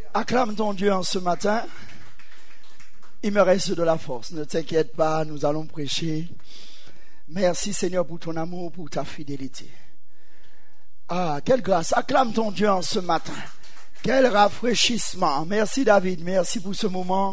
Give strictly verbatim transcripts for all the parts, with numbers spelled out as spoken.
Acclame ton Dieu en ce matin. Il me reste de la force. Ne t'inquiète pas, nous allons prêcher. Merci Seigneur pour ton amour, pour ta fidélité. Ah, quelle grâce. Acclame ton Dieu en ce matin. Quel rafraîchissement. Merci David, merci pour ce moment.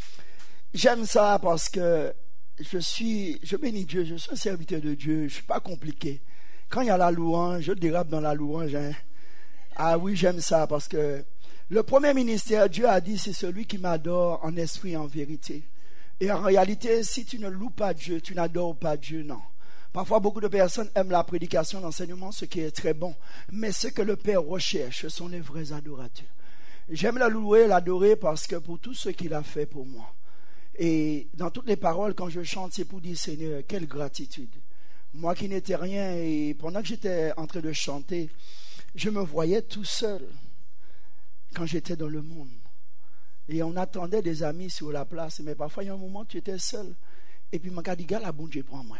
J'aime ça parce que je suis, je bénis Dieu, je suis un serviteur de Dieu, je ne suis pas compliqué. Quand il y a la louange, je dérape dans la louange. Hein. Ah oui, j'aime ça parce que le premier ministère, Dieu a dit, c'est celui qui m'adore en esprit et en vérité. Et en réalité, si tu ne loues pas Dieu, tu n'adores pas Dieu, non. Parfois, beaucoup de personnes aiment la prédication, l'enseignement, ce qui est très bon. Mais ce que le Père recherche, ce sont les vrais adorateurs. J'aime le louer, l'adorer parce que pour tout ce qu'il a fait pour moi. Et dans toutes les paroles, quand je chante, c'est pour dire, Seigneur, quelle gratitude. Moi qui n'étais rien, et pendant que j'étais en train de chanter, je me voyais tout seul quand j'étais dans le monde. Et on attendait des amis sur la place, mais parfois il y a un moment où tu étais seul. Et puis, mon dit, la bon Dieu prend moi.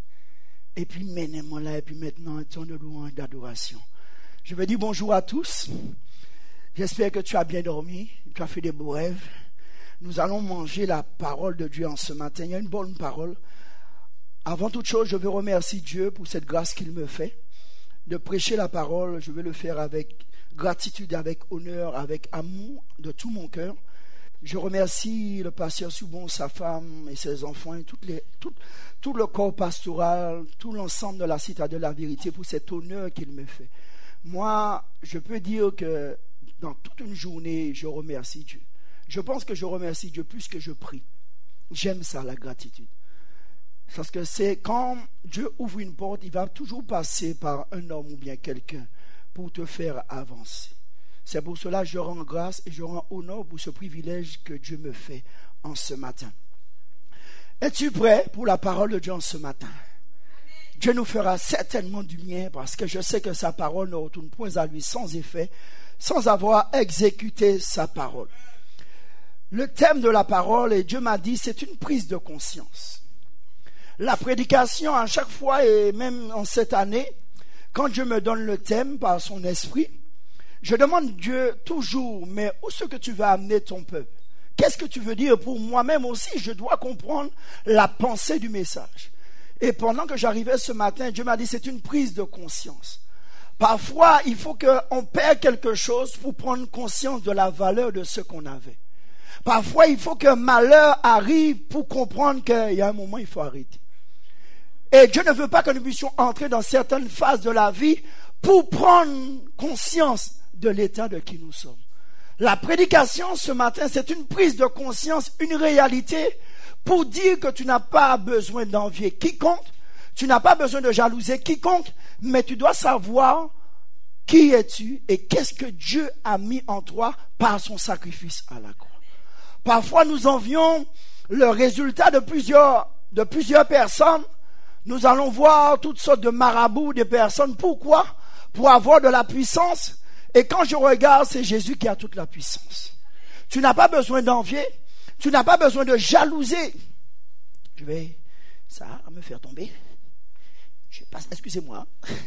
Et puis, menez-moi là, et puis maintenant, un temps de louange, d'adoration. Je veux dire bonjour à tous. J'espère que tu as bien dormi, tu as fait des beaux rêves. Nous allons manger la parole de Dieu en ce matin. Il y a une bonne parole. Avant toute chose, je veux remercier Dieu pour cette grâce qu'il me fait. De prêcher la parole, je veux le faire avec gratitude, avec honneur, avec amour de tout mon cœur. Je remercie le pasteur Soubon, sa femme et ses enfants, et toutes les, tout, tout le corps pastoral, tout l'ensemble de la Citadelle de la Vérité pour cet honneur qu'il me fait. Moi, je peux dire que dans toute une journée, je remercie Dieu. Je pense que je remercie Dieu plus que je prie. J'aime ça, la gratitude. Parce que c'est quand Dieu ouvre une porte, il va toujours passer par un homme ou bien quelqu'un pour te faire avancer. C'est pour cela que je rends grâce et je rends honneur pour ce privilège que Dieu me fait en ce matin. Es-tu prêt pour la parole de Dieu en ce matin? Dieu nous fera certainement du bien parce que je sais que sa parole ne retourne point à lui sans effet, sans avoir exécuté sa parole. Le thème de la parole, et Dieu m'a dit, c'est une prise de conscience. La prédication, à chaque fois, et même en cette année, quand Dieu me donne le thème par son esprit, je demande Dieu toujours, mais où est-ce que tu vas amener ton peuple? Qu'est-ce que tu veux dire pour moi-même aussi? Je dois comprendre la pensée du message. Et pendant que j'arrivais ce matin, Dieu m'a dit, c'est une prise de conscience. Parfois, il faut qu'on perde quelque chose pour prendre conscience de la valeur de ce qu'on avait. Parfois, il faut qu'un malheur arrive pour comprendre qu'il y a un moment, il faut arrêter. Et Dieu ne veut pas que nous puissions entrer dans certaines phases de la vie pour prendre conscience de l'état de qui nous sommes. La prédication ce matin, c'est une prise de conscience, une réalité pour dire que tu n'as pas besoin d'envier quiconque, tu n'as pas besoin de jalouser quiconque, mais tu dois savoir qui es-tu et qu'est-ce que Dieu a mis en toi par son sacrifice à la croix. Parfois, nous envions le résultat de plusieurs, de plusieurs personnes. Nous allons voir toutes sortes de marabouts, de personnes. Pourquoi? Pour avoir de la puissance. Et quand je regarde, c'est Jésus qui a toute la puissance. Tu n'as pas besoin d'envier. Tu n'as pas besoin de jalouser. Je vais, ça va me faire tomber. Je passe, excusez-moi.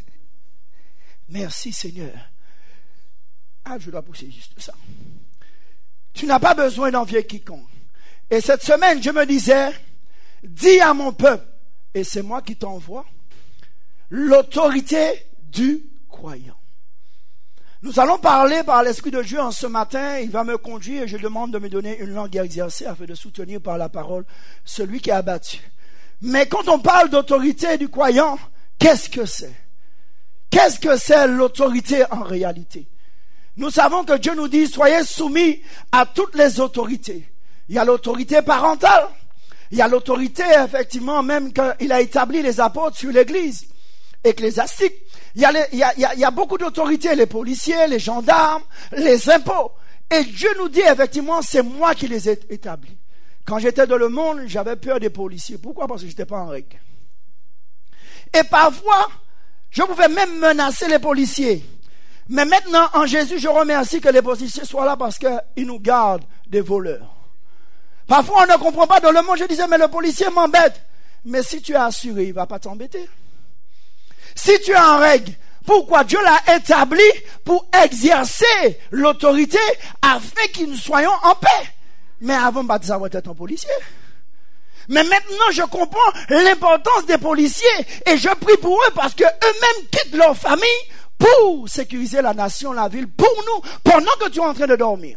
Merci Seigneur. Ah, je dois pousser juste ça. Tu n'as pas besoin d'envier quiconque. Et cette semaine, je me disais, dis à mon peuple, et c'est moi qui t'envoie, l'autorité du croyant. Nous allons parler par l'Esprit de Dieu en ce matin. Il va me conduire et je demande de me donner une langue exercée afin de soutenir par la parole celui qui est abattu. Mais quand on parle d'autorité du croyant, qu'est-ce que c'est? Qu'est-ce que c'est l'autorité en réalité? Nous savons que Dieu nous dit, soyez soumis à toutes les autorités. Il y a l'autorité parentale. Il y a l'autorité, effectivement, même qu'il a établi les apôtres sur l'église ecclésiastique. Il y a, les, il y a, il y a, il y a beaucoup d'autorités, les policiers, les gendarmes, les impôts. Et Dieu nous dit, effectivement, c'est moi qui les ai établis. Quand j'étais dans le monde, j'avais peur des policiers. Pourquoi? Parce que je n'étais pas en règle. Et parfois, je pouvais même menacer les policiers. Mais maintenant, en Jésus, je remercie que les policiers soient là parce qu'ils nous gardent des voleurs. Parfois, on ne comprend pas dans le monde. Je disais, mais le policier m'embête. Mais si tu es assuré, il ne va pas t'embêter. Si tu es en règle, Pourquoi Dieu l'a établi pour exercer l'autorité afin que nous soyons en paix. Mais avant, bah, ça va être un policier. Mais maintenant, je comprends l'importance des policiers et je prie pour eux parce que eux-mêmes quittent leur famille pour sécuriser la nation, la ville, pour nous, pendant que tu es en train de dormir.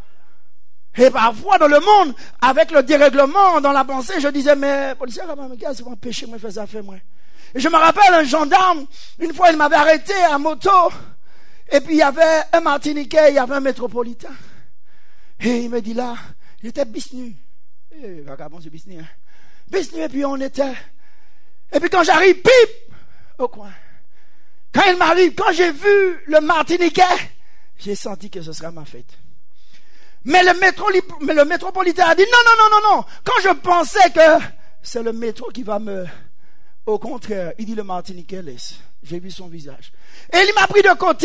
Et parfois, dans le monde, avec le dérèglement dans la pensée, je disais, mais policier, comment me gars, c'est mon péché, moi, fais ça, fais moi. Et je me rappelle un gendarme, une fois, il m'avait arrêté à moto, et puis il y avait un Martiniquais, il y avait un métropolitain. Et il me dit là, il était bisnu. Eh, vagabond, c'est bisnu, hein. Bisnu, et puis on était. Et puis quand j'arrive, pip, au coin. Quand il m'arrive, quand j'ai vu le Martiniquais, j'ai senti que ce serait ma fête. Mais le, métro, mais le métropolitain a dit, non, non, non, non, non. Quand je pensais que c'est le métro qui va me... Au contraire, il dit le Martiniquais laisse. J'ai vu son visage. Et il m'a pris de côté.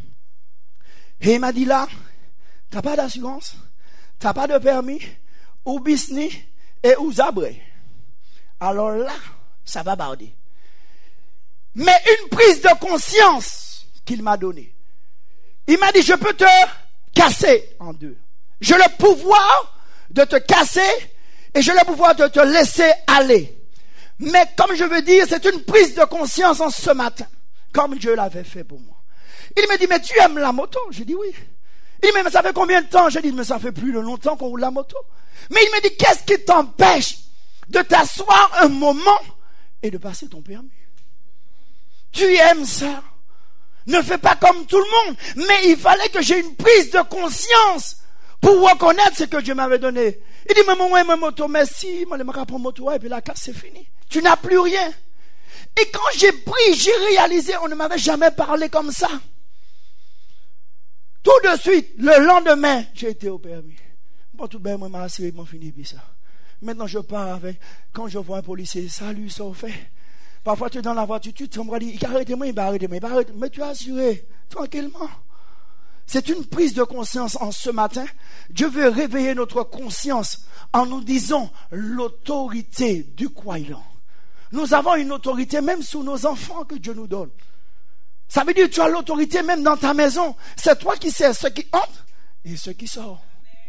Et il m'a dit là, t'as pas d'assurance, t'as pas de permis, ou bisni et ou zabré. Alors là, ça va barder. Mais une prise de conscience qu'il m'a donnée. Il m'a dit, je peux te casser en deux. J'ai le pouvoir de te casser et j'ai le pouvoir de te laisser aller. Mais comme je veux dire, c'est une prise de conscience en ce matin, comme Dieu l'avait fait pour moi. Il me dit, mais tu aimes la moto? J'ai dit oui. Il me dit, mais ça fait combien de temps? J'ai dit, mais ça fait plus de longtemps qu'on roule la moto. Mais il me dit, qu'est-ce qui t'empêche de t'asseoir un moment et de passer ton permis? Tu aimes ça? Ne fais pas comme tout le monde. Mais il fallait que j'ai une prise de conscience pour reconnaître ce que Dieu m'avait donné. Il dit, mais moi, ma moto, merci, moi, je me prends moto, et puis la casse, c'est fini. Tu n'as plus rien. Et quand j'ai pris, j'ai réalisé, on ne m'avait jamais parlé comme ça. Tout de suite, le lendemain, j'ai été au permis. Bon, tout bien, moi, ma série, m'en fini, puis ça. Maintenant, je pars avec, quand je vois un policier, salut, ça fait. Parfois, tu es dans la voiture, tu te dis, il arrête moi, il va arrêter moi, il va arrêter. Mais tu as assuré, tranquillement. C'est une prise de conscience en ce matin. Dieu veut réveiller notre conscience en nous disant l'autorité du croyant. Nous avons une autorité même sur nos enfants que Dieu nous donne. Ça veut dire que tu as l'autorité même dans ta maison. C'est toi qui sais ce qui entre et ce qui sort.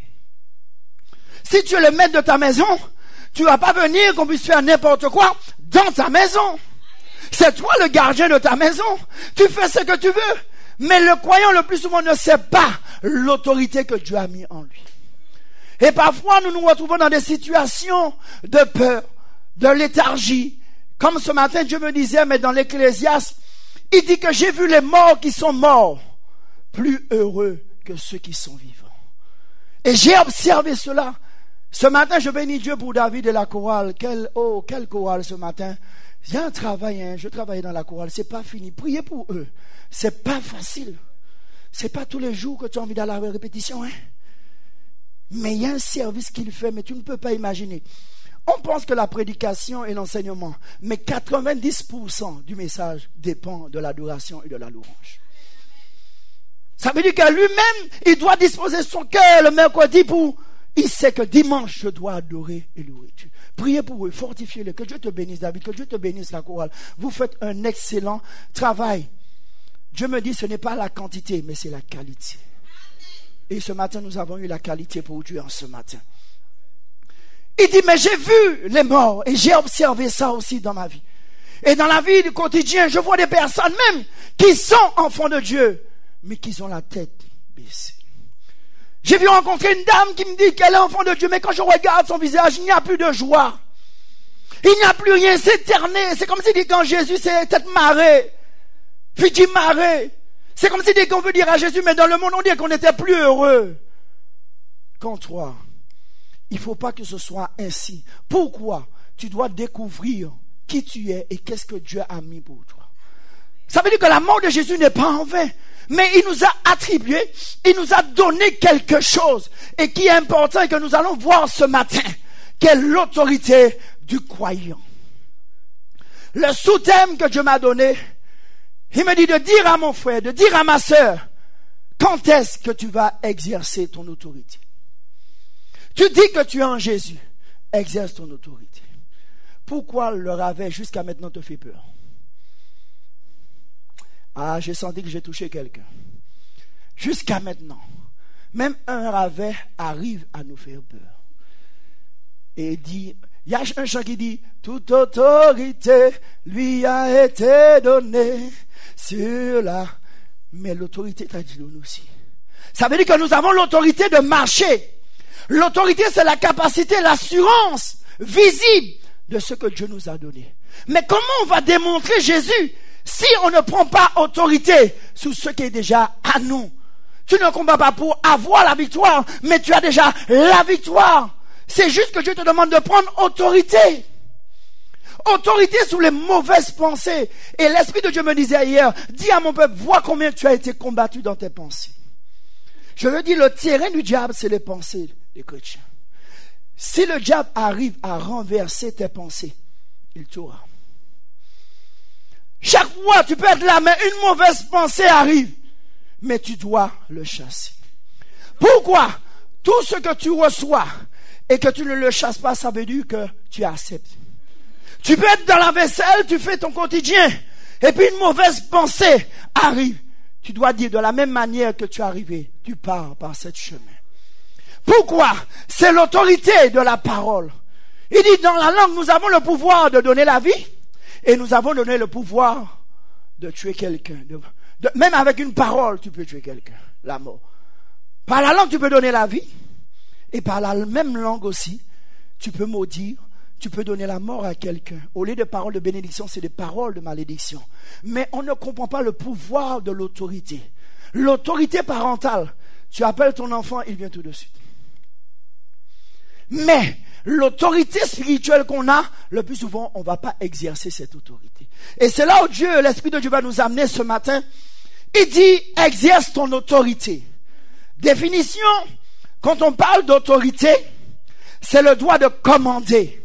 Si tu es le maître de ta maison, tu ne vas pas venir qu'on puisse faire n'importe quoi dans ta maison. C'est toi le gardien de ta maison. Tu fais ce que tu veux. Mais le croyant le plus souvent ne sait pas l'autorité que Dieu a mis en lui. Et parfois nous nous retrouvons dans des situations de peur, de léthargie. Comme ce matin Dieu me disait, mais dans l'Ecclésiaste, il dit que j'ai vu les morts qui sont morts plus heureux que ceux qui sont vivants. Et j'ai observé cela. Ce matin je bénis Dieu pour David et la chorale. Quel, oh, quelle chorale ce matin. Il y a un travail, hein. Je travaillais dans la chorale, c'est pas fini. Priez pour eux. C'est pas facile. C'est pas tous les jours que tu as envie d'aller à la répétition, hein. Mais il y a un service qu'il fait, mais tu ne peux pas imaginer. On pense que la prédication et l'enseignement, mais quatre-vingt-dix pour cent du message dépend de l'adoration et de la louange. Ça veut dire que lui-même, il doit disposer son cœur le mercredi pour... Il sait que dimanche, je dois adorer et louer Dieu. Priez pour eux, fortifiez-les. Que Dieu te bénisse, David, que Dieu te bénisse, la chorale. Vous faites un excellent travail. Dieu me dit, ce n'est pas la quantité, mais c'est la qualité. Et ce matin, nous avons eu la qualité pour Dieu en ce matin. Il dit, mais j'ai vu les morts et j'ai observé ça aussi dans ma vie. Et dans la vie du quotidien, je vois des personnes même qui sont enfants de Dieu, mais qui ont la tête baissée. J'ai vu rencontrer une dame qui me dit qu'elle est enfant de Dieu, mais quand je regarde son visage, il n'y a plus de joie. Il n'y a plus rien, c'est terné. C'est comme si dit quand Jésus s'est peut-être marré. Puis dit marré. C'est comme si dit qu'on veut dire à Jésus, mais dans le monde on dit qu'on était plus heureux. Quand toi, il ne faut pas que ce soit ainsi. Pourquoi? Tu dois découvrir qui tu es et qu'est-ce que Dieu a mis pour toi. Ça veut dire que la mort de Jésus n'est pas en vain. Mais il nous a attribué, il nous a donné quelque chose. Et qui est important et que nous allons voir ce matin. Quelle est l'autorité du croyant. Le sous-thème que Dieu m'a donné, il me dit de dire à mon frère, de dire à ma sœur, quand est-ce que tu vas exercer ton autorité? Tu dis que tu es en Jésus, exerce ton autorité. Pourquoi le rabais jusqu'à maintenant te fait peur? Ah, j'ai senti que j'ai touché quelqu'un. Jusqu'à maintenant, même un ravet arrive à nous faire peur. Et il dit, il y a un chant qui dit, toute autorité lui a été donnée sur la... Mais l'autorité t'a dit nous aussi. Ça veut dire que nous avons l'autorité de marcher. L'autorité, c'est la capacité, l'assurance visible de ce que Dieu nous a donné. Mais comment on va démontrer Jésus si on ne prend pas autorité sur ce qui est déjà à nous? Tu ne combats pas pour avoir la victoire, mais tu as déjà la victoire. C'est juste que Dieu te demande de prendre autorité. Autorité sur les mauvaises pensées. Et l'Esprit de Dieu me disait hier, dis à mon peuple, vois combien tu as été combattu dans tes pensées. Je veux dire, le terrain du diable, c'est les pensées des chrétiens. Si le diable arrive à renverser tes pensées, il t'aura. Chaque fois, tu peux être là, mais une mauvaise pensée arrive. Mais tu dois le chasser. Pourquoi? Tout ce que tu reçois et que tu ne le chasses pas, ça veut dire que tu acceptes. Tu peux être dans la vaisselle, tu fais ton quotidien, et puis une mauvaise pensée arrive. Tu dois dire de la même manière que tu es arrivé, tu pars par cette chemin. Pourquoi? C'est l'autorité de la parole. Il dit dans la langue, nous avons le pouvoir de donner la vie, et nous avons donné le pouvoir de tuer quelqu'un. De, de, même avec une parole, tu peux tuer quelqu'un, la mort. Par la langue, tu peux donner la vie, et par la même langue aussi, tu peux maudire. Tu peux donner la mort à quelqu'un. Au lieu de paroles de bénédiction, c'est des paroles de malédiction. Mais on ne comprend pas le pouvoir de l'autorité. L'autorité parentale, tu appelles ton enfant, il vient tout de suite. Mais l'autorité spirituelle qu'on a, le plus souvent, on ne va pas exercer cette autorité. Et c'est là où Dieu, l'Esprit de Dieu va nous amener ce matin. Il dit, exerce ton autorité. Définition, quand on parle d'autorité, c'est le droit de commander.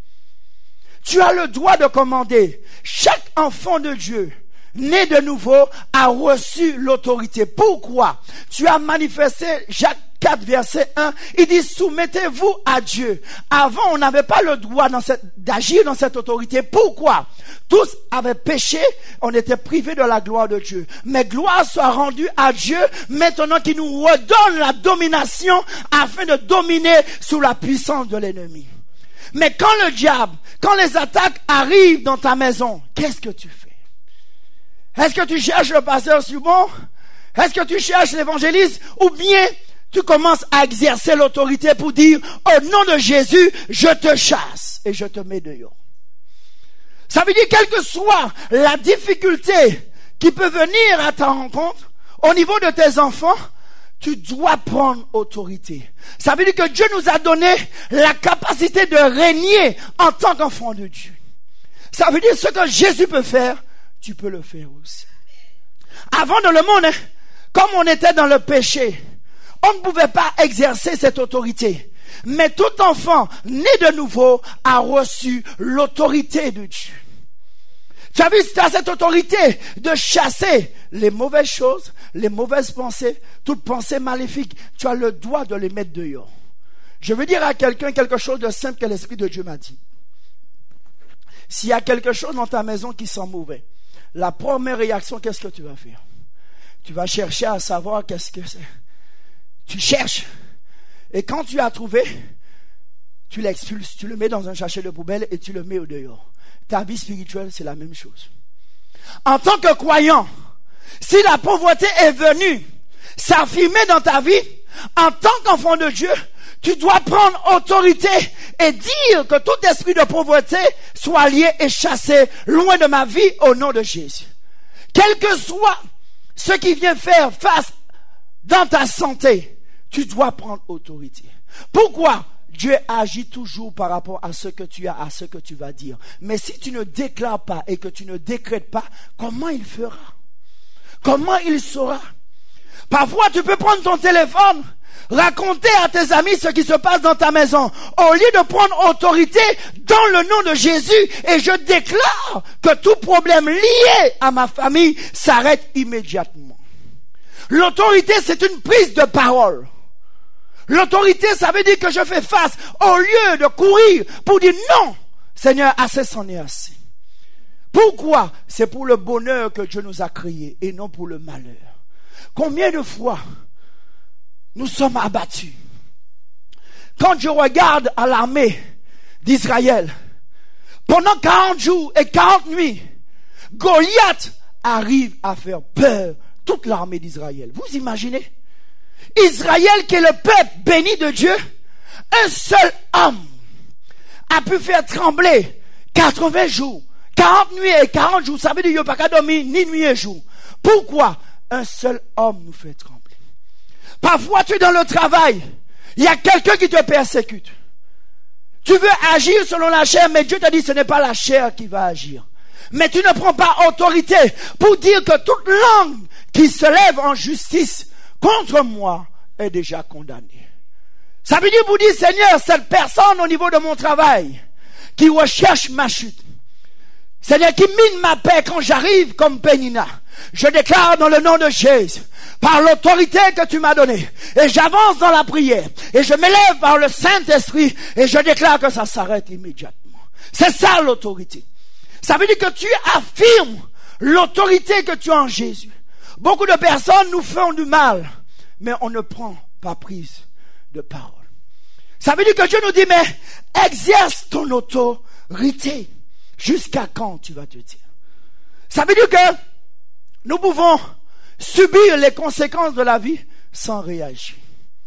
Tu as le droit de commander. Chaque enfant de Dieu, né de nouveau, a reçu l'autorité. Pourquoi? Tu as manifesté Jacques quatre, verset un. Il dit, soumettez-vous à Dieu. Avant, on n'avait pas le droit dans cette, d'agir dans cette autorité. Pourquoi? Tous avaient péché, on était privés de la gloire de Dieu. Mais gloire soit rendue à Dieu, maintenant qu'il nous redonne la domination afin de dominer sous la puissance de l'ennemi. Mais quand le diable, quand les attaques arrivent dans ta maison, qu'est-ce que tu fais? Est-ce que tu cherches le pasteur Subon? Est-ce que tu cherches l'évangéliste? Ou bien tu commences à exercer l'autorité pour dire, au nom de Jésus, je te chasse et je te mets dehors. Ça veut dire, quelle que soit la difficulté qui peut venir à ta rencontre, au niveau de tes enfants, tu dois prendre autorité. Ça veut dire que Dieu nous a donné la capacité de régner en tant qu'enfant de Dieu. Ça veut dire ce que Jésus peut faire, tu peux le faire aussi. Avant dans le monde, hein, comme on était dans le péché, on ne pouvait pas exercer cette autorité. Mais tout enfant né de nouveau a reçu l'autorité de Dieu. Tu as vu, tu as cette autorité de chasser les mauvaises choses, les mauvaises pensées, toute pensée maléfique. Tu as le droit de les mettre dehors. Je veux dire à quelqu'un quelque chose de simple que l'Esprit de Dieu m'a dit. S'il y a quelque chose dans ta maison qui sent mauvais, la première réaction, qu'est-ce que tu vas faire? Tu vas chercher à savoir qu'est-ce que c'est. Tu cherches. Et quand tu as trouvé, tu l'expulses, tu le mets dans un sachet de poubelle et tu le mets au dehors. Ta vie spirituelle, c'est la même chose. En tant que croyant, si la pauvreté est venue s'affirmer dans ta vie, en tant qu'enfant de Dieu, tu dois prendre autorité et dire que tout esprit de pauvreté soit lié et chassé loin de ma vie au nom de Jésus. Quel que soit ce qui vient faire face dans ta santé, tu dois prendre autorité. Pourquoi? Dieu agit toujours par rapport à ce que tu as, à ce que tu vas dire. Mais si tu ne déclares pas et que tu ne décrètes pas, comment il fera? Comment il saura? Parfois, tu peux prendre ton téléphone, raconter à tes amis ce qui se passe dans ta maison, au lieu de prendre autorité dans le nom de Jésus, et je déclare que tout problème lié à ma famille s'arrête immédiatement. L'autorité, c'est une prise de parole. L'autorité, ça veut dire que je fais face, au lieu de courir pour dire non, Seigneur, assez c'en est assez. Pourquoi? C'est pour le bonheur que Dieu nous a créés et non pour le malheur. Combien de fois nous sommes abattus? Quand je regarde à l'armée d'Israël, pendant quarante jours et quarante nuits, Goliath arrive à faire peur toute l'armée d'Israël. Vous imaginez? Israël qui est le peuple béni de Dieu, un seul homme a pu faire trembler quatre-vingts jours, quarante nuits et quarante jours. Ça veut dire qu'il n'y a pas qu'à dormir ni nuit et jour. Pourquoi? Un seul homme nous fait trembler. Parfois tu es dans le travail, il y a quelqu'un qui te persécute. Tu veux agir selon la chair, mais Dieu te dit que ce n'est pas la chair qui va agir. Mais tu ne prends pas autorité pour dire que toute langue qui se lève en justice contre moi est déjà condamnée. Ça veut dire vous dire, Seigneur, cette personne au niveau de mon travail qui recherche ma chute, Seigneur, qui mine ma paix quand j'arrive comme Pénina, je déclare dans le nom de Jésus, par l'autorité que tu m'as donnée, et j'avance dans la prière, et je m'élève par le Saint-Esprit, et je déclare que ça s'arrête immédiatement. C'est ça l'autorité. Ça veut dire que tu affirmes l'autorité que tu as en Jésus. Beaucoup de personnes nous font du mal, mais on ne prend pas prise de parole. Ça veut dire que Dieu nous dit, mais exerce ton autorité. Jusqu'à quand tu vas te dire? Ça veut dire que nous pouvons subir les conséquences de la vie sans réagir.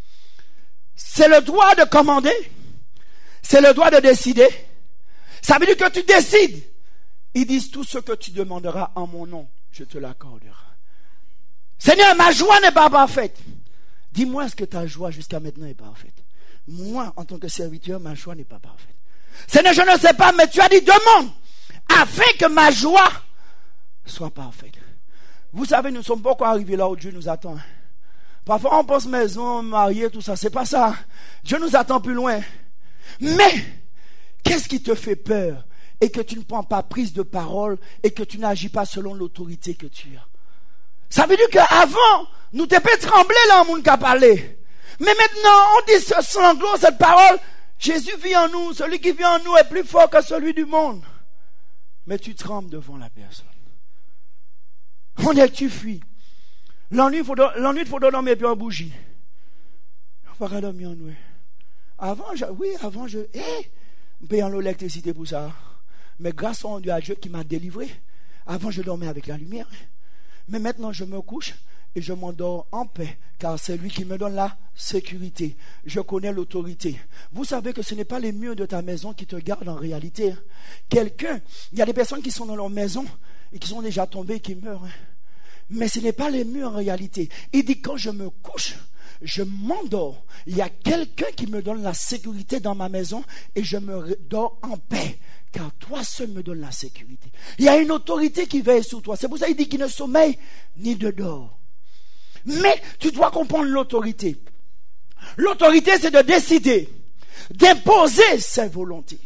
C'est le droit de commander. C'est le droit de décider. Ça veut dire que tu décides. Ils disent tout ce que tu demanderas en mon nom, je te l'accorderai. Seigneur, ma joie n'est pas parfaite. Dis-moi, est-ce que ta joie jusqu'à maintenant est parfaite? Moi, en tant que serviteur, ma joie n'est pas parfaite. Seigneur, je ne sais pas, mais tu as dit demande afin que ma joie soit parfaite. Vous savez, nous ne sommes pas encore arrivés là où Dieu nous attend. Parfois, on pense maison, mariée, tout ça. C'est pas ça. Dieu nous attend plus loin. Mais, qu'est-ce qui te fait peur et que tu ne prends pas prise de parole et que tu n'agis pas selon l'autorité que tu as? Ça veut dire qu'avant, nous t'es fait trembler là, on n'a parlé. Mais maintenant, on dit ce sanglot, cette parole, Jésus vit en nous, celui qui vit en nous est plus fort que celui du monde. Mais tu trembles devant la personne. On est que tu fuis. L'ennui, il faut dormir puis en bougie. On va pas dormir en nous. Avant, je, oui, avant, je, eh, je paye en l'électricité pour ça. Mais grâce à Dieu qui m'a délivré, avant, je dormais avec la lumière. Mais maintenant, je me couche et je m'endors en paix, car c'est lui qui me donne la sécurité. Je connais l'autorité. Vous savez que ce n'est pas les murs de ta maison qui te gardent en réalité. Quelqu'un, il y a des personnes qui sont dans leur maison et qui sont déjà tombées et qui meurent. Mais ce n'est pas les murs en réalité. Il dit quand je me couche, je m'endors. Il y a quelqu'un qui me donne la sécurité dans ma maison et je me dors en paix. Car toi seul me donne la sécurité. Il y a une autorité qui veille sur toi. C'est pour ça qu'il dit qu'il ne sommeille ni ne dort. Mais tu dois comprendre l'autorité. L'autorité, c'est de décider, d'imposer sa volonté.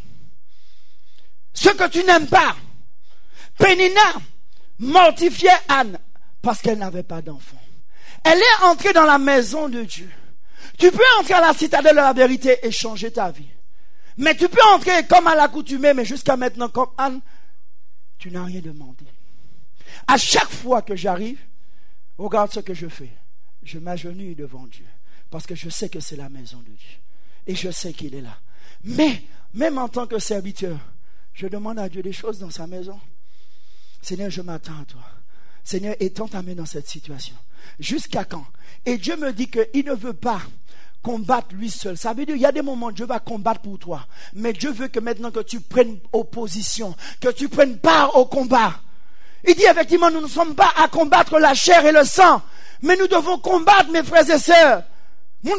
Ce que tu n'aimes pas. Pénina mortifiait Anne parce qu'elle n'avait pas d'enfant. Elle est entrée dans la maison de Dieu. Tu peux entrer à la citadelle de la vérité et changer ta vie. Mais tu peux entrer comme à l'accoutumée, mais jusqu'à maintenant, comme Anne, tu n'as rien demandé. À chaque fois que j'arrive, regarde ce que je fais. Je m'agenouille devant Dieu. Parce que je sais que c'est la maison de Dieu. Et je sais qu'il est là. Mais, même en tant que serviteur, je demande à Dieu des choses dans sa maison. Seigneur, je m'attends à toi. Seigneur, étends ta main dans cette situation. Jusqu'à quand? Et Dieu me dit qu'il ne veut pas combattre lui seul. Ça veut dire qu'il y a des moments où Dieu va combattre pour toi. Mais Dieu veut que maintenant que tu prennes opposition, que tu prennes part au combat. Il dit effectivement, nous ne sommes pas à combattre la chair et le sang, mais nous devons combattre, mes frères et sœurs. Mais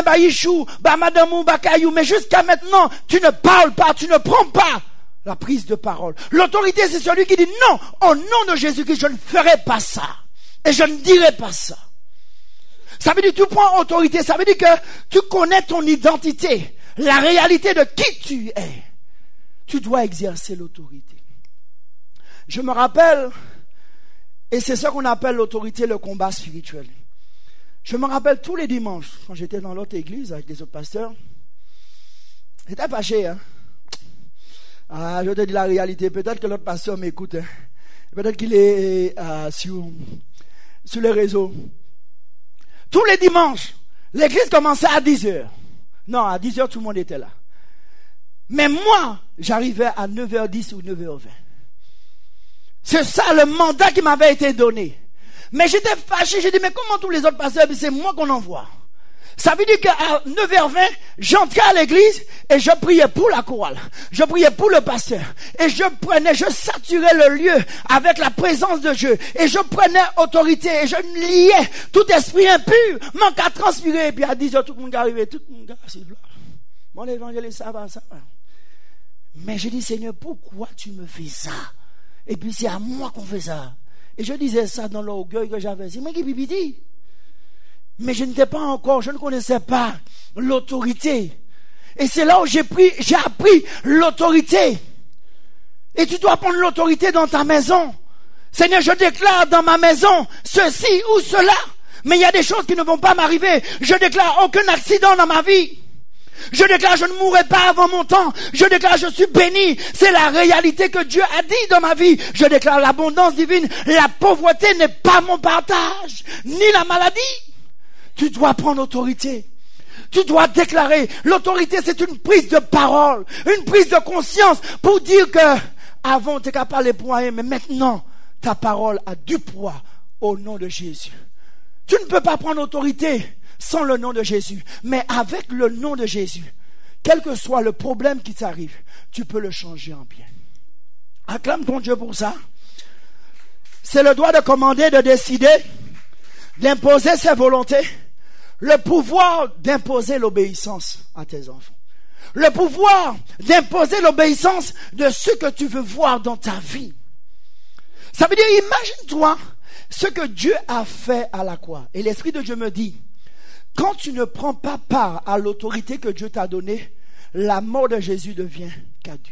jusqu'à maintenant, tu ne parles pas, tu ne prends pas la prise de parole. L'autorité, c'est celui qui dit non, au nom de Jésus-Christ, je ne ferai pas ça. Et je ne dirai pas ça. Ça veut dire que tu prends autorité, ça veut dire que tu connais ton identité, la réalité de qui tu es. Tu dois exercer l'autorité. Je me rappelle, et c'est ça qu'on appelle l'autorité, le combat spirituel. Je me rappelle tous les dimanches, quand j'étais dans l'autre église avec les autres pasteurs, j'étais fâché, hein. Ah, je te dis la réalité. Peut-être que l'autre pasteur m'écoute. Hein. Peut-être qu'il est euh, sur, sur les réseaux. Tous les dimanches, l'église commençait à dix heures. Non, à dix heures, tout le monde était là. Mais moi, j'arrivais à neuf heures dix ou neuf heures vingt. C'est ça le mandat qui m'avait été donné. Mais j'étais fâché. J'ai dit, mais comment tous les autres pasteurs, c'est moi qu'on envoie. Ça veut dire qu'à neuf heures vingt, j'entrais à l'église et je priais pour la chorale. Je priais pour le pasteur. Et je prenais, je saturais le lieu avec la présence de Dieu. Et je prenais autorité et je liais tout esprit impur, manque à transpirer. Et puis à dix heures, tout le monde arrivait, tout le monde arrivait. Bon, l'évangile, ça va, ça va. Mais j'ai dit, Seigneur, pourquoi tu me fais ça? Et puis c'est à moi qu'on fait ça. Et je disais ça dans l'orgueil que j'avais. C'est moi qui pipiti. Mais je n'étais pas encore, je ne connaissais pas l'autorité. Et c'est là où j'ai pris, j'ai appris l'autorité. Et tu dois prendre l'autorité dans ta maison. Seigneur, je déclare dans ma maison ceci ou cela. Mais il y a des choses qui ne vont pas m'arriver. Je déclare aucun accident dans ma vie. Je déclare je ne mourrai pas avant mon temps. Je déclare je suis béni. C'est la réalité que Dieu a dit dans ma vie. Je déclare l'abondance divine. La pauvreté n'est pas mon partage, ni la maladie. Tu dois prendre autorité. Tu dois déclarer. L'autorité, c'est une prise de parole, une prise de conscience pour dire que avant, tu n'es capable de parler, mais maintenant, ta parole a du poids au nom de Jésus. Tu ne peux pas prendre autorité sans le nom de Jésus. Mais avec le nom de Jésus, quel que soit le problème qui t'arrive, tu peux le changer en bien. Acclame ton Dieu pour ça. C'est le droit de commander, de décider, d'imposer ses volontés. Le pouvoir d'imposer l'obéissance à tes enfants. Le pouvoir d'imposer l'obéissance de ce que tu veux voir dans ta vie. Ça veut dire, imagine-toi ce que Dieu a fait à la croix. Et l'Esprit de Dieu me dit, quand tu ne prends pas part à l'autorité que Dieu t'a donnée, la mort de Jésus devient caduque.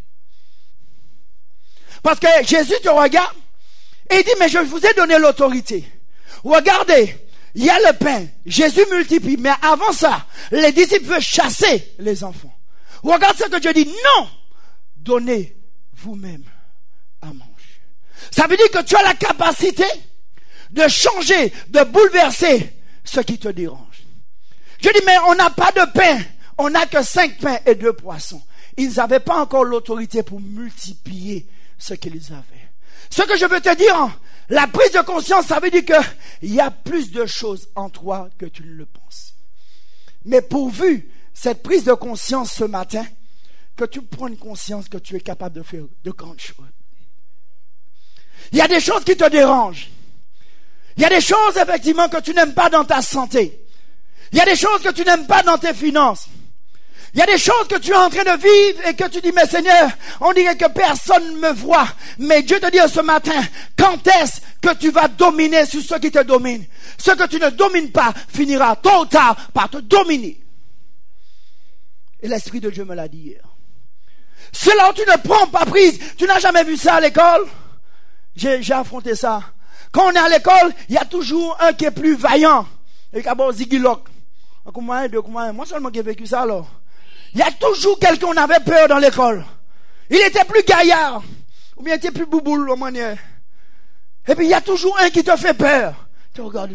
Parce que Jésus te regarde et dit, mais je vous ai donné l'autorité. Regardez. Il y a le pain, Jésus multiplie, mais avant ça, les disciples veulent chasser les enfants. Regarde ce que Dieu dit, non, donnez vous-même à manger. Ça veut dire que tu as la capacité de changer, de bouleverser ce qui te dérange. Je dis, mais on n'a pas de pain, on n'a que cinq pains et deux poissons. Ils n'avaient pas encore l'autorité pour multiplier ce qu'ils avaient. Ce que je veux te dire, la prise de conscience, ça veut dire qu'il y a plus de choses en toi que tu ne le penses. Mais pourvu cette prise de conscience ce matin, que tu prennes conscience que tu es capable de faire de grandes choses. Il y a des choses qui te dérangent. Il y a des choses effectivement que tu n'aimes pas dans ta santé. Il y a des choses que tu n'aimes pas dans tes finances. Il y a des choses que tu es en train de vivre et que tu dis, mais Seigneur, on dirait que personne ne me voit. Mais Dieu te dit ce matin, quand est-ce que tu vas dominer sur ce qui te domine? Ce que tu ne domines pas finira tôt ou tard par te dominer. Et l'Esprit de Dieu me l'a dit hier. C'est là où tu ne prends pas prise. Tu n'as jamais vu ça à l'école? J'ai, j'ai affronté ça. Quand on est à l'école, il y a toujours un qui est plus vaillant. Et d'abord Zigilok. Moi seulement qui ai vécu ça alors. Il y a toujours quelqu'un qui avait peur dans l'école. Il était plus gaillard. Ou bien il était plus bouboule, au manière. Et puis il y a toujours un qui te fait peur. Tu regardes.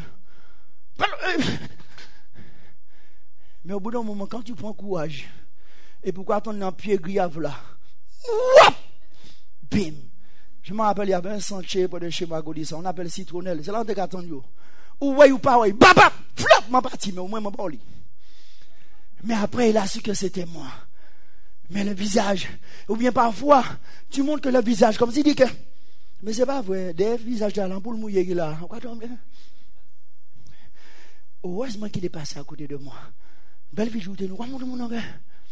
Mais au bout d'un moment, quand tu prends courage, et pourquoi attendre un pied grillave là? Wouap! Bim! Je me rappelle, il y avait un sentier près de chez moi, on appelle citronnelle. C'est là où on attendu. Ou ouais ou pas ouais. Babap! Flop! Ma partie, mais au moins, ma parole. Mais après, il a su que c'était moi. Mais le visage, ou bien parfois, tu montres que le visage, comme s'il dit que, mais c'est pas vrai, des visages de l'ampoule mouillée là. Heureusement qu'il est passé à côté de moi. Belle vie, je vous dis, nous, mon envers.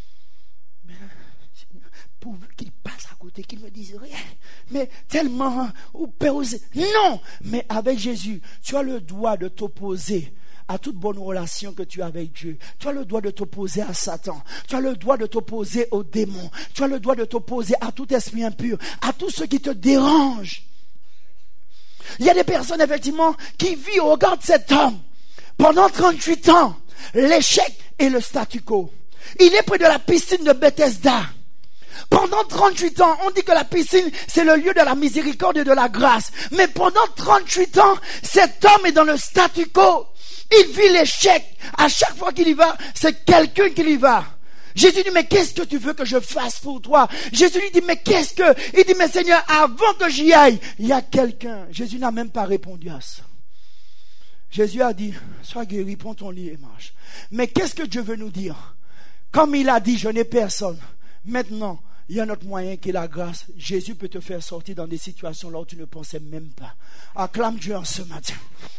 Pour qu'il passe à côté, qu'il me dise rien. Mais tellement, ou peser. Non! Mais avec Jésus, tu as le droit de t'opposer à toute bonne relation que tu as avec Dieu. Tu as le droit de t'opposer à Satan. Tu as le droit de t'opposer aux démons. Tu as le droit de t'opposer à tout esprit impur, à tout ce qui te dérange. Il y a des personnes, effectivement, qui vivent au regard de cet homme. Pendant trente-huit ans, l'échec et le statu quo. Il est près de la piscine de Bethesda. Pendant trente-huit ans, on dit que la piscine, c'est le lieu de la miséricorde et de la grâce. Mais pendant trente-huit ans, cet homme est dans le statu quo. Il vit l'échec. À chaque fois qu'il y va, c'est quelqu'un qui y va. Jésus dit, mais qu'est-ce que tu veux que je fasse pour toi? Jésus lui dit, mais qu'est-ce que... Il dit, mais Seigneur, avant que j'y aille, il y a quelqu'un. Jésus n'a même pas répondu à ça. Jésus a dit, sois guéri, prends ton lit et marche. Mais qu'est-ce que Dieu veut nous dire? Comme il a dit, je n'ai personne. Maintenant, il y a notre moyen qui est la grâce. Jésus peut te faire sortir dans des situations là où tu ne pensais même pas. Acclame Dieu en ce matin.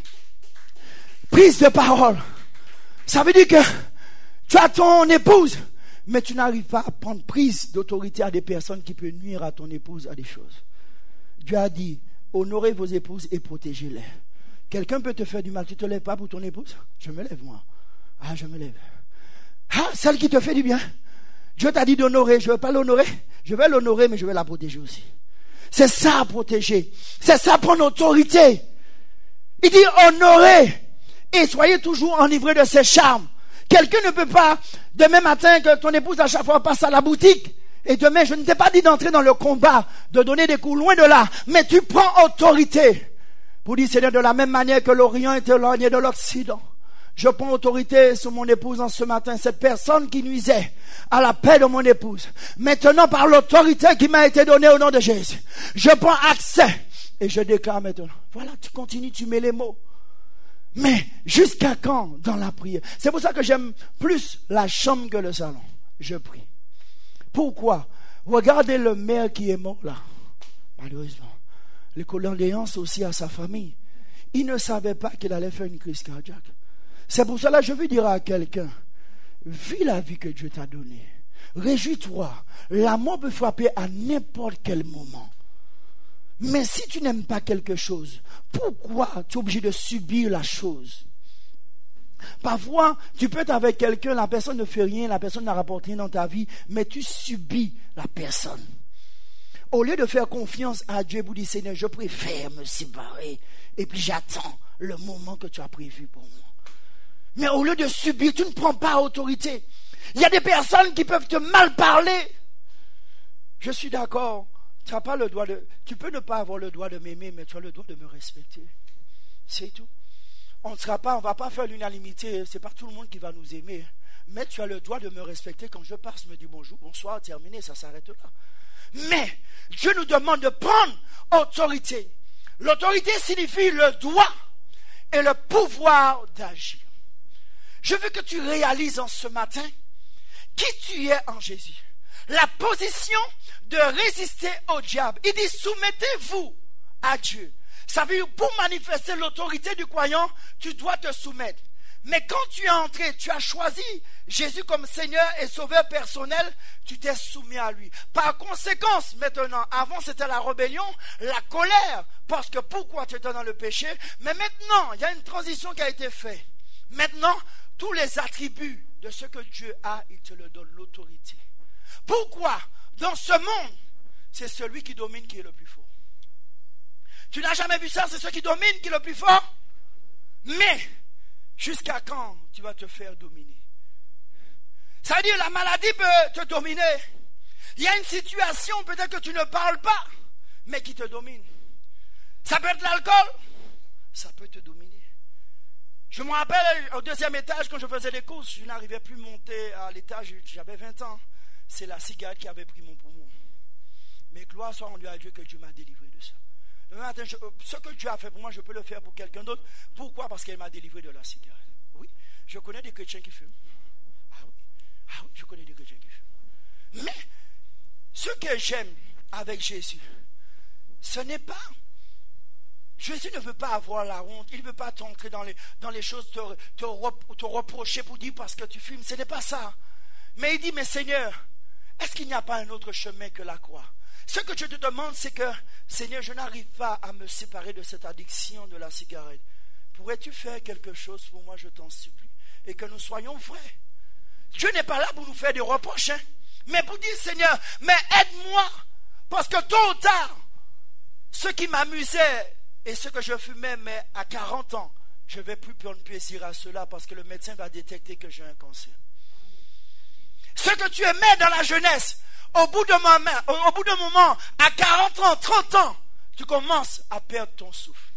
Prise de parole. Ça veut dire que tu as ton épouse, mais tu n'arrives pas à prendre prise d'autorité à des personnes qui peuvent nuire à ton épouse à des choses. Dieu a dit, honorez vos épouses et protégez-les. Quelqu'un peut te faire du mal, tu ne te lèves pas pour ton épouse? Je me lève moi. Ah, je me lève. Ah, celle qui te fait du bien. Dieu t'a dit d'honorer, je ne veux pas l'honorer. Je vais l'honorer, mais je vais la protéger aussi. C'est ça, protéger. C'est ça, prendre autorité. Il dit honorer. Et soyez toujours enivrés de ses charmes. Quelqu'un ne peut pas, demain matin, que ton épouse à chaque fois passe à la boutique. Et demain, je ne t'ai pas dit d'entrer dans le combat, de donner des coups loin de là. Mais tu prends autorité. Pour dire, Seigneur, de la même manière que l'Orient est éloigné de l'Occident. Je prends autorité sur mon épouse en ce matin. Cette personne qui nuisait à la paix de mon épouse. Maintenant, par l'autorité qui m'a été donnée au nom de Jésus, je prends accès et je déclare maintenant. Voilà, tu continues, tu mets les mots. Mais jusqu'à quand dans la prière? C'est pour ça que j'aime plus la chambre que le salon. Je prie. Pourquoi? Regardez le maire qui est mort là. Malheureusement. Les condoléances aussi à sa famille. Il ne savait pas qu'il allait faire une crise cardiaque. C'est pour cela que je veux dire à quelqu'un, vis la vie que Dieu t'a donnée. Réjouis-toi. La mort peut frapper à n'importe quel moment. Mais si tu n'aimes pas quelque chose, pourquoi tu es obligé de subir la chose? Parfois, tu peux être avec quelqu'un, la personne ne fait rien, la personne n'a rapporté rien dans ta vie, mais tu subis la personne. Au lieu de faire confiance à Dieu, vous dites, Seigneur, je préfère me séparer et puis j'attends le moment que tu as prévu pour moi. Mais au lieu de subir, tu ne prends pas autorité. Il y a des personnes qui peuvent te mal parler. Je suis d'accord. Tu n'as pas le droit de, tu peux ne pas avoir le droit de m'aimer, mais tu as le droit de me respecter. C'est tout. On ne sera pas, on va pas faire l'unanimité. C'est pas tout le monde qui va nous aimer. Mais tu as le droit de me respecter quand je passe, me dis bonjour, bonsoir, terminé, ça s'arrête là. Mais Dieu nous demande de prendre autorité. L'autorité signifie le droit et le pouvoir d'agir. Je veux que tu réalises en ce matin qui tu es en Jésus. La position de résister au diable. Il dit soumettez-vous à Dieu. Ça veut dire pour manifester l'autorité du croyant, tu dois te soumettre. Mais quand tu es entré, tu as choisi Jésus comme Seigneur et Sauveur personnel, tu t'es soumis à lui. Par conséquent, maintenant, avant c'était la rébellion, la colère, parce que pourquoi tu étais dans le péché, mais maintenant, il y a une transition qui a été faite. Maintenant, tous les attributs de ce que Dieu a, il te le donne, l'autorité. Pourquoi? Dans ce monde, c'est celui qui domine qui est le plus fort. Tu n'as jamais vu ça, c'est celui qui domine qui est le plus fort. Mais, jusqu'à quand tu vas te faire dominer? Ça veut dire la maladie peut te dominer. Il y a une situation, peut-être que tu ne parles pas, mais qui te domine. Ça peut être l'alcool, ça peut te dominer. Je me rappelle au deuxième étage, quand je faisais des courses, je n'arrivais plus à monter à l'étage, j'avais vingt ans. C'est la cigarette qui avait pris mon poumon. Mais gloire soit rendue à Dieu que Dieu m'a délivré de ça. Le matin, je, ce que Dieu a fait pour moi, je peux le faire pour quelqu'un d'autre. Pourquoi? Parce qu'elle m'a délivré de la cigarette. Oui, je connais des chrétiens qui fument. Ah oui, ah oui, je connais des chrétiens qui fument. Mais ce que j'aime avec Jésus, ce n'est pas... Jésus ne veut pas avoir la honte. Il ne veut pas t'entrer dans les, dans les choses, te, te, rep, te reprocher pour dire parce que tu fumes. Ce n'est pas ça. Mais il dit, mais Seigneur, est-ce qu'il n'y a pas un autre chemin que la croix? Ce que je te demande, c'est que, Seigneur, je n'arrive pas à me séparer de cette addiction de la cigarette. Pourrais-tu faire quelque chose pour moi, je t'en supplie, et que nous soyons vrais? Dieu n'est pas là pour nous faire des reproches, hein, mais pour dire, Seigneur, mais aide-moi, parce que tôt ou tard, ce qui m'amusait et ce que je fumais, mais à quarante ans, je ne vais plus prendre plaisir à cela parce que le médecin va détecter que j'ai un cancer. Ce que tu aimais dans la jeunesse, Au bout d'un moment, au bout d'un moment, à quarante ans, trente ans, tu commences à perdre ton souffle.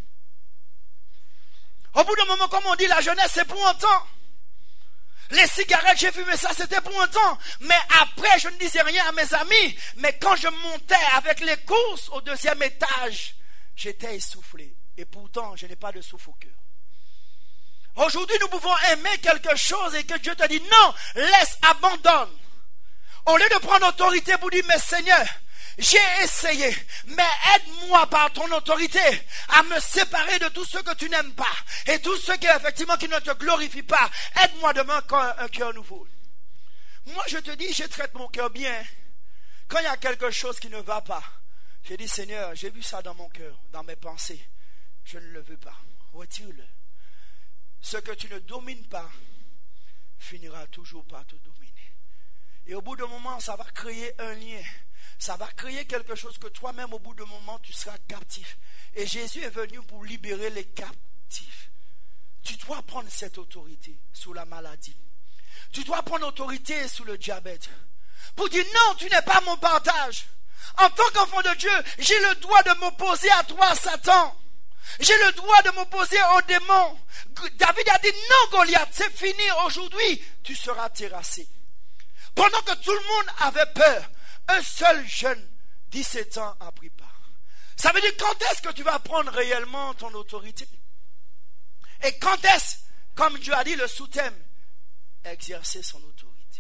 Au bout d'un moment, comme on dit, la jeunesse, c'est pour un temps. Les cigarettes, j'ai fumé ça, c'était pour un temps. Mais après, je ne disais rien à mes amis. Mais quand je montais avec les courses au deuxième étage, j'étais essoufflé. Et pourtant, je n'ai pas de souffle au cœur. Aujourd'hui, nous pouvons aimer quelque chose et que Dieu te dit non, laisse, abandonne. Au lieu de prendre autorité pour dire, mais Seigneur, j'ai essayé, mais aide-moi par ton autorité à me séparer de tout ce que tu n'aimes pas et tout ce qui effectivement qui ne te glorifie pas. Aide-moi demain un, un cœur nouveau. Moi, je te dis, je traite mon cœur bien. Quand il y a quelque chose qui ne va pas, j'ai dit, Seigneur, j'ai vu ça dans mon cœur, dans mes pensées. Je ne le veux pas. Retire-le. Ce que tu ne domines pas finira toujours par te dominer. Et au bout d'un moment, ça va créer un lien. Ça va créer quelque chose que toi-même, au bout d'un moment, tu seras captif. Et Jésus est venu pour libérer les captifs. Tu dois prendre cette autorité sur la maladie. Tu dois prendre autorité sur le diabète. Pour dire non, tu n'es pas mon partage. En tant qu'enfant de Dieu, j'ai le droit de m'opposer à toi, Satan. J'ai le droit de m'opposer aux démons. David a dit non, Goliath, c'est fini aujourd'hui. Tu seras terrassé. Pendant que tout le monde avait peur, un seul jeune, dix-sept ans, a pris part. Ça veut dire quand est-ce que tu vas prendre réellement ton autorité? Et quand est-ce, comme Dieu a dit, le sous-thème, exercer son autorité?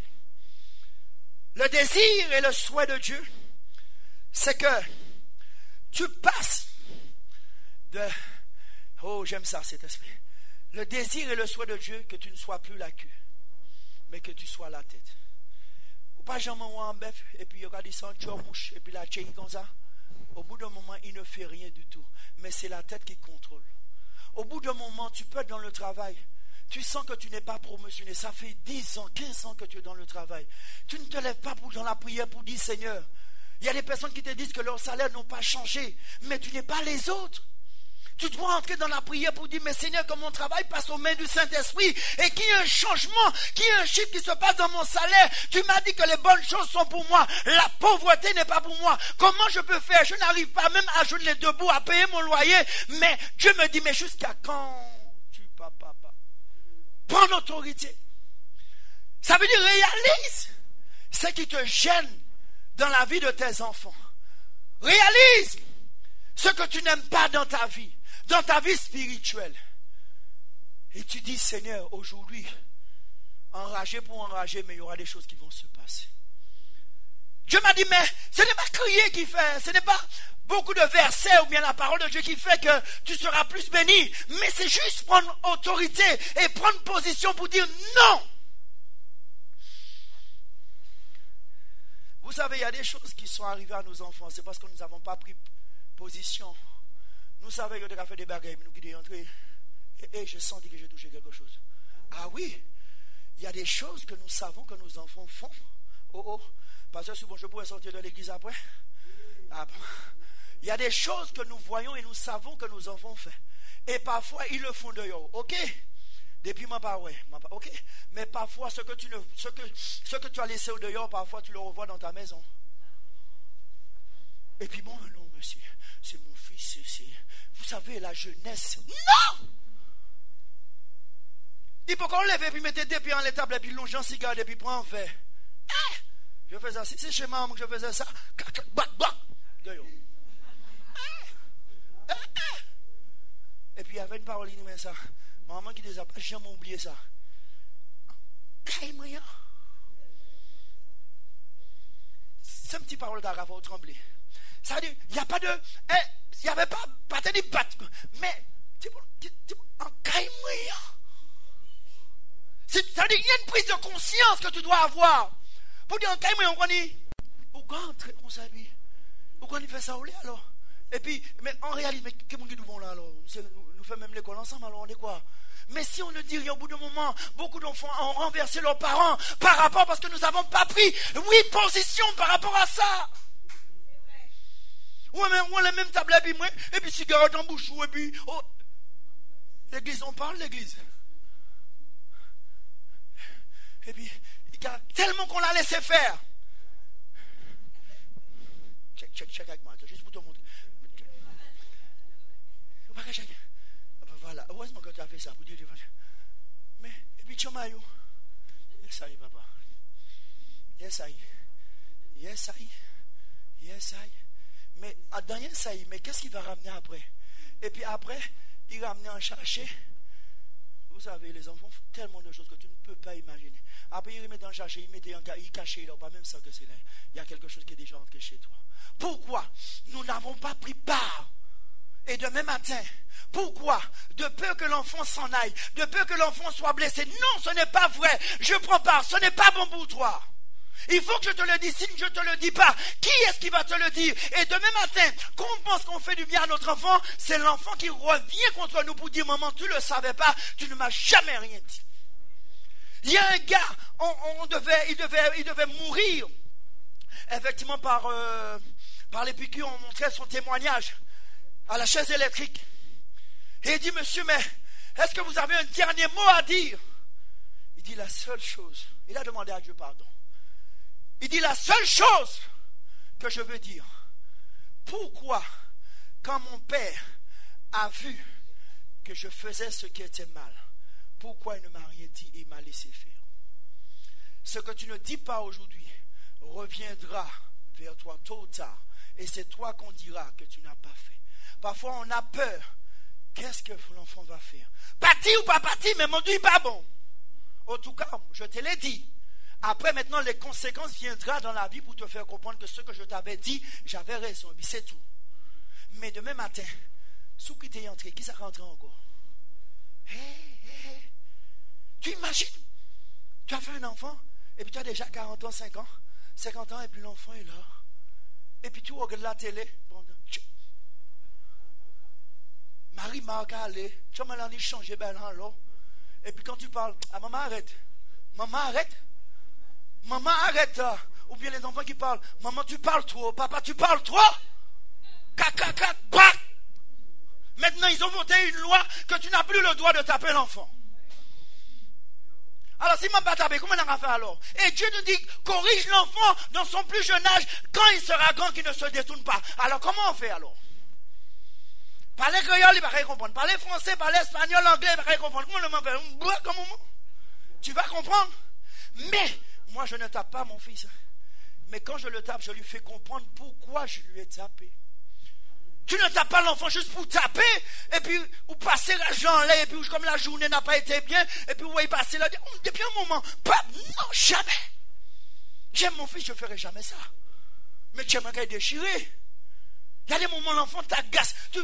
Le désir et le souhait de Dieu, c'est que tu passes de... Oh, j'aime ça, cet esprit. Le désir et le souhait de Dieu, que tu ne sois plus la queue, mais que tu sois la tête. Ou pas jamais un bœuf, et puis il regarde ça, tu as mouche, et puis la tchéie comme ça. Au bout d'un moment, il ne fait rien du tout. Mais c'est la tête qui contrôle. Au bout d'un moment, tu peux être dans le travail. Tu sens que tu n'es pas promotionné. Ça fait dix ans, quinze ans que tu es dans le travail. Tu ne te lèves pas pour, dans la prière pour dire Seigneur. Il y a des personnes qui te disent que leurs salaires n'ont pas changé. Mais tu n'es pas les autres. Tu dois entrer dans la prière pour dire, mais Seigneur, que mon travail passe aux mains du Saint-Esprit et qu'il y ait un changement, qu'il y ait un chiffre qui se passe dans mon salaire. Tu m'as dit que les bonnes choses sont pour moi. La pauvreté n'est pas pour moi. Comment je peux faire? Je n'arrive pas même à joindre les deux bouts, à payer mon loyer. Mais Dieu me dit, mais jusqu'à quand tu vas, papa? Prends l'autorité. Ça veut dire, réalise ce qui te gêne dans la vie de tes enfants. Réalise ce que tu n'aimes pas dans ta vie. Dans ta vie spirituelle. Et tu dis, Seigneur, aujourd'hui, enragé pour enrager, mais il y aura des choses qui vont se passer. Dieu m'a dit, mais ce n'est pas crier qui fait, ce n'est pas beaucoup de versets ou bien la parole de Dieu qui fait que tu seras plus béni, mais c'est juste prendre autorité et prendre position pour dire non. Vous savez, il y a des choses qui sont arrivées à nos enfants, c'est parce que nous n'avons pas pris position. Nous savons que tu as fait des bagailles, mais nous qui sommes entrés. Et, et je sens que j'ai touché quelque chose. Ah oui, il y a des choses que nous savons que nos enfants font. Oh oh, parce que souvent je pourrais sortir de l'église après. Ah bon. Il y a des choses que nous voyons et nous savons que nos enfants font. Et parfois ils le font dehors. Ok? Depuis ma part, ouais. Ok? Mais parfois ce que tu ne, ce que, ce que tu as laissé au dehors, parfois tu le revois dans ta maison. Et puis bon, non monsieur, c'est mon fils, c'est... Vous savez, la jeunesse. Non! Il peut qu'on lève et puis mettre des pieds en l'étable et puis longer un cigare et puis prendre un verre. Ah! Je faisais ça. Si c'est chez maman que je faisais ça, et puis il y avait une parole qui dit ça. Maman qui disait, pas jamais oublié ça. C'est une petite parole d'arabe au tremblé. Ça veut dire, il n'y a pas de. Eh, il n'y avait pas. Pas de battre. Mais, en caïmoya. Ça veut dire, il y a une prise de conscience que tu dois avoir. Pour dire, en caïmoya, on dit, pourquoi entrer comme ça, lui? Pourquoi on fait ça au lait alors? Et puis, mais en réalité, mais qu'est-ce que nous faisons là alors? Nous, nous faisons même l'école ensemble, alors on est quoi? Mais si on ne dit rien au bout d'un moment, beaucoup d'enfants ont renversé leurs parents par rapport parce que nous n'avons pas pris, oui, position par rapport à ça. Ou on a la même table et puis moi, et puis cigarette en bouche, et puis oh. L'église, on parle l'église. Et puis, tellement qu'on l'a laissé faire. check, check, check avec moi, juste pour te montrer. Voilà, heureusement que tu as fait ça pour dire l'évangile. Mais, et puis tu m'as eu. Yes, ça y est, papa. Yes, ça y est. Yes, ça y est. Yes, ça y est. Mais, dans yes, ça y est, mais qu'est-ce qu'il va ramener après? Et puis après, il ramener en chercher. Vous savez, les enfants font tellement de choses que tu ne peux pas imaginer. Après, il remet dans le chercher, il mettait en il cachait, là, pas même ça que c'est là. Il y a quelque chose qui est déjà entré chez toi. Pourquoi nous n'avons pas pris part? Et demain matin, pourquoi? De peur que l'enfant s'en aille, de peur que l'enfant soit blessé. Non, ce n'est pas vrai. Je prends part, ce n'est pas bon pour toi. Il faut que je te le dise, si je ne te le dis pas, qui est-ce qui va te le dire? Et demain matin, quand on pense qu'on fait du bien à notre enfant, c'est l'enfant qui revient contre nous pour dire, maman, tu ne le savais pas, tu ne m'as jamais rien dit. Il y a un gars, on, on devait, il, devait, il devait mourir, effectivement par, euh, par les piqûres, on montrait son témoignage à la chaise électrique. Et il dit, monsieur, mais est-ce que vous avez un dernier mot à dire? Il dit la seule chose, il a demandé à Dieu pardon. Il dit la seule chose que je veux dire, pourquoi quand mon père a vu que je faisais ce qui était mal, pourquoi il ne m'a rien dit et il m'a laissé faire? Ce que tu ne dis pas aujourd'hui reviendra vers toi tôt ou tard, et c'est toi qu'on dira que tu n'as pas fait. Parfois on a peur. Qu'est-ce que l'enfant va faire? Parti ou pas parti, mais mon Dieu n'est pas bon. En tout cas, je te l'ai dit. Après, maintenant, les conséquences viendront dans la vie pour te faire comprendre que ce que je t'avais dit, j'avais raison. Et puis c'est tout. Mais demain matin, sous qui t'es entré, qui ça rentre encore? Hey, hey, hey. Tu imagines? Tu as fait un enfant, et puis tu as déjà quarante ans, cinq ans, cinquante ans, et puis l'enfant est là. Et puis tu regardes la télé. Marie m'a allé, tu m'as dit changer ben là. Et puis quand tu parles, ah maman arrête, maman arrête, maman arrête. Ou bien les enfants qui parlent, maman tu parles trop, papa tu parles trop. Caca, caca, bac. Maintenant ils ont voté une loi que tu n'as plus le droit de taper l'enfant. Alors si maman va taper, comment on va faire alors? Et Dieu nous dit, corrige l'enfant dans son plus jeune âge, quand il sera grand qu'il ne se détourne pas. Alors comment on fait alors? Parler créole, il va rien comprendre. Parler français, parler espagnol, anglais, il va rien comprendre. Comment le moment fait? Comment? Tu vas comprendre? Mais, moi je ne tape pas mon fils. Mais quand je le tape, je lui fais comprendre pourquoi je lui ai tapé. Tu ne tapes pas l'enfant juste pour taper, et puis, ou passer l'argent là, et puis, comme la journée n'a pas été bien, et puis, vous voyez passer là, depuis un moment, pas, non, jamais. J'aime mon fils, je ne ferai jamais ça. Mais tu aimerais déchirer. Il y a des moments, l'enfant t'agace. Tu...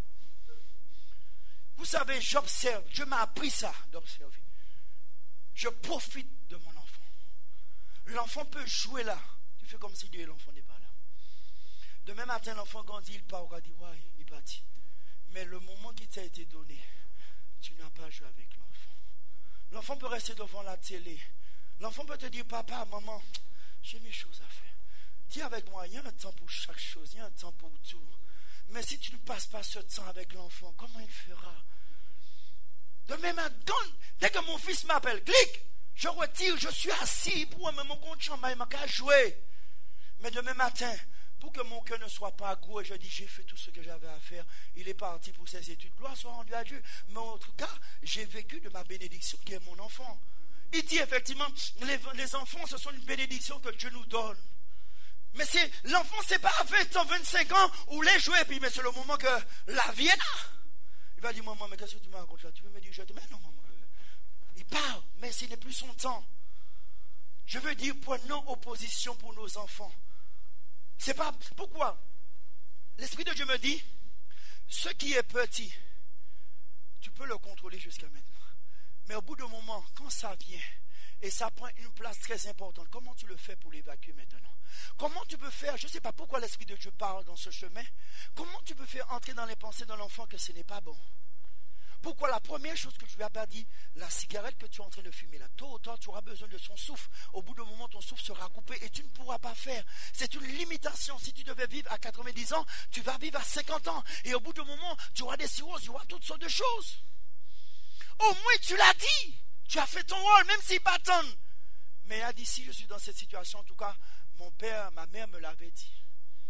Vous savez, j'observe, Dieu m'a appris ça, d'observer. Je profite de mon enfant. L'enfant peut jouer là. Tu fais comme si Dieu et l'enfant n'est pas là. Demain matin, l'enfant grandit, il part, on dit, ouais, il est parti. Mais le moment qui t'a été donné, tu n'as pas joué avec l'enfant. L'enfant peut rester devant la télé. L'enfant peut te dire, papa, maman, j'ai mes choses à faire. Dis avec moi, il y a un temps pour chaque chose, il y a un temps pour tout. Mais si tu ne passes pas ce temps avec l'enfant, comment il fera? Demain matin, dès que mon fils m'appelle, clic, je retire, je suis assis pour mon compte chambre, il m'a qu'à jouer. Mais demain matin, pour que mon cœur ne soit pas gros, et je dis, j'ai fait tout ce que j'avais à faire, il est parti pour ses études. Gloire soit rendue à Dieu. Mais en tout cas, j'ai vécu de ma bénédiction qui est mon enfant. Il dit effectivement, les, les enfants, ce sont une bénédiction que Dieu nous donne. Mais c'est, l'enfant, c'est pas à vingt ans, vingt-cinq ans, où les jouer, puis mais c'est le moment que la vie est là. Il va dire, maman, mais qu'est-ce que tu me racontes là? Tu veux me dire, je te mets, non, maman. Il parle, mais ce n'est plus son temps. Je veux dire, prenons opposition pour nos enfants. C'est pas, pourquoi? L'Esprit de Dieu me dit, ce qui est petit, tu peux le contrôler jusqu'à maintenant. Mais au bout d'un moment, quand ça vient, et ça prend une place très importante, comment tu le fais pour l'évacuer maintenant? Comment tu peux faire, je ne sais pas pourquoi l'Esprit de Dieu parle dans ce chemin, comment tu peux faire entrer dans les pensées de l'enfant que ce n'est pas bon? Pourquoi la première chose que tu lui as pas dit, la cigarette que tu es en train de fumer là, tôt ou tard tu auras besoin de son souffle. Au bout d'un moment, ton souffle sera coupé et tu ne pourras pas faire. C'est une limitation. Si tu devais vivre à quatre-vingt-dix ans, tu vas vivre à cinquante ans. Et au bout d'un moment, tu auras des cirrhoses, tu auras toutes sortes de choses. Au moins tu l'as dit. Tu as fait ton rôle, même s'il bâtonne. Mais il a dit, si je suis dans cette situation, en tout cas, mon père, ma mère me l'avait dit.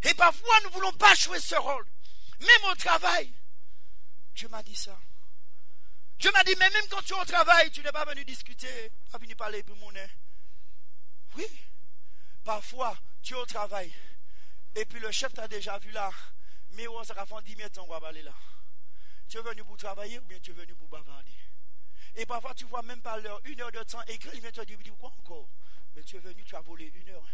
Et parfois, nous ne voulons pas jouer ce rôle. Même au travail. Dieu m'a dit ça. Dieu m'a dit, mais même quand tu es au travail, tu n'es pas venu discuter, pas venu parler pour mon nez. Oui. Parfois, tu es au travail. Et puis le chef t'a déjà vu là. Mais on s'est fait dix minutes, on va aller là. Tu es venu pour travailler ou bien tu es venu pour bavarder? Et parfois, tu vois même pas l'heure, une heure de temps. Et quand il vient te dire, quoi encore? Mais tu es venu, tu as volé une heure.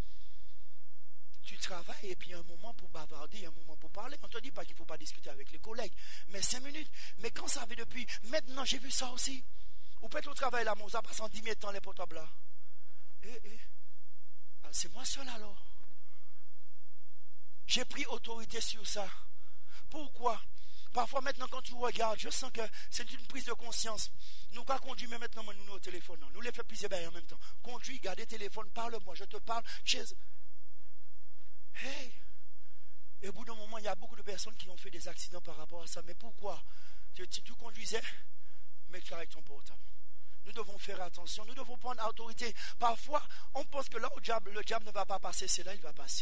Tu travailles et puis il y a un moment pour bavarder, il y a un moment pour parler. On ne te dit pas qu'il ne faut pas discuter avec les collègues. Mais cinq minutes. Mais quand ça fait depuis, maintenant j'ai vu ça aussi. Ou peut-être au travail là, ça passe en dix minutes dans les portables là. Eh, eh. Ah, c'est moi seul alors. J'ai pris autorité sur ça. Pourquoi? Parfois maintenant quand tu regardes, je sens que c'est une prise de conscience. Nous pas conduire, mais maintenant nous nous au téléphone. Non. Nous les faisons plusieurs bails en même temps. Conduis, garde le téléphone, parle-moi, je te parle. Chez... Hey! Et au bout d'un moment, il y a beaucoup de personnes qui ont fait des accidents par rapport à ça. Mais pourquoi? Tu, tu, tu conduisais, mais tu arrêtes ton portable. Nous devons faire attention, nous devons prendre autorité. Parfois, on pense que là où le diable, le diable ne va pas passer, c'est là il va passer.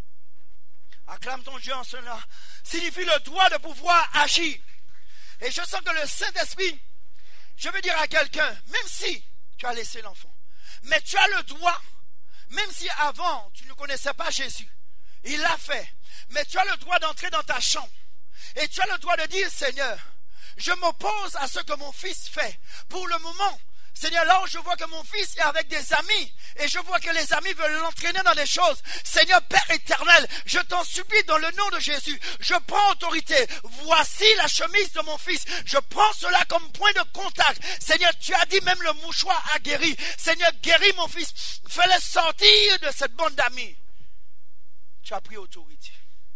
Acclame ton Dieu en cela. Signifie le droit de pouvoir agir. Et je sens que le Saint-Esprit, je veux dire à quelqu'un, même si tu as laissé l'enfant, mais tu as le droit, même si avant tu ne connaissais pas Jésus, il l'a fait, mais tu as le droit d'entrer dans ta chambre et tu as le droit de dire, Seigneur, je m'oppose à ce que mon fils fait. Pour le moment, Seigneur, là où je vois que mon fils est avec des amis et je vois que les amis veulent l'entraîner dans des choses, Seigneur Père éternel, je t'en supplie dans le nom de Jésus, je prends autorité. Voici la chemise de mon fils, je prends cela comme point de contact. Seigneur, tu as dit même le mouchoir a guéri. Seigneur, guéris mon fils, fais-le sortir de cette bande d'amis. Tu as pris autorité.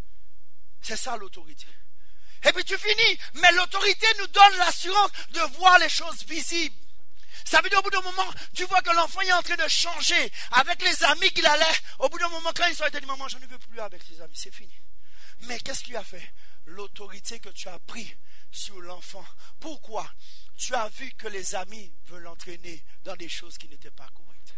C'est ça l'autorité. Et puis tu finis, mais l'autorité nous donne l'assurance de voir les choses visibles. Ça veut dire au bout d'un moment, tu vois que l'enfant est en train de changer avec les amis qu'il allait. Au bout d'un moment, quand il soit dit, maman, je ne veux plus avec les amis, c'est fini. Mais qu'est-ce qu'il a fait? L'autorité que tu as pris sur l'enfant. Pourquoi? Tu as vu que les amis veulent l'entraîner dans des choses qui n'étaient pas correctes.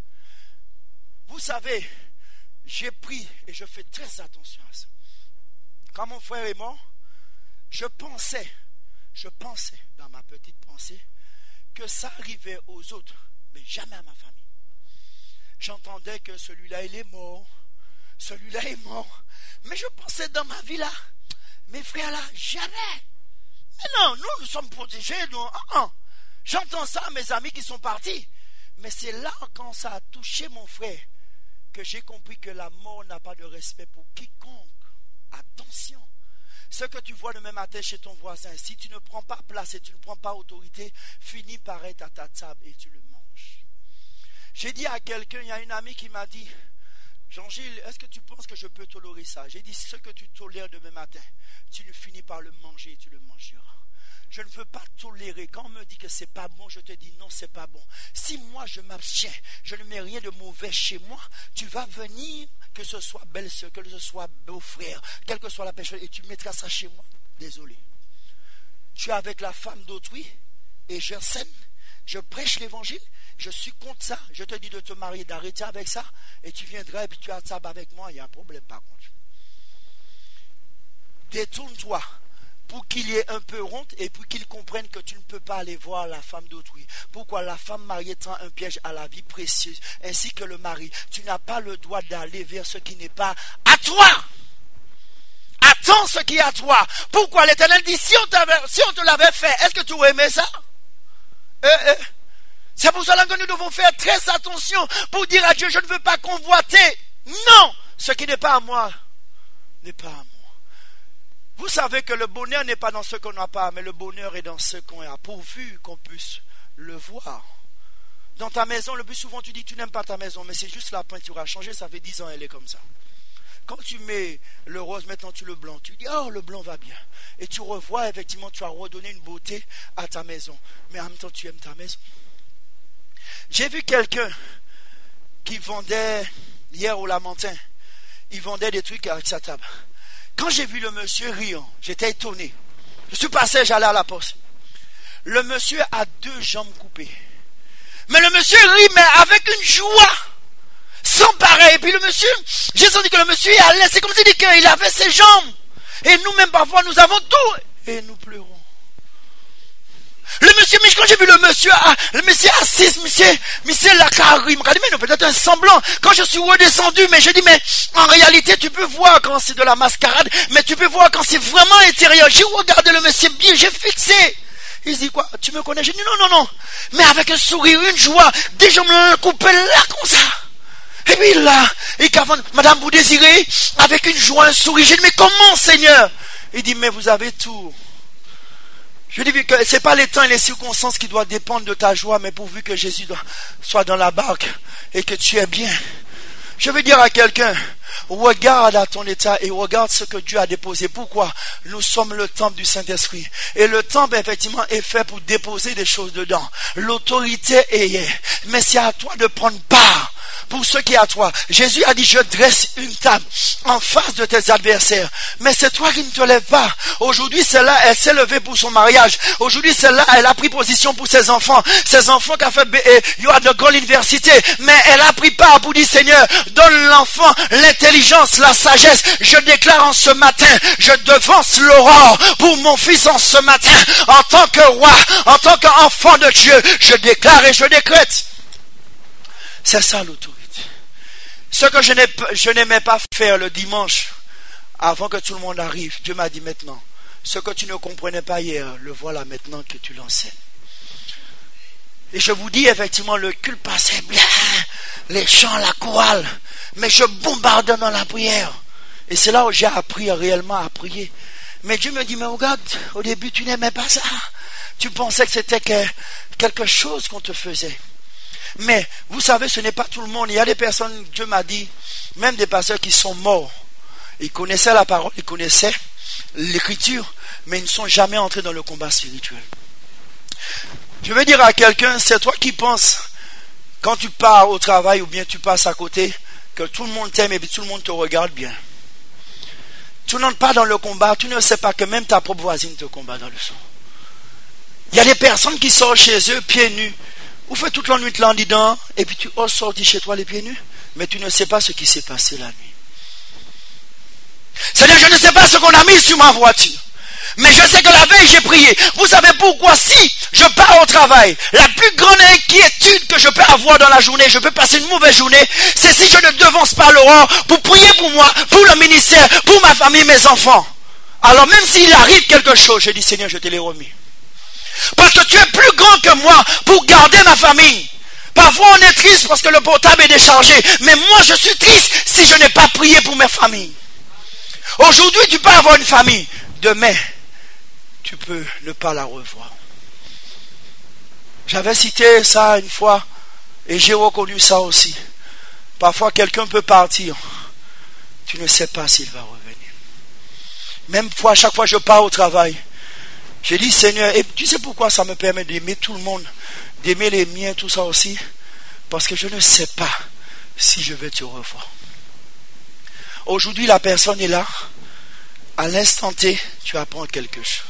Vous savez, j'ai pris et je fais très attention à ça. Quand mon frère est mort, je pensais, je pensais dans ma petite pensée, que ça arrivait aux autres, mais jamais à ma famille. J'entendais que celui-là, il est mort, celui-là est mort, mais je pensais dans ma vie là, mes frères là, jamais. Mais non, nous, nous sommes protégés, nous. Ah, ah. J'entends ça à mes amis qui sont partis, mais c'est là, quand ça a touché mon frère, que j'ai compris que la mort n'a pas de respect pour quiconque. Attention. Ce que tu vois demain matin chez ton voisin, si tu ne prends pas place et tu ne prends pas autorité, finis par être à ta table et tu le manges. J'ai dit à quelqu'un, il y a une amie qui m'a dit, Jean-Gilles, est-ce que tu penses que je peux tolérer ça? J'ai dit, ce que tu tolères demain matin, tu ne finis par le manger et tu le mangeras. Je ne veux pas tolérer. Quand on me dit que c'est pas bon, je te dis non, c'est pas bon. Si moi je m'abstiens, je ne mets rien de mauvais chez moi, tu vas venir, que ce soit belle-sœur, que ce soit beau-frère, quelle que soit la personne, et tu mettras ça chez moi. Désolé. Tu es avec la femme d'autrui et j'enseigne, je prêche l'évangile, je suis contre ça. Je te dis de te marier, d'arrêter avec ça, et tu viendras et puis tu as table avec moi, il y a un problème par contre. Détourne-toi. Pour qu'il y ait un peu honte et pour qu'ils comprennent que tu ne peux pas aller voir la femme d'autrui. Pourquoi la femme mariée tend un piège à la vie précieuse, ainsi que le mari. Tu n'as pas le droit d'aller vers ce qui n'est pas à toi. Attends ce qui est à toi. Pourquoi l'Éternel dit, si on, si on te l'avait fait, est-ce que tu aurais aimé ça? eh, eh. C'est pour cela que nous devons faire très attention pour dire à Dieu, je ne veux pas convoiter. Non, ce qui n'est pas à moi n'est pas à moi. Vous savez que le bonheur n'est pas dans ce qu'on n'a pas, mais le bonheur est dans ce qu'on a, pourvu qu'on puisse le voir. Dans ta maison, le plus souvent tu dis tu n'aimes pas ta maison, mais c'est juste la peinture a changé, ça fait dix ans elle est comme ça. Quand tu mets le rose, maintenant tu le blanc, tu dis oh le blanc va bien. Et tu revois effectivement, tu as redonné une beauté à ta maison, mais en même temps tu aimes ta maison. J'ai vu quelqu'un qui vendait, hier au Lamentin, il vendait des trucs avec sa table. Quand j'ai vu le monsieur riant, j'étais étonné. Je suis passé, j'allais à la poste. Le monsieur a deux jambes coupées. Mais le monsieur rit, mais avec une joie, sans sens pareil. Et puis le monsieur, j'ai senti que le monsieur est à l'aise. C'est comme s'il dit qu'il avait ses jambes. Et nous-mêmes, parfois, nous avons tout. Et nous pleurons. Le monsieur, mais quand j'ai vu le monsieur, le monsieur assis, monsieur, monsieur Lacari, il m'a dit, mais non, peut-être un semblant. Quand je suis redescendu, mais je dis, mais en réalité, tu peux voir quand c'est de la mascarade, mais tu peux voir quand c'est vraiment intérieur. J'ai regardé le monsieur bien, j'ai fixé. Il se dit quoi? Tu me connais? J'ai dit, non, non, non. Mais avec un sourire, une joie, déjà me couper là, comme ça. Et puis là, et qu'avant, madame, vous désirez, avec une joie, un sourire. J'ai dit, mais comment, Seigneur? Il dit, mais vous avez tout. Je dis que ce n'est pas les temps et les circonstances qui doivent dépendre de ta joie, mais pourvu que Jésus soit dans la barque et que tu es bien. Je veux dire à quelqu'un, regarde à ton état et regarde ce que Dieu a déposé. Pourquoi? Nous sommes le temple du Saint-Esprit. Et le temple, effectivement, est fait pour déposer des choses dedans. L'autorité est, mais c'est à toi de prendre part. Pour ce qui est à toi. Jésus a dit, je dresse une table en face de tes adversaires. Mais c'est toi qui ne te lèves pas. Aujourd'hui, celle-là, elle s'est levée pour son mariage. Aujourd'hui, celle-là, elle a pris position pour ses enfants. Ses enfants qui a fait, you are the grande université. Mais elle a pris part pour dire, Seigneur, donne l'enfant l'intelligence, la sagesse. Je déclare en ce matin, je devance l'aurore pour mon fils en ce matin. En tant que roi, en tant qu'enfant de Dieu, je déclare et je décrète. C'est ça l'autorité. Ce que je, n'ai, je n'aimais pas faire le dimanche, avant que tout le monde arrive, Dieu m'a dit maintenant, ce que tu ne comprenais pas hier, le voilà maintenant que tu l'enseignes. Et je vous dis effectivement, le culte passait bien, les chants, la chorale, mais je bombardais dans la prière. Et c'est là où j'ai appris réellement à prier. Mais Dieu me dit, mais regarde, au début tu n'aimais pas ça. Tu pensais que c'était que, quelque chose qu'on te faisait. Mais vous savez, ce n'est pas tout le monde. Il y a des personnes, Dieu m'a dit, même des pasteurs qui sont morts. Ils connaissaient la parole, ils connaissaient l'écriture, mais ils ne sont jamais entrés dans le combat spirituel. Je veux dire à quelqu'un, c'est toi qui penses, quand tu pars au travail ou bien tu passes à côté, que tout le monde t'aime et puis tout le monde te regarde bien. Tu n'entres pas dans le combat, tu ne sais pas que même ta propre voisine te combat dans le sang. Il y a des personnes qui sortent chez eux pieds nus. Vous faites toute la nuit là en dedans, et puis tu oses sortir chez toi les pieds nus, mais tu ne sais pas ce qui s'est passé la nuit. C'est-à-dire, je ne sais pas ce qu'on a mis sur ma voiture, mais je sais que la veille j'ai prié. Vous savez pourquoi? Si je pars au travail, la plus grande inquiétude que je peux avoir dans la journée, je peux passer une mauvaise journée, c'est si je ne devance pas l'aurore pour prier pour moi, pour le ministère, pour ma famille, mes enfants. Alors même s'il arrive quelque chose, je dis, Seigneur, je te l'ai remis. Parce que tu es plus grand que moi pour garder ma famille. Parfois on est triste parce que le portable est déchargé. Mais moi je suis triste si je n'ai pas prié pour mes familles. Aujourd'hui tu peux avoir une famille. Demain tu peux ne pas la revoir. J'avais cité ça une fois et j'ai reconnu ça aussi. Parfois quelqu'un peut partir. Tu ne sais pas s'il va revenir. Même fois, à chaque fois que je pars au travail, j'ai dit, Seigneur, et tu sais pourquoi ça me permet d'aimer tout le monde, d'aimer les miens, tout ça aussi? Parce que je ne sais pas si je vais te revoir. Aujourd'hui, la personne est là. À l'instant T, tu apprends quelque chose.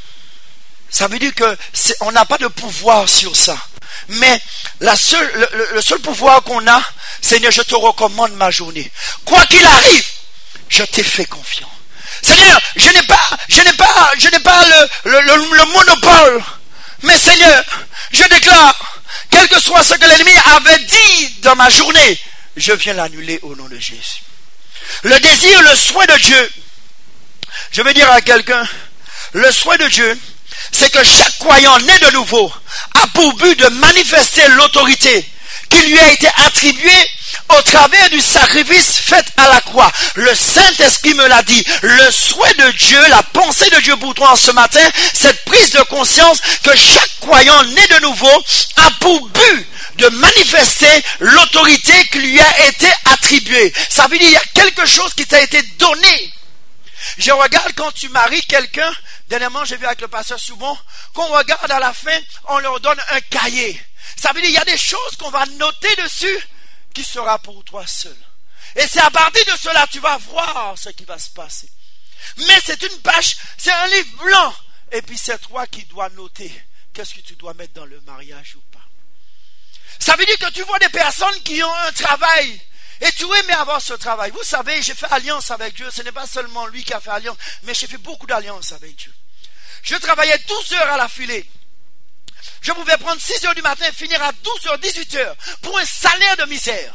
Ça veut dire que c'est, on n'a pas de pouvoir sur ça. Mais la seule, le, le seul pouvoir qu'on a, Seigneur, je te recommande ma journée. Quoi qu'il arrive, je t'ai fait confiance. Seigneur, je n'ai pas, je n'ai pas, je n'ai pas le, le, le, le monopole. Mais Seigneur, je déclare, quel que soit ce que l'ennemi avait dit dans ma journée, je viens l'annuler au nom de Jésus. Le désir, le souhait de Dieu, je vais dire à quelqu'un, le souhait de Dieu, c'est que chaque croyant né de nouveau a pour but de manifester l'autorité qui lui a été attribuée au travers du sacrifice fait à la croix. Le Saint-Esprit me l'a dit. Le souhait de Dieu, la pensée de Dieu pour toi en ce matin, cette prise de conscience que chaque croyant né de nouveau a pour but de manifester l'autorité qui lui a été attribuée. Ça veut dire qu'il y a quelque chose qui t'a été donné. Je regarde quand tu maries quelqu'un, dernièrement j'ai vu avec le pasteur Soubon, qu'on regarde à la fin, on leur donne un cahier. Ça veut dire qu'il y a des choses qu'on va noter dessus qui sera pour toi seul. Et c'est à partir de cela tu vas voir ce qui va se passer. Mais c'est une page, c'est un livre blanc. Et puis c'est toi qui dois noter qu'est-ce que tu dois mettre dans le mariage ou pas. Ça veut dire que tu vois des personnes qui ont un travail Et tu aimais avoir ce travail. Vous savez, j'ai fait alliance avec Dieu. Ce n'est pas seulement lui qui a fait alliance, mais j'ai fait beaucoup d'alliances avec Dieu. Je travaillais douze heures à la filée. Je pouvais prendre six heures du matin et finir à douze heures, dix-huit heures pour un salaire de misère.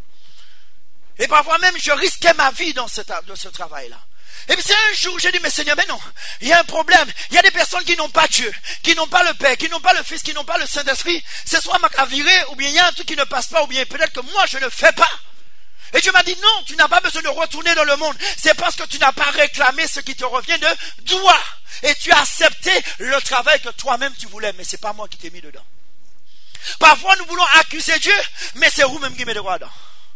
Et parfois même, je risquais ma vie dans ce, dans ce travail-là. Et puis c'est un jour, j'ai dit, mais Seigneur, mais non, il y a un problème. Il y a des personnes qui n'ont pas Dieu, qui n'ont pas le Père, qui n'ont pas le Fils, qui n'ont pas le Saint-Esprit. C'est soit ma virée, ou bien il y a un truc qui ne passe pas, ou bien peut-être que moi, je ne fais pas. Et Dieu m'a dit, non, tu n'as pas besoin de retourner dans le monde. C'est parce que tu n'as pas réclamé ce qui te revient de droit. Et tu as accepté le travail que toi-même tu voulais, mais c'est pas moi qui t'ai mis dedans. Parfois, nous voulons accuser Dieu, mais c'est vous-même qui met droit dedans.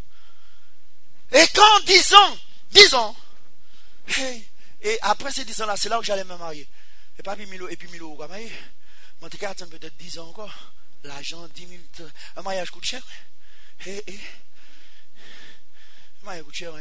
Et quand dix ans, dix ans, hey, et après ces dix ans-là, c'est là où j'allais me marier. Et pas puis Milo, et puis Milo, on va marier. Mon petit attend peut-être dix ans encore. L'argent, dix mille, un mariage coûte cher. Et, et, un mariage coûte cher, hein.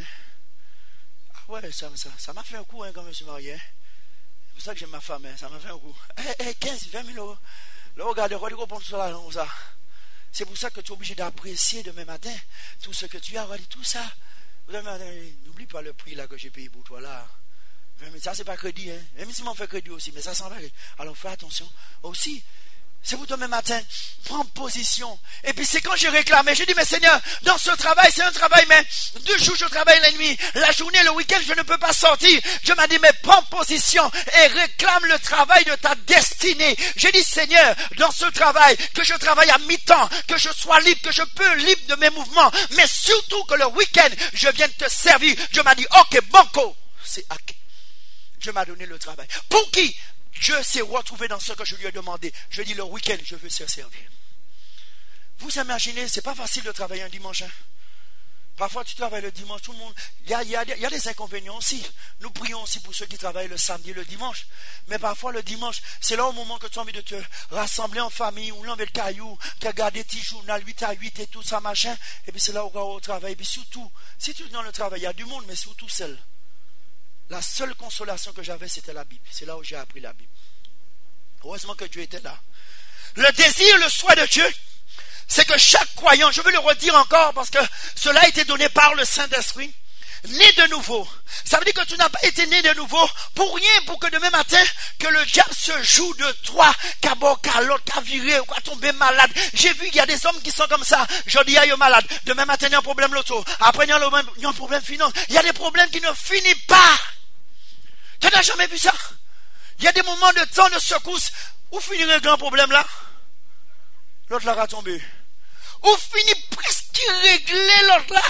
Ah ouais, ça, ça, ça m'a fait un coup, hein, quand je me suis marié, hein. C'est pour ça que j'aime ma femme, hein, ça m'a fait un coup. Eh, eh, quinze, vingt mille euros. Là, regardez, regardez, regardez tout ça, là, ça. C'est pour ça que tu es obligé d'apprécier demain matin tout ce que tu as, regardez tout ça. N'oublie pas le prix là que j'ai payé pour toi là. Mais ça c'est pas crédit, hein. Même si m'en fait crédit aussi, mais ça s'en va. Alors fais attention. Aussi, c'est pour demain matin, prends position. Et puis c'est quand j'ai réclamé, j'ai dit, mais Seigneur, dans ce travail, c'est un travail, mais deux jours je travaille la nuit, la journée, le week-end, je ne peux pas sortir. Dieu m'a dit, mais prends position et réclame le travail de ta destinée. J'ai dit, Seigneur, dans ce travail, que je travaille à mi-temps, que je sois libre, que je peux libre de mes mouvements, mais surtout que le week-end, je vienne te servir. Dieu m'a dit, ok, banco, c'est ok. Dieu m'a donné le travail. Pour qui? Dieu s'est retrouvé dans ce que je lui ai demandé. Je dis le week-end, je veux se servir. Vous imaginez, c'est pas facile de travailler un dimanche. Hein? Parfois, tu travailles le dimanche, tout le monde. Il y a, il y a, il y a des inconvénients aussi. Nous prions aussi pour ceux qui travaillent le samedi et le dimanche. Mais parfois, le dimanche, c'est là au moment que tu as envie de te rassembler en famille, ou l'enlever le caillou, qui a gardé tes journaux huit à huit et tout ça, machin. Et puis c'est là où on va au travail. Et puis surtout, si tu es dans le travail, il y a du monde, mais surtout seul. La seule consolation que j'avais, c'était la Bible. C'est là où j'ai appris la Bible. Heureusement que Dieu était là. Le désir, le souhait de Dieu, c'est que chaque croyant, je veux le redire encore parce que cela a été donné par le Saint-Esprit, né de nouveau. Ça veut dire que tu n'as pas été né de nouveau pour rien, pour que demain matin, que le diable se joue de toi, qu'à bord, qu'à l'autre, qu'à virer, ou qu'à tomber malade. J'ai vu qu'il y a des hommes qui sont comme ça. Je dis, il y a malade. Demain matin, il y a un problème l'auto. Après, il y a un problème finance. Il y a des problèmes qui ne finissent pas. Tu n'as jamais vu ça? Il y a des moments de temps de secousse. Où finit le grand problème là? L'autre là va tomber. Où finit presque réglé l'autre là?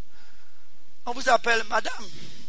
On vous appelle madame.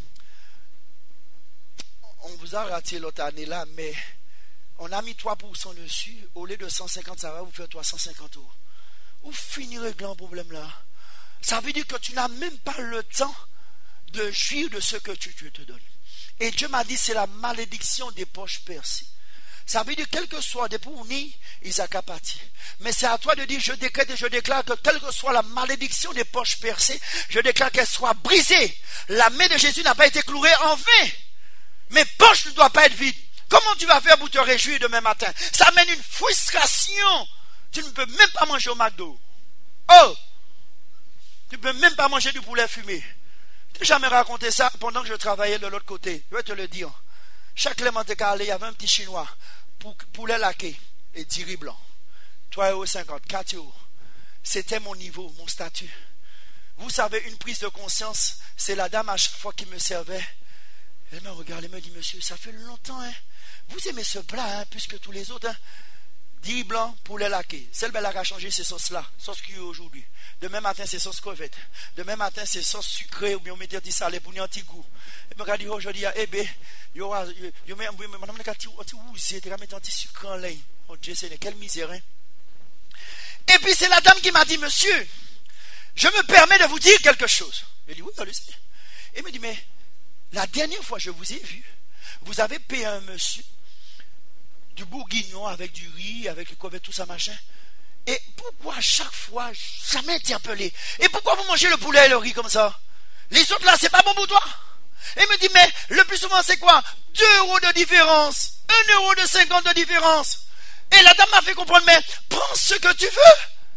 On vous a raté l'autre année là, mais on a mis trois pour cent dessus. Au lieu de cent cinquante, ça va vous faire trois cent cinquante euros. Où finit le grand problème là? Ça veut dire que tu n'as même pas le temps de jouir de ce que tu, tu te donnes. Et Dieu m'a dit, c'est la malédiction des poches percées. Ça veut dire, quel que soit des pournis, ils accaparent. Mais c'est à toi de dire, je décrète et je déclare que quelle que soit la malédiction des poches percées, je déclare qu'elle soit brisée. La main de Jésus n'a pas été clouée en vain. Mes poches ne doivent pas être vides. Comment tu vas faire pour te réjouir demain matin? Ça amène une frustration. Tu ne peux même pas manger au McDo. Oh! Tu ne peux même pas manger du poulet fumé. Je n'ai jamais raconté ça pendant que je travaillais de l'autre côté. Je vais te le dire. Chaque Clément Calais, il y avait un petit chinois, poulet laqué et dix riz blanc. trois euros cinquante, quatre euros. C'était mon niveau, mon statut. Vous savez, une prise de conscience, c'est la dame à chaque fois qui me servait. Elle me regarde et me dit, monsieur, ça fait longtemps, hein. Vous aimez ce plat, hein, plus que tous les autres, hein. dix riz blanc, poulet laqué. Celle belle a changé ces sauces-là, sauce cuite aujourd'hui. Demain matin, c'est sauce crevette. Demain matin, c'est sauce sucrée ou bien on met du salé pour un petit goût. Et me dit aujourd'hui, eh bien, il y aura, il y aura, madame, un petit ouzé, tu vas mettre un petit sucre en lait. Oh Dieu, c'est quelle misère, hein. Et puis c'est la dame qui m'a dit, monsieur, je me permets de vous dire quelque chose. Elle dit, oui, allez-y. Et elle me dit, mais la dernière fois que je vous ai vu, vous avez payé un monsieur du bourguignon avec du riz, avec le crevette, tout ça, machin. Et pourquoi à chaque fois, jamais interpellé? Et pourquoi vous mangez le poulet et le riz comme ça? Les autres là, c'est pas bon pour toi? Et il me dit, mais le plus souvent c'est quoi? deux euros de différence, un euro de cinquante de différence. Et la dame m'a fait comprendre, mais prends ce que tu veux.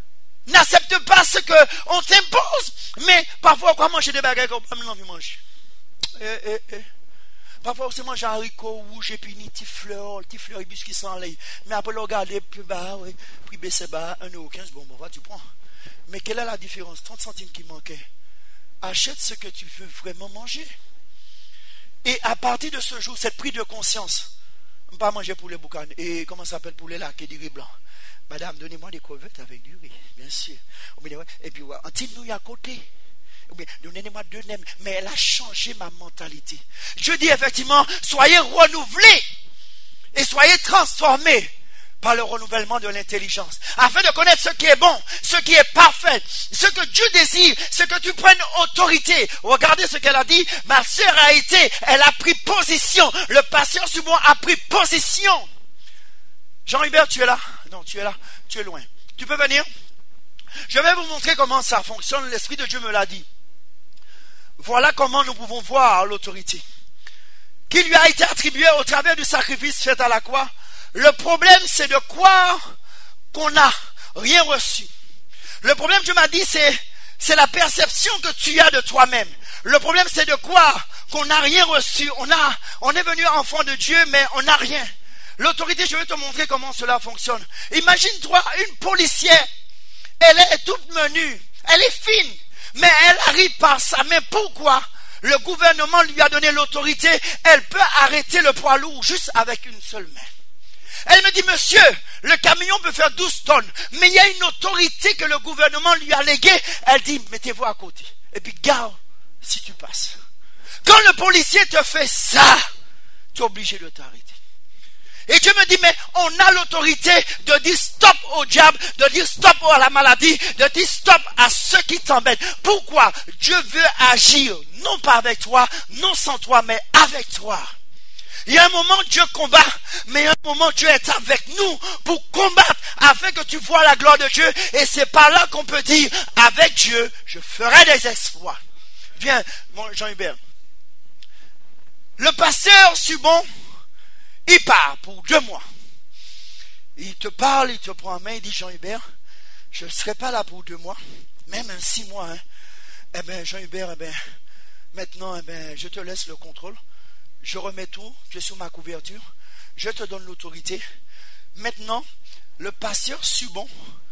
N'accepte pas ce qu'on t'impose. Mais parfois, on va manger des bagages qu'on n'a pas envie de manger. Eh, eh, eh. Parfois, on se mange un haricot rouge et puis une petite fleur, une petite fleur qui s'enlève. Mais après, le regarder plus bas, oui, puis baisser bas, un euro quinze, bon, bon, va, tu prends. Mais quelle est la différence? trente centimes qui manquaient. Achète ce que tu veux vraiment manger. Et à partir de ce jour, cette prise de conscience, on ne peut pas manger poulet boucan. Et comment ça s'appelle poulet là, qui est du riz blanc? Madame, donnez-moi des crevettes avec du riz, bien sûr. Et puis, un petit nouille à côté. Donnez-moi deux nems. Mais elle a changé ma mentalité. Je dis effectivement, soyez renouvelés et soyez transformés par le renouvellement de l'intelligence, afin de connaître ce qui est bon, ce qui est parfait, ce que Dieu désire, ce que tu prennes autorité. Regardez ce qu'elle a dit. Ma sœur a été, elle a pris position. Le pasteur Subon a pris position. Jean-Hubert, tu es là? Non, tu es là, tu es loin. Tu peux venir? Je vais vous montrer comment ça fonctionne. L'Esprit de Dieu me l'a dit. Voilà comment nous pouvons voir l'autorité qui lui a été attribuée au travers du sacrifice fait à la croix. Le problème, c'est de croire qu'on n'a rien reçu. Le problème, Dieu m'a dit, c'est, c'est la perception que tu as de toi-même. Le problème, c'est de croire qu'on n'a rien reçu. On a, on est venu enfant de Dieu, mais on n'a rien. L'autorité, je vais te montrer comment cela fonctionne. Imagine-toi une policière. Elle est toute menue. Elle est fine. Mais elle arrive par sa main. Pourquoi? Le gouvernement lui a donné l'autorité. Elle peut arrêter le poids lourd juste avec une seule main. Elle me dit, monsieur, le camion peut faire douze tonnes, mais il y a une autorité que le gouvernement lui a léguée. Elle dit, mettez-vous à côté. Et puis, garde si tu passes. Quand le policier te fait ça, tu es obligé de t'arrêter. Et Dieu me dit, mais on a l'autorité de dire stop au diable, de dire stop à la maladie, de dire stop à ceux qui t'embêtent. Pourquoi? Dieu veut agir, non pas avec toi, non sans toi, mais avec toi. Il y a un moment Dieu combat, mais il y a un moment Dieu est avec nous pour combattre afin que tu vois la gloire de Dieu. Et c'est par là qu'on peut dire, avec Dieu, je ferai des exploits. Viens, mon Jean-Hubert. Le pasteur Subon, il part pour deux mois. Il te parle, il te prend en main, il dit, Jean-Hubert, je ne serai pas là pour deux mois, même un six mois. Hein. Eh bien, Jean-Hubert, eh bien, maintenant, eh bien, je te laisse le contrôle. Je remets tout, tu es sous ma couverture, je te donne l'autorité. Maintenant, le pasteur Subon,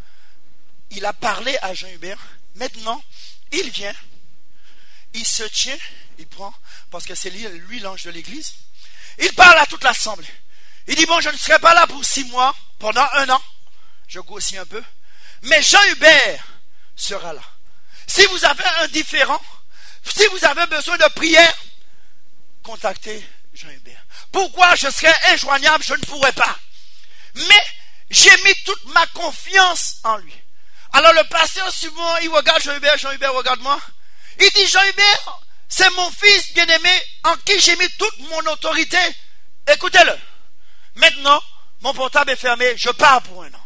il a parlé à Jean-Hubert. Maintenant, il vient, il se tient, il prend, parce que c'est lui, lui l'ange de l'église. Il parle à toute l'assemblée. Il dit, bon, je ne serai pas là pour six mois, pendant un an. Je grossis un peu. Mais Jean-Hubert sera là. Si vous avez un différend, si vous avez besoin de prière, contactez Jean-Hubert. Pourquoi je serais injoignable? Je ne pourrais pas. Mais j'ai mis toute ma confiance en lui. Alors le pasteur Subon, il regarde Jean-Hubert, Jean-Hubert regarde moi. Il dit, Jean-Hubert, c'est mon fils bien-aimé en qui j'ai mis toute mon autorité. Écoutez-le. Maintenant, mon portable est fermé, je pars pour un an.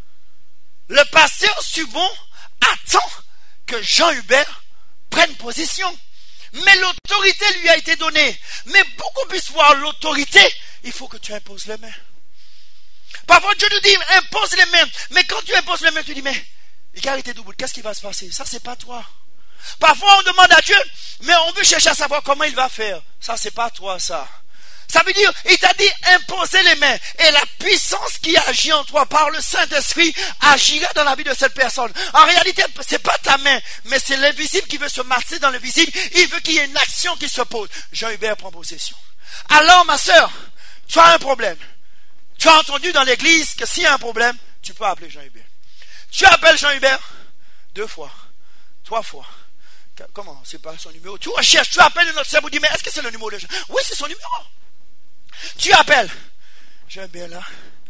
Le pasteur Subon attend que Jean-Hubert prenne position. Mais l'autorité lui a été donnée. Mais pour qu'on puisse voir l'autorité, il faut que tu imposes les mains. Parfois Dieu nous dit, impose les mains. Mais quand tu imposes les mains, tu dis, mais égalité double, qu'est-ce qui va se passer? Ça, c'est pas toi. Parfois on demande à Dieu, mais on veut chercher à savoir comment il va faire. Ça, c'est pas toi, ça. Ça veut dire, il t'a dit imposer les mains. Et la puissance qui agit en toi par le Saint-Esprit agira dans la vie de cette personne. En réalité, c'est pas ta main, mais c'est l'invisible qui veut se masser dans le visible. Il veut qu'il y ait une action qui se pose. Jean-Hubert prend possession. Alors, ma sœur, tu as un problème. Tu as entendu dans l'église que s'il y a un problème, tu peux appeler Jean-Hubert. Tu appelles Jean-Hubert deux fois, trois fois. Comment? C'est pas son numéro. Tu recherches, tu appelles notre cerveau, tu dis, mais est-ce que c'est le numéro de Jean? Oui, c'est son numéro. Tu appelles. Jean-Hubert là.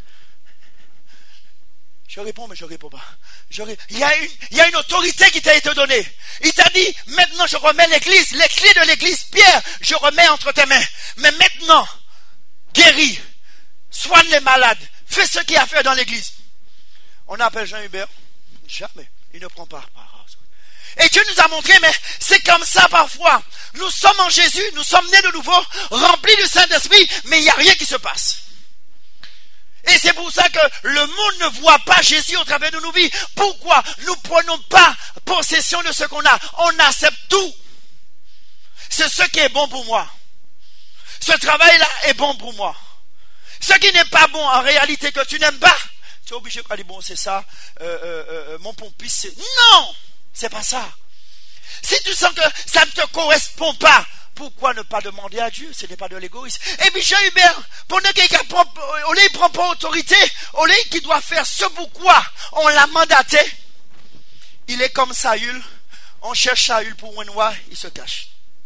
Je réponds, mais je ne réponds pas. Je ré... il, y a une, il y a une autorité qui t'a été donnée. Il t'a dit, maintenant je remets l'église, les clés de l'église, Pierre, je remets entre tes mains. Mais maintenant, guéris, soigne les malades, fais ce qu'il y a à faire dans l'église. On appelle Jean-Hubert. Jamais. Il ne prend pas part. Et Dieu nous a montré, mais c'est comme ça parfois. Nous sommes en Jésus, nous sommes nés de nouveau, remplis du Saint-Esprit, mais il n'y a rien qui se passe. Et c'est pour ça que le monde ne voit pas Jésus au travers de nos vies. Pourquoi nous ne prenons pas possession de ce qu'on a? On accepte tout. C'est ce qui est bon pour moi. Ce travail-là est bon pour moi. Ce qui n'est pas bon, en réalité, que tu n'aimes pas, tu es obligé de dire, bon, c'est ça, euh, euh, euh, mon pompiste, c'est... Non, c'est pas ça. Si tu sens que ça ne te correspond pas, pourquoi ne pas demander à Dieu? Ce n'est pas de l'égoïsme. Et puis Jean-Hubert, pendant quelqu'un prend, au lieu, il prend pas autorité, au lieu qu'il doit faire ce pourquoi on l'a mandaté, il est comme Saül. On cherche Saül pour un noir, il se cache.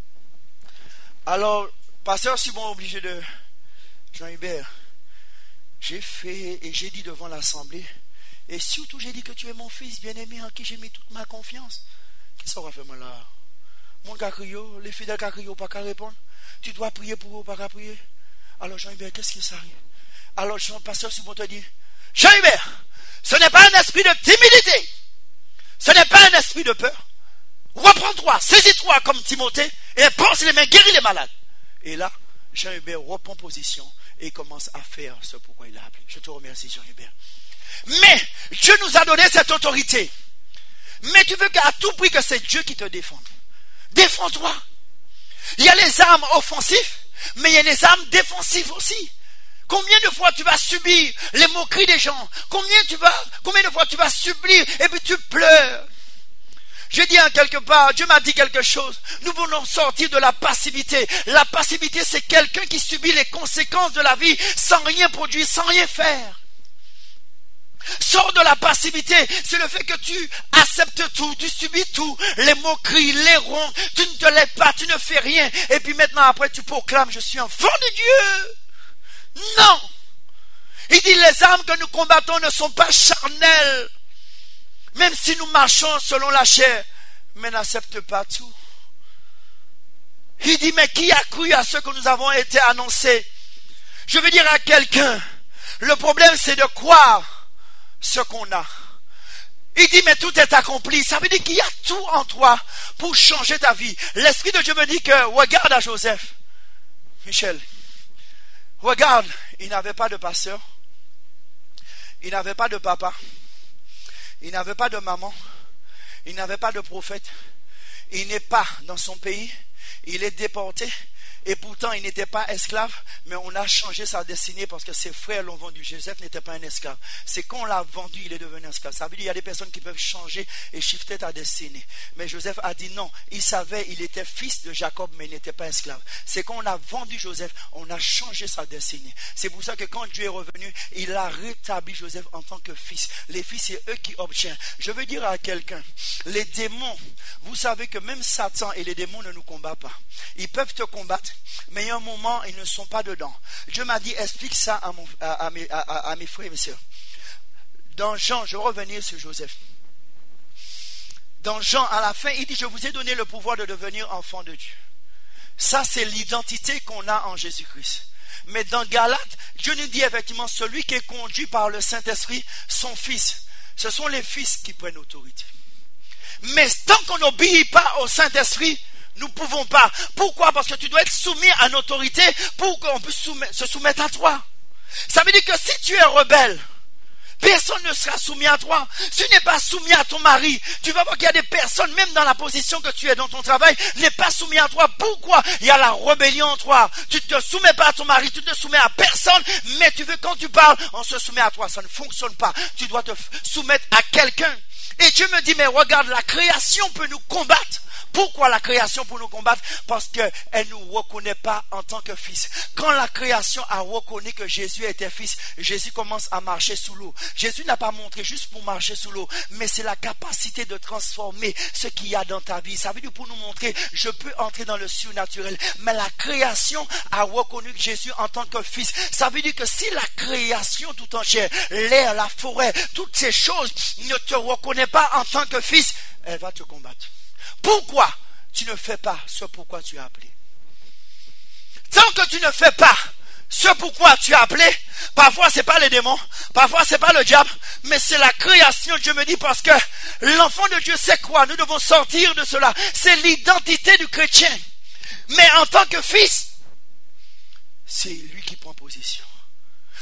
Alors, pasteur Simon obligé de Jean-Hubert, j'ai fait et j'ai dit devant l'assemblée, et surtout j'ai dit que tu es mon fils bien-aimé en qui j'ai mis toute ma confiance. Qu'est-ce qu'on va faire moi là? Mon cacrio, les fidèles cacrio pas qu'à répondre. Tu dois prier pour eux, pas qu'à prier. Alors Jean-Hubert, qu'est-ce qui s'arrive? Alors Jean, pasteur Simon te dit, Jean-Hubert, ce n'est pas un esprit de timidité. Ce n'est pas un esprit de peur. Reprends-toi, saisis-toi comme Timothée et pense les mains, guéris les malades. Et là, Jean-Hubert reprend position et commence à faire ce pourquoi il a appelé. Je te remercie, Jean-Hubert. Mais Dieu nous a donné cette autorité. Mais tu veux qu'à tout prix que c'est Dieu qui te défende. Défends-toi. Il y a les armes offensives, mais il y a les armes défensives aussi. Combien de fois tu vas subir les moqueries des gens? Combien tu vas, combien de fois tu vas subir et puis tu pleures? Je dis en quelque part, Dieu m'a dit quelque chose. Nous voulons sortir de la passivité. La passivité, c'est quelqu'un qui subit les conséquences de la vie sans rien produire, sans rien faire. Sors de la passivité, c'est le fait que tu acceptes tout, tu subis tout, les moqueries, les ronds, tu ne te lèves pas, tu ne fais rien, et puis maintenant après tu proclames, je suis enfant de Dieu. Non! Il dit les armes que nous combattons ne sont pas charnelles, même si nous marchons selon la chair, mais n'accepte pas tout. Il dit, mais qui a cru à ce que nous avons été annoncés? Je veux dire à quelqu'un, le problème c'est de croire ce qu'on a. Il dit, mais tout est accompli. Ça veut dire qu'il y a tout en toi pour changer ta vie. L'Esprit de Dieu me dit que, regarde à Joseph. Michel, regarde, il n'avait pas de pasteur. Il n'avait pas de papa. Il n'avait pas de maman. Il n'avait pas de prophète. Il n'est pas dans son pays. Il est déporté. Et pourtant, il n'était pas esclave, mais on a changé sa destinée parce que ses frères l'ont vendu. Joseph n'était pas un esclave. C'est quand on l'a vendu, il est devenu esclave. Ça veut dire qu'il y a des personnes qui peuvent changer et shifter ta destinée. Mais Joseph a dit non. Il savait, il était fils de Jacob, mais il n'était pas esclave. C'est quand on a vendu Joseph, on a changé sa destinée. C'est pour ça que quand Dieu est revenu, il a rétabli Joseph en tant que fils. Les fils, c'est eux qui obtiennent. Je veux dire à quelqu'un, les démons, vous savez que même Satan et les démons ne nous combattent pas. Ils peuvent te combattre, mais il y a un moment, ils ne sont pas dedans. Dieu m'a dit, explique ça à, mon, à, à, mes, à, à mes frères et mes sœurs. Dans Jean, je vais revenir sur Joseph. Dans Jean, à la fin, il dit, je vous ai donné le pouvoir de devenir enfant de Dieu. Ça, c'est l'identité qu'on a en Jésus-Christ. Mais dans Galates, Dieu nous dit effectivement, celui qui est conduit par le Saint-Esprit, son fils. Ce sont les fils qui prennent autorité. Mais tant qu'on n'obéit pas au Saint-Esprit, nous ne pouvons pas. Pourquoi? Parce que tu dois être soumis à une autorité pour qu'on puisse soumettre, se soumettre à toi. Ça veut dire que si tu es rebelle, personne ne sera soumis à toi. Si tu n'es pas soumis à ton mari, tu vas voir qu'il y a des personnes, même dans la position que tu es dans ton travail, n'est pas soumis à toi. Pourquoi? Il y a la rébellion en toi. Tu ne te soumets pas à ton mari, tu ne te soumets à personne, mais tu veux, quand tu parles, on se soumet à toi. Ça ne fonctionne pas. Tu dois te soumettre à quelqu'un. Et Dieu me dit, mais regarde, la création peut nous combattre. Pourquoi la création peut nous combattre? Parce qu'elle ne nous reconnaît pas en tant que fils. Quand la création a reconnu que Jésus était fils, Jésus commence à marcher sous l'eau. Jésus n'a pas montré juste pour marcher sous l'eau, mais c'est la capacité de transformer ce qu'il y a dans ta vie. Ça veut dire pour nous montrer, je peux entrer dans le surnaturel. Mais la création a reconnu Jésus en tant que fils. Ça veut dire que si la création tout entière, l'air, la forêt, toutes ces choses ne te reconnaissent pas en tant que fils, elle va te combattre. Pourquoi tu ne fais pas ce pourquoi tu es appelé? Tant que tu ne fais pas ce pourquoi tu es appelé, parfois c'est pas les démons, parfois c'est pas le diable, mais c'est la création. Dieu me dit, parce que l'enfant de Dieu c'est quoi? Nous devons sortir de cela. C'est l'identité du chrétien. Mais en tant que fils, c'est lui qui prend position.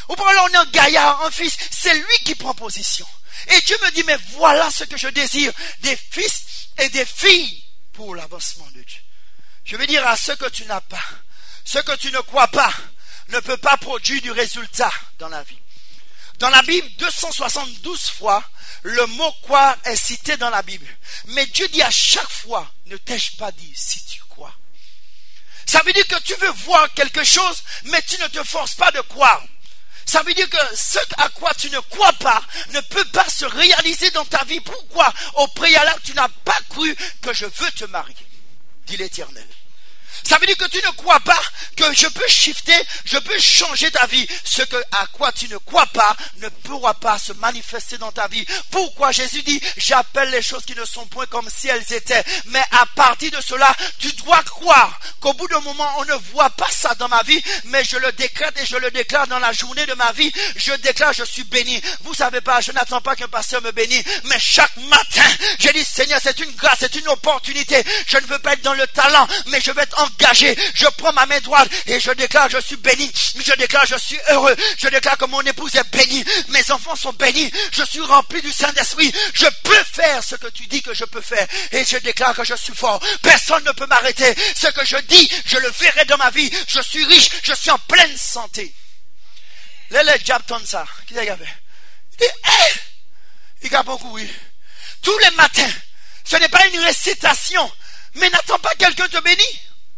Ou pour on est un gaillard, un fils, c'est lui qui prend position. Et Dieu me dit, mais voilà ce que je désire, des fils et des filles pour l'avancement de Dieu. Je veux dire à ce que tu n'as pas, ce que tu ne crois pas, ne peut pas produire du résultat dans la vie. Dans la Bible, deux cent soixante-douze fois, le mot croire est cité dans la Bible. Mais Dieu dit à chaque fois, ne t'ai-je pas dit si tu crois. Ça veut dire que tu veux voir quelque chose, mais tu ne te forces pas de croire. Ça veut dire que ce à quoi tu ne crois pas ne peut pas se réaliser dans ta vie. Pourquoi? Au préalable, tu n'as pas cru que je veux te marier, dit l'Éternel. Ça veut dire que tu ne crois pas que je peux shifter, je peux changer ta vie. Ce que, à quoi tu ne crois pas ne pourra pas se manifester dans ta vie. Pourquoi Jésus dit, j'appelle les choses qui ne sont point comme si elles étaient. Mais à partir de cela, tu dois croire qu'au bout d'un moment, on ne voit pas ça dans ma vie, mais je le décrète et je le déclare dans la journée de ma vie. Je déclare, je suis béni. Vous savez pas, je n'attends pas qu'un pasteur me bénisse, mais chaque matin, j'ai dit, Seigneur, c'est une grâce, c'est une opportunité. Je ne veux pas être dans le talent, mais je vais être engagé. Je prends ma main droite et je déclare je suis béni, je déclare je suis heureux, je déclare que mon épouse est bénie, mes enfants sont bénis, je suis rempli du Saint-Esprit, je peux faire ce que tu dis que je peux faire et je déclare que je suis fort, personne ne peut m'arrêter, ce que je dis, je le verrai dans ma vie, je suis riche, je suis en pleine santé. Là, le diable tourne ça, qui est-ce qu'il a fait? Il dit, hé, il a beaucoup, oui. Tous les matins, ce n'est pas une récitation, mais n'attends pas quelqu'un te bénit.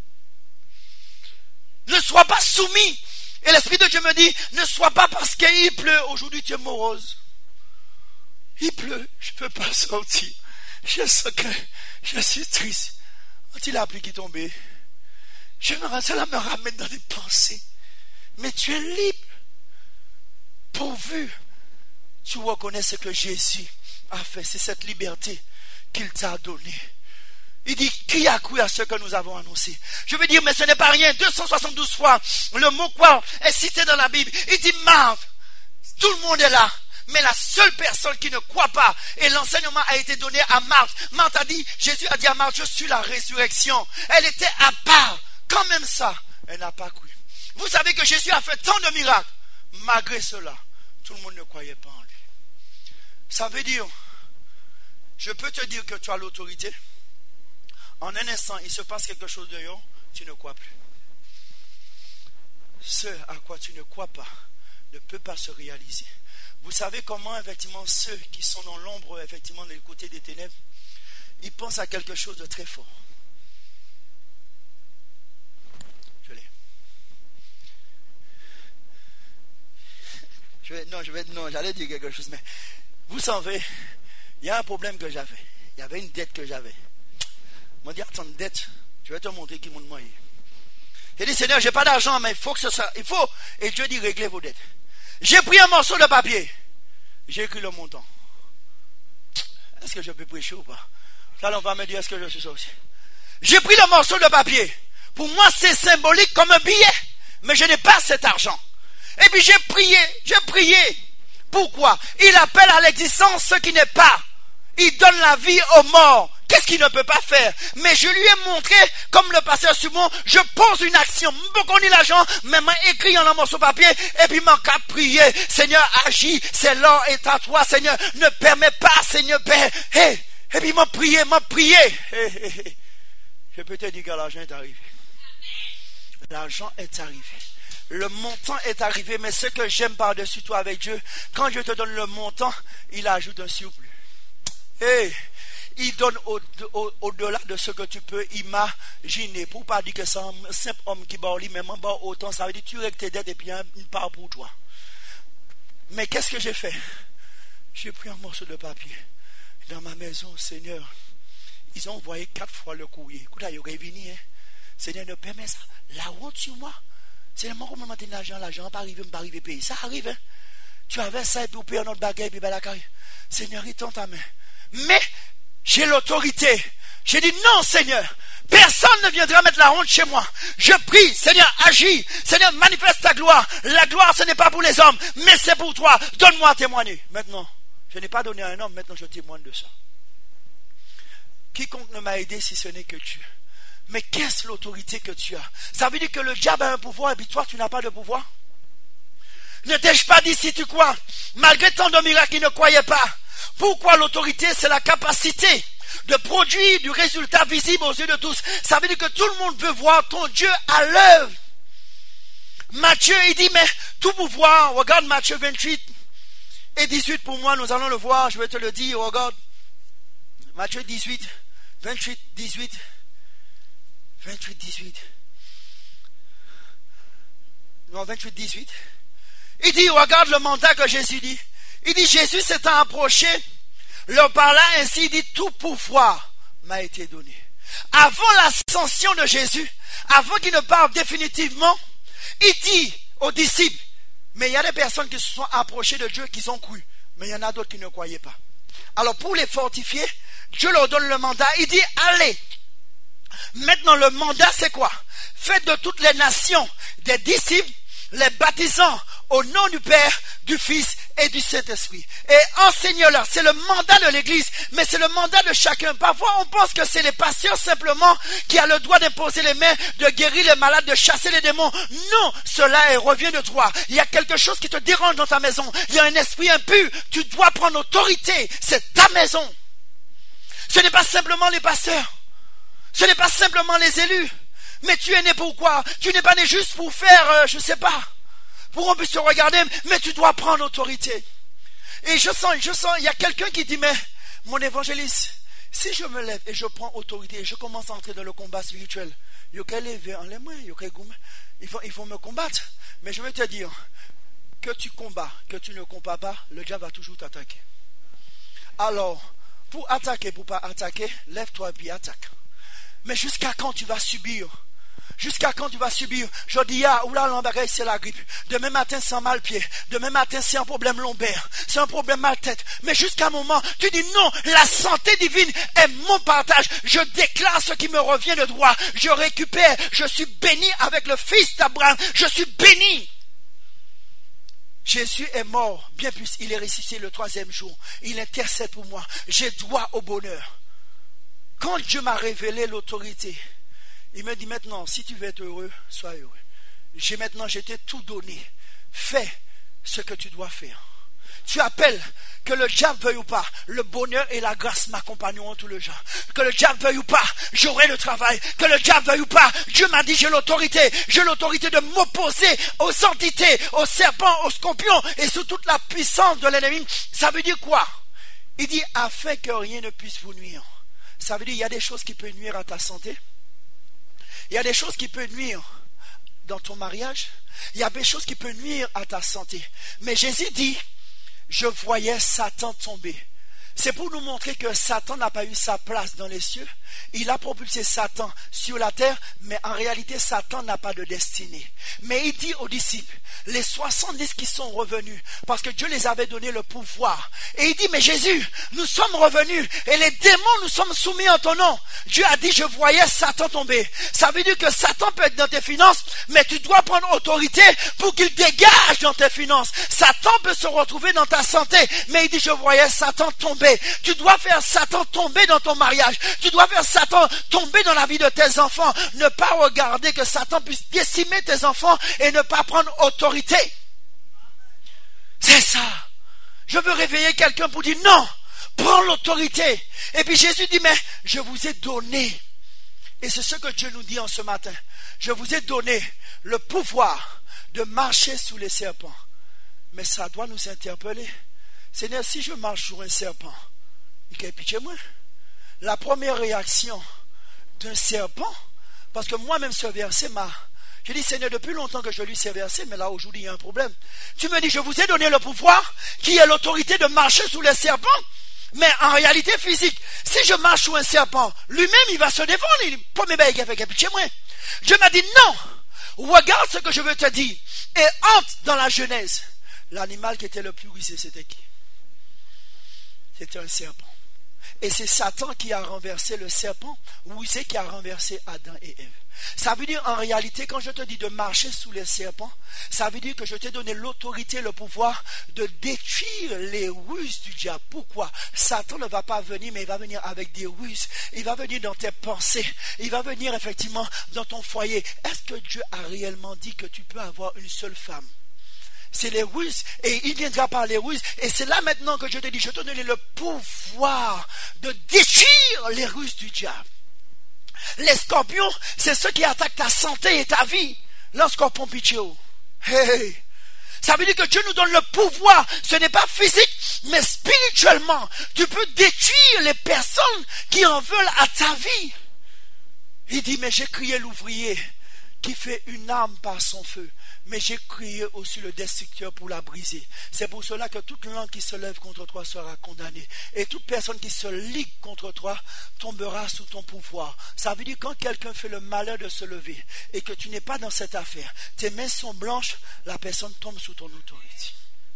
Ne sois pas soumis. Et l'Esprit de Dieu me dit, ne sois pas parce qu'il pleut. Aujourd'hui, tu es morose. Il pleut, je ne peux pas sortir. Je sens que je suis triste. Quand il a la pluie qui est tombée, je me, cela me ramène dans des pensées. Mais tu es libre. Pourvu tu reconnais ce que Jésus a fait. C'est cette liberté qu'il t'a donnée. Il dit, qui a cru à ce que nous avons annoncé? Je veux dire, mais ce n'est pas rien. deux cent soixante-douze fois, le mot croire est cité dans la Bible. Il dit, Marthe, tout le monde est là. Mais la seule personne qui ne croit pas, et l'enseignement a été donné à Marthe. Marthe a dit, Jésus a dit à Marthe, je suis la résurrection. Elle était à part. Quand même ça, elle n'a pas cru. Vous savez que Jésus a fait tant de miracles. Malgré cela, tout le monde ne croyait pas en lui. Ça veut dire, je peux te dire que tu as l'autorité. En un instant, il se passe quelque chose dehors, tu ne crois plus. Ce à quoi tu ne crois pas ne peut pas se réaliser. Vous savez comment, effectivement, ceux qui sont dans l'ombre, effectivement, du côté des ténèbres, ils pensent à quelque chose de très fort. Je l'ai. Je vais, non, je vais, non, j'allais dire quelque chose, mais vous savez, il y a un problème que j'avais. Il y avait une dette que j'avais. On m'a dit, attends, dette, je vais te montrer qui m'a demandé. J'ai dit, Seigneur, j'ai pas d'argent, mais il faut que ce soit, il faut. Et Dieu dit, réglez vos dettes. J'ai pris un morceau de papier. J'ai écrit le montant. Est-ce que je peux prêcher ou pas? Ça, on va me dire, est-ce que je suis sorti? J'ai pris le morceau de papier. Pour moi, c'est symbolique comme un billet. Mais je n'ai pas cet argent. Et puis j'ai prié, j'ai prié. Pourquoi? Il appelle à l'existence ce qui n'est pas. Il donne la vie aux morts. Qu'est-ce qu'il ne peut pas faire? Mais je lui ai montré, comme le pasteur Simon, je pose une action. Beaucoup de l'argent, mais m'a écrit en un morceau de papier, et puis m'a qu'à prier. Seigneur, agis, c'est l'or est à toi, Seigneur. Ne permets pas, Seigneur, Père. Hey, et puis m'a prié, m'a prié. Hey, hey, hey. Je peux te dire que l'argent est arrivé. L'argent est arrivé. Le montant est arrivé, mais ce que j'aime par-dessus toi avec Dieu, quand je te donne le montant, il ajoute un surplus. Hey, il donne au, au, au-delà de ce que tu peux imaginer. Pour ne pas dire que c'est un simple homme qui bat lui, même en bas autant, ça veut dire que tu règles tes dettes et puis une part pour toi. Mais qu'est-ce que j'ai fait? J'ai pris un morceau de papier. Dans ma maison, Seigneur, ils ont envoyé quatre fois le courrier. Écoute, il y aurait venu, hein. Seigneur, ne permet ça. La honte sur moi. Seigneur, moi, comment m'attendre l'argent, l'argent, pas arriver, pas arriver payer. Ça arrive, hein. Tu avais ça et puis payer notre baguette et puis la carrière. Seigneur, il tend ta main. Mais, j'ai l'autorité. J'ai dit non, Seigneur. Personne ne viendra mettre la honte chez moi. Je prie, Seigneur, agis. Seigneur, manifeste ta gloire. La gloire, ce n'est pas pour les hommes, mais c'est pour toi. Donne-moi à témoigner. Maintenant, je n'ai pas donné à un homme, maintenant je témoigne de ça. Quiconque ne m'a aidé si ce n'est que Dieu. Mais qu'est-ce l'autorité que tu as? Ça veut dire que le diable a un pouvoir et puis toi, tu n'as pas de pouvoir? Ne t'ai-je pas dit si tu crois? Malgré tant de miracles, il ne croyait pas. Pourquoi l'autorité? C'est la capacité de produire du résultat visible aux yeux de tous. Ça veut dire que tout le monde veut voir ton Dieu à l'œuvre. Matthieu, il dit, mais tout pouvoir, regarde Matthieu vingt-huit et dix-huit pour moi, nous allons le voir, je vais te le dire, regarde. Matthieu dix-huit, vingt-huit, dix-huit, vingt-huit, dix-huit. Non, vingt-huit, dix-huit. Il dit, regarde le mandat que Jésus dit. Il dit, Jésus s'étant approché, leur parla ainsi, il dit, tout pouvoir m'a été donné. Avant l'ascension de Jésus, avant qu'il ne parle définitivement, il dit aux disciples, mais il y a des personnes qui se sont approchées de Dieu, qui ont cru, mais il y en a d'autres qui ne croyaient pas. Alors pour les fortifier, Dieu leur donne le mandat, il dit, allez. Maintenant le mandat c'est quoi? Faites de toutes les nations des disciples, les baptisant au nom du Père, du Fils et du Saint-Esprit. Et enseignez-leur. C'est le mandat de l'Église, mais c'est le mandat de chacun. Parfois, on pense que c'est les pasteurs simplement qui a le droit d'imposer les mains, de guérir les malades, de chasser les démons. Non, cela est, revient de toi. Il y a quelque chose qui te dérange dans ta maison. Il y a un esprit impur. Tu dois prendre autorité. C'est ta maison. Ce n'est pas simplement les pasteurs. Ce n'est pas simplement les élus. Mais tu es né pour quoi? Tu n'es pas né juste pour faire, euh, je ne sais pas, pour qu'on puisse te regarder, mais tu dois prendre autorité. Et je sens, je sens, il y a quelqu'un qui dit, mais mon évangéliste, si je me lève et je prends autorité et je commence à entrer dans le combat spirituel, il faut lever en les mains, il faut, il faut me combattre. Mais je vais te dire, que tu combats, que tu ne combats pas, le diable va toujours t'attaquer. Alors, pour attaquer, pour pas attaquer, lève-toi et puis attaque. Mais jusqu'à quand tu vas subir? Jusqu'à quand tu vas subir? Je dis, ah, oula, l'embarras, c'est la grippe. Demain matin, c'est un mal pied. Demain matin, c'est un problème lombaire. C'est un problème mal tête. Mais jusqu'à un moment, tu dis non, la santé divine est mon partage. Je déclare ce qui me revient de droit. Je récupère. Je suis béni avec le fils d'Abraham. Je suis béni. Jésus est mort. Bien plus, il est ressuscité le troisième jour. Il intercède pour moi. J'ai droit au bonheur. Quand Dieu m'a révélé l'autorité, il me dit maintenant, si tu veux être heureux, sois heureux. J'ai maintenant, je t'ai tout donné. Fais ce que tu dois faire. Tu appelles, que le diable veuille ou pas, le bonheur et la grâce m'accompagneront tout le jour. Que le diable veuille ou pas, j'aurai le travail. Que le diable veuille ou pas, Dieu m'a dit j'ai l'autorité. J'ai l'autorité de m'opposer aux entités, aux serpents, aux scorpions et sous toute la puissance de l'ennemi. Ça veut dire quoi? Il dit afin que rien ne puisse vous nuire. Ça veut dire qu'il y a des choses qui peuvent nuire à ta santé. Il y a des choses qui peuvent nuire dans ton mariage. Il y a des choses qui peuvent nuire à ta santé. Mais Jésus dit, je voyais Satan tomber. C'est pour nous montrer que Satan n'a pas eu sa place dans les cieux. Il a propulsé Satan sur la terre, mais en réalité, Satan n'a pas de destinée. Mais il dit aux disciples, les soixante-dix qui sont revenus, parce que Dieu les avait donné le pouvoir. Et il dit, mais Jésus, nous sommes revenus, et les démons nous sommes soumis en ton nom. Dieu a dit, je voyais Satan tomber. Ça veut dire que Satan peut être dans tes finances, mais tu dois prendre autorité pour qu'il dégage dans tes finances. Satan peut se retrouver dans ta santé, mais il dit, je voyais Satan tomber. Tu dois faire Satan tomber dans ton mariage. Tu dois faire Satan tomber dans la vie de tes enfants. Ne pas regarder que Satan puisse décimer tes enfants et ne pas prendre autorité. C'est ça. Je veux réveiller quelqu'un pour dire non, prends l'autorité. Et puis Jésus dit, mais je vous ai donné. Et c'est ce que Dieu nous dit en ce matin. Je vous ai donné le pouvoir de marcher sous les serpents. Mais ça doit nous interpeller. Seigneur, si je marche sur un serpent, il y a pitié moi. La première réaction d'un serpent, parce que moi-même ce verset m'a... Je dis, Seigneur, depuis longtemps que je lis ces versets, mais là aujourd'hui il y a un problème. Tu me dis, je vous ai donné le pouvoir, qui est l'autorité de marcher sous les serpents, mais en réalité physique, si je marche sous un serpent, lui-même il va se défendre, il peut me bailler avec pitié moi. Dieu m'a dit, non, regarde ce que je veux te dire, et entre dans la Genèse. L'animal qui était le plus rusé, c'était qui? C'était un serpent. Et c'est Satan qui a renversé le serpent, ou c'est qui a renversé Adam et Ève. Ça veut dire en réalité, quand je te dis de marcher sous les serpents, ça veut dire que je t'ai donné l'autorité, le pouvoir de détruire les ruses du diable. Pourquoi? Satan ne va pas venir, mais il va venir avec des ruses. Il va venir dans tes pensées. Il va venir effectivement dans ton foyer. Est-ce que Dieu a réellement dit que tu peux avoir une seule femme? c'est les ruses, et il viendra par les ruses, et c'est là maintenant que je te dis, je te donne le pouvoir de détruire les ruses du diable. Les scorpions, c'est ceux qui attaquent ta santé et ta vie. Le scorpion pitcheo. Hey! Ça veut dire que Dieu nous donne le pouvoir. Ce n'est pas physique, mais spirituellement. Tu peux détruire les personnes qui en veulent à ta vie. Il dit, mais j'ai crié l'ouvrier qui fait une arme par son feu. Mais j'ai crié aussi le destructeur pour la briser. C'est pour cela que toute langue qui se lève contre toi sera condamnée. Et toute personne qui se ligue contre toi tombera sous ton pouvoir. Ça veut dire quand quelqu'un fait le malheur de se lever et que tu n'es pas dans cette affaire, tes mains sont blanches, la personne tombe sous ton autorité.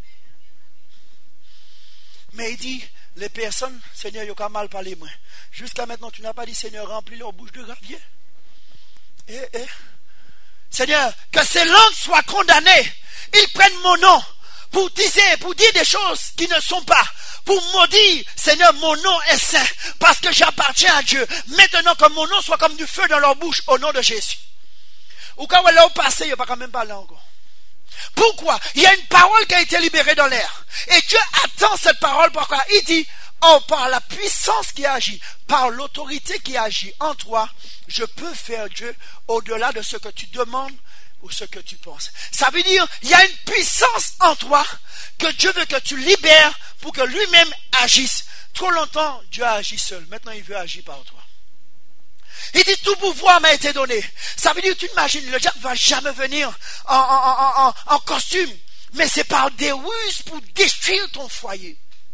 Mais il dit, les personnes, Seigneur, il y a mal parlé moi. Jusqu'à maintenant, tu n'as pas dit, Seigneur, remplis leur bouche de gravier. Eh, eh. Seigneur, que ces langues soient condamnées. Ils prennent mon nom pour dire, pour dire des choses qui ne sont pas. Pour maudire, Seigneur, mon nom est saint. Parce que j'appartiens à Dieu. Maintenant que mon nom soit comme du feu dans leur bouche, au nom de Jésus. Ou quand elle est passé, il n'y a pas quand même parlé encore. Pourquoi? Il y a une parole qui a été libérée dans l'air. Et Dieu attend cette parole. Pourquoi? Il dit, oh, par la puissance qui agit, par l'autorité qui agit en toi, je peux faire Dieu au-delà de ce que tu demandes ou ce que tu penses. Ça veut dire, il y a une puissance en toi que Dieu veut que tu libères pour que lui-même agisse. Trop longtemps, Dieu a agi seul. Maintenant, il veut agir par toi. Il dit, tout pouvoir m'a été donné. Ça veut dire, tu imagines, le diable ne va jamais venir en, en, en, en, en costume. Mais c'est par des ruses pour détruire ton foyer.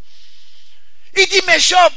Il dit, mais Job,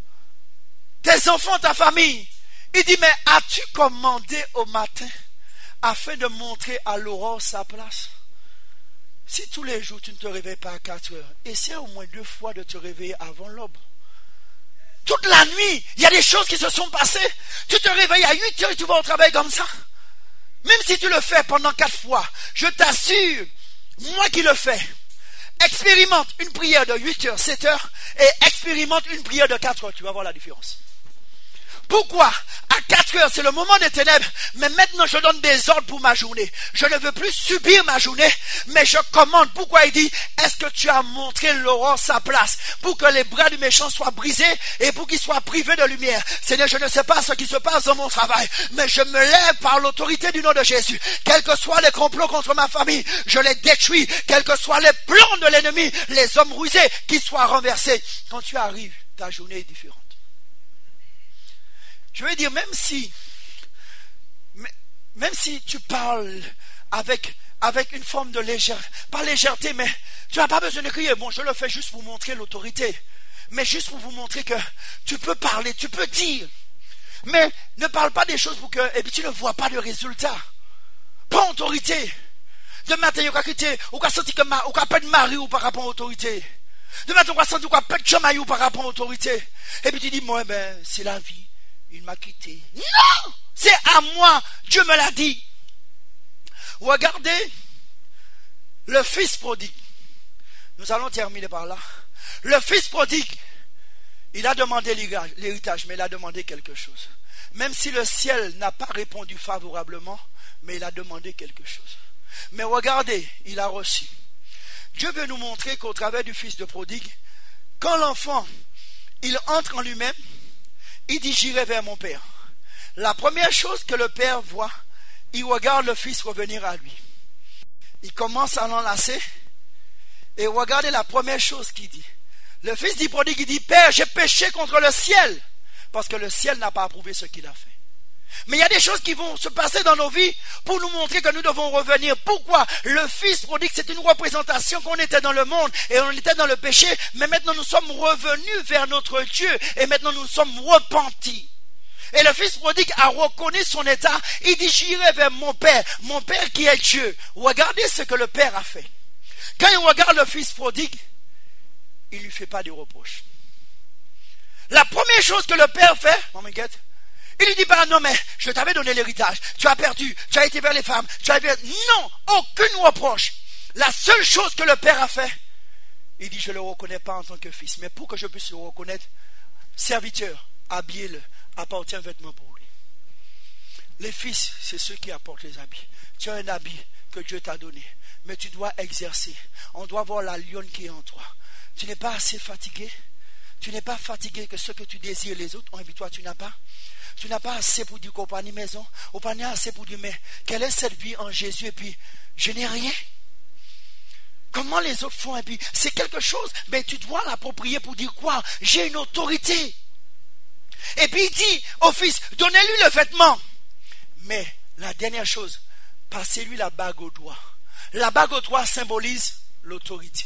tes enfants, ta famille. Il dit, mais as-tu commandé au matin afin de montrer à l'aurore sa place? Si tous les jours tu ne te réveilles pas à quatre heures, essaie au moins deux fois de te réveiller avant l'aube. Toute la nuit, il y a des choses qui se sont passées. Tu te réveilles à huit heures et tu vas au travail comme ça. Même si tu le fais pendant quatre fois, je t'assure, moi qui le fais, expérimente une prière de huit heures, sept heures et expérimente une prière de quatre heures. Tu vas voir la différence. Pourquoi? À quatre heures, c'est le moment des ténèbres. Mais maintenant, je donne des ordres pour ma journée. Je ne veux plus subir ma journée, mais je commande. Pourquoi il dit, est-ce que tu as montré l'aurore sa place pour que les bras du méchant soient brisés et pour qu'il soit privé de lumière? Seigneur, je ne sais pas ce qui se passe dans mon travail, mais je me lève par l'autorité du nom de Jésus. Quels que soient les complots contre ma famille, je les détruis. Quels que soient les plans de l'ennemi, les hommes rusés, qu'ils soient renversés. Quand tu arrives, ta journée est différente. Je veux dire, même si, même si tu parles avec, avec une forme de légèreté, pas légèreté, mais tu n'as pas besoin de crier. Bon, je le fais juste pour montrer l'autorité, mais juste pour vous montrer que tu peux parler, tu peux dire, mais ne parle pas des choses pour que, et puis tu ne vois pas de résultat. Pas autorité. De matin, il y a quitter, ou qu'à sentir que, ou qu'à peine mari ou par rapport à l'autorité. De matin, on va sentir qu'à peine chamaille ou par rapport à l'autorité. Et puis tu dis, moi, ben, c'est la vie. Il m'a quitté. Non! C'est à moi. Dieu me l'a dit. Regardez le fils prodigue. Nous allons terminer par là. Le fils prodigue, il a demandé l'héritage, mais il a demandé quelque chose. Même si le ciel n'a pas répondu favorablement, mais il a demandé quelque chose. Mais regardez, il a reçu. Dieu veut nous montrer qu'au travers du fils de prodigue, quand l'enfant, il entre en lui-même, il dit, j'irai vers mon père. La première chose que le père voit, il regarde le fils revenir à lui. Il commence à l'enlacer. Et regardez la première chose qu'il dit. Le fils dit prodigue, il dit, Père, j'ai péché contre le ciel. Parce que le ciel n'a pas approuvé ce qu'il a fait. Mais il y a des choses qui vont se passer dans nos vies pour nous montrer que nous devons revenir. Pourquoi? Le fils prodigue, c'est une représentation qu'on était dans le monde et on était dans le péché, mais maintenant nous sommes revenus vers notre Dieu et maintenant nous sommes repentis. Et le fils prodigue a reconnu son état. Il dit, j'irai vers mon père, mon père qui est Dieu. Regardez ce que le père a fait. Quand il regarde le fils prodigue, il ne lui fait pas de reproches. La première chose que le père fait, maman guette, il lui dit pas, non mais je t'avais donné l'héritage, tu as perdu, tu as été vers les femmes, tu as été... Non, aucune reproche. La seule chose que le père a fait, il dit, je ne le reconnais pas en tant que fils, mais pour que je puisse le reconnaître, serviteur, habillez-le, apportez un vêtement pour lui. Les fils, c'est ceux qui apportent les habits. Tu as un habit, que Dieu t'a donné. Mais tu dois exercer. On doit voir la lionne qui est en toi. Tu n'es pas assez fatigué. Tu n'es pas fatigué que ce que tu désires les autres ont, et puis toi tu n'as pas. Tu n'as pas assez pour dire qu'on pas ni maison. On pas ni assez pour dire, mais quelle est cette vie en Jésus? Et puis, je n'ai rien. Comment les autres font? Et puis, c'est quelque chose, mais tu dois l'approprier pour dire quoi? J'ai une autorité. Et puis il dit au fils, donnez-lui le vêtement. Mais la dernière chose, passez-lui la bague au doigt. La bague au doigt symbolise l'autorité.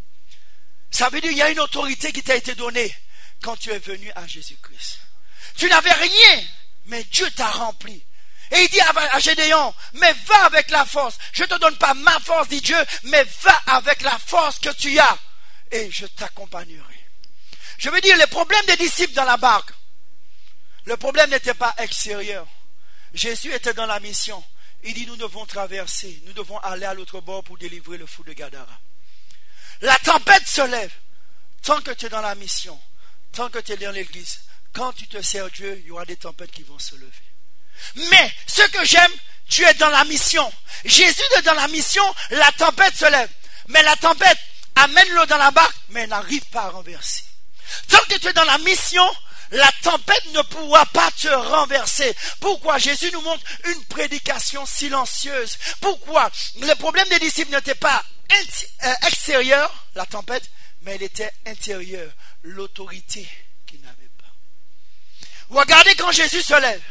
Ça veut dire qu'il y a une autorité qui t'a été donnée quand tu es venu à Jésus-Christ. Tu n'avais rien, mais Dieu t'a rempli. Et il dit à Gédéon, mais va avec la force. Je ne te donne pas ma force, dit Dieu, mais va avec la force que tu as. Et je t'accompagnerai. Je veux dire, les problèmes des disciples dans la barque, le problème n'était pas extérieur. Jésus était dans la mission. Il dit, nous devons traverser, nous devons aller à l'autre bord pour délivrer le fou de Gadara. La tempête se lève. Tant que tu es dans la mission, tant que tu es dans l'église, quand tu te sers Dieu, il y aura des tempêtes qui vont se lever. Mais ce que j'aime, tu es dans la mission. Jésus est dans la mission, la tempête se lève. Mais la tempête amène l'eau dans la barque, mais elle n'arrive pas à renverser. Tant que tu es dans la mission, la tempête ne pourra pas te renverser. Pourquoi? Jésus nous montre une prédication silencieuse. Pourquoi? Le problème des disciples n'était pas extérieur, la tempête, mais elle était intérieure, l'autorité qu'ils n'avaient pas. Regardez quand Jésus se lève.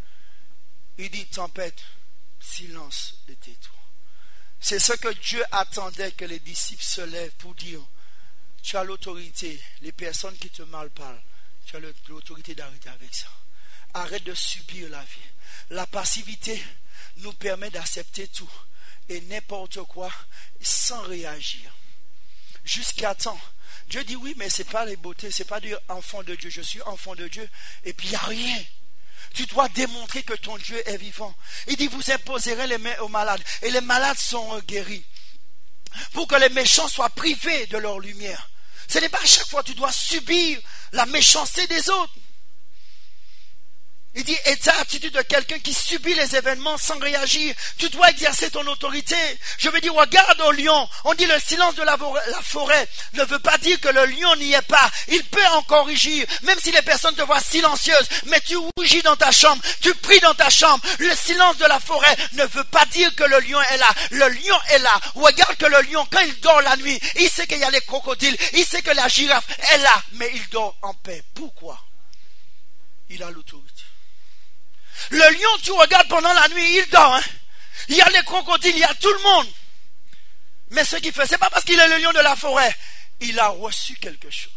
Il dit, tempête, silence de tais-toi. C'est ce que Dieu attendait que les disciples se lèvent pour dire, tu as l'autorité, les personnes qui te mal parlent, tu as l'autorité d'arrêter avec ça. Arrête de subir la vie. La passivité nous permet d'accepter tout et n'importe quoi sans réagir. Jusqu'à temps. Dieu dit oui, mais ce n'est pas les beautés, ce n'est pas dire enfant de Dieu, je suis enfant de Dieu, et puis il n'y a rien. Tu dois démontrer que ton Dieu est vivant. Il dit, vous imposerez les mains aux malades, et les malades sont guéris. Pour que les méchants soient privés de leur lumière. Ce n'est pas à chaque fois que tu dois subir la méchanceté des autres. Il dit, état attitude de quelqu'un qui subit les événements sans réagir. Tu dois exercer ton autorité. Je veux dire, regarde au lion. On dit le silence de la forêt ne veut pas dire que le lion n'y est pas. Il peut encore rugir, même si les personnes te voient silencieuse. Mais tu rougis dans ta chambre, tu pries dans ta chambre. Le silence de la forêt ne veut pas dire que le lion est là. Le lion est là. Regarde que le lion, quand il dort la nuit, il sait qu'il y a les crocodiles, il sait que la girafe est là, mais il dort en paix. Pourquoi? Il a l'autorité. Le lion, tu regardes pendant la nuit, il dort. Hein? Il y a les crocodiles, il y a tout le monde. Mais ce qu'il fait, ce n'est pas parce qu'il est le lion de la forêt. Il a reçu quelque chose.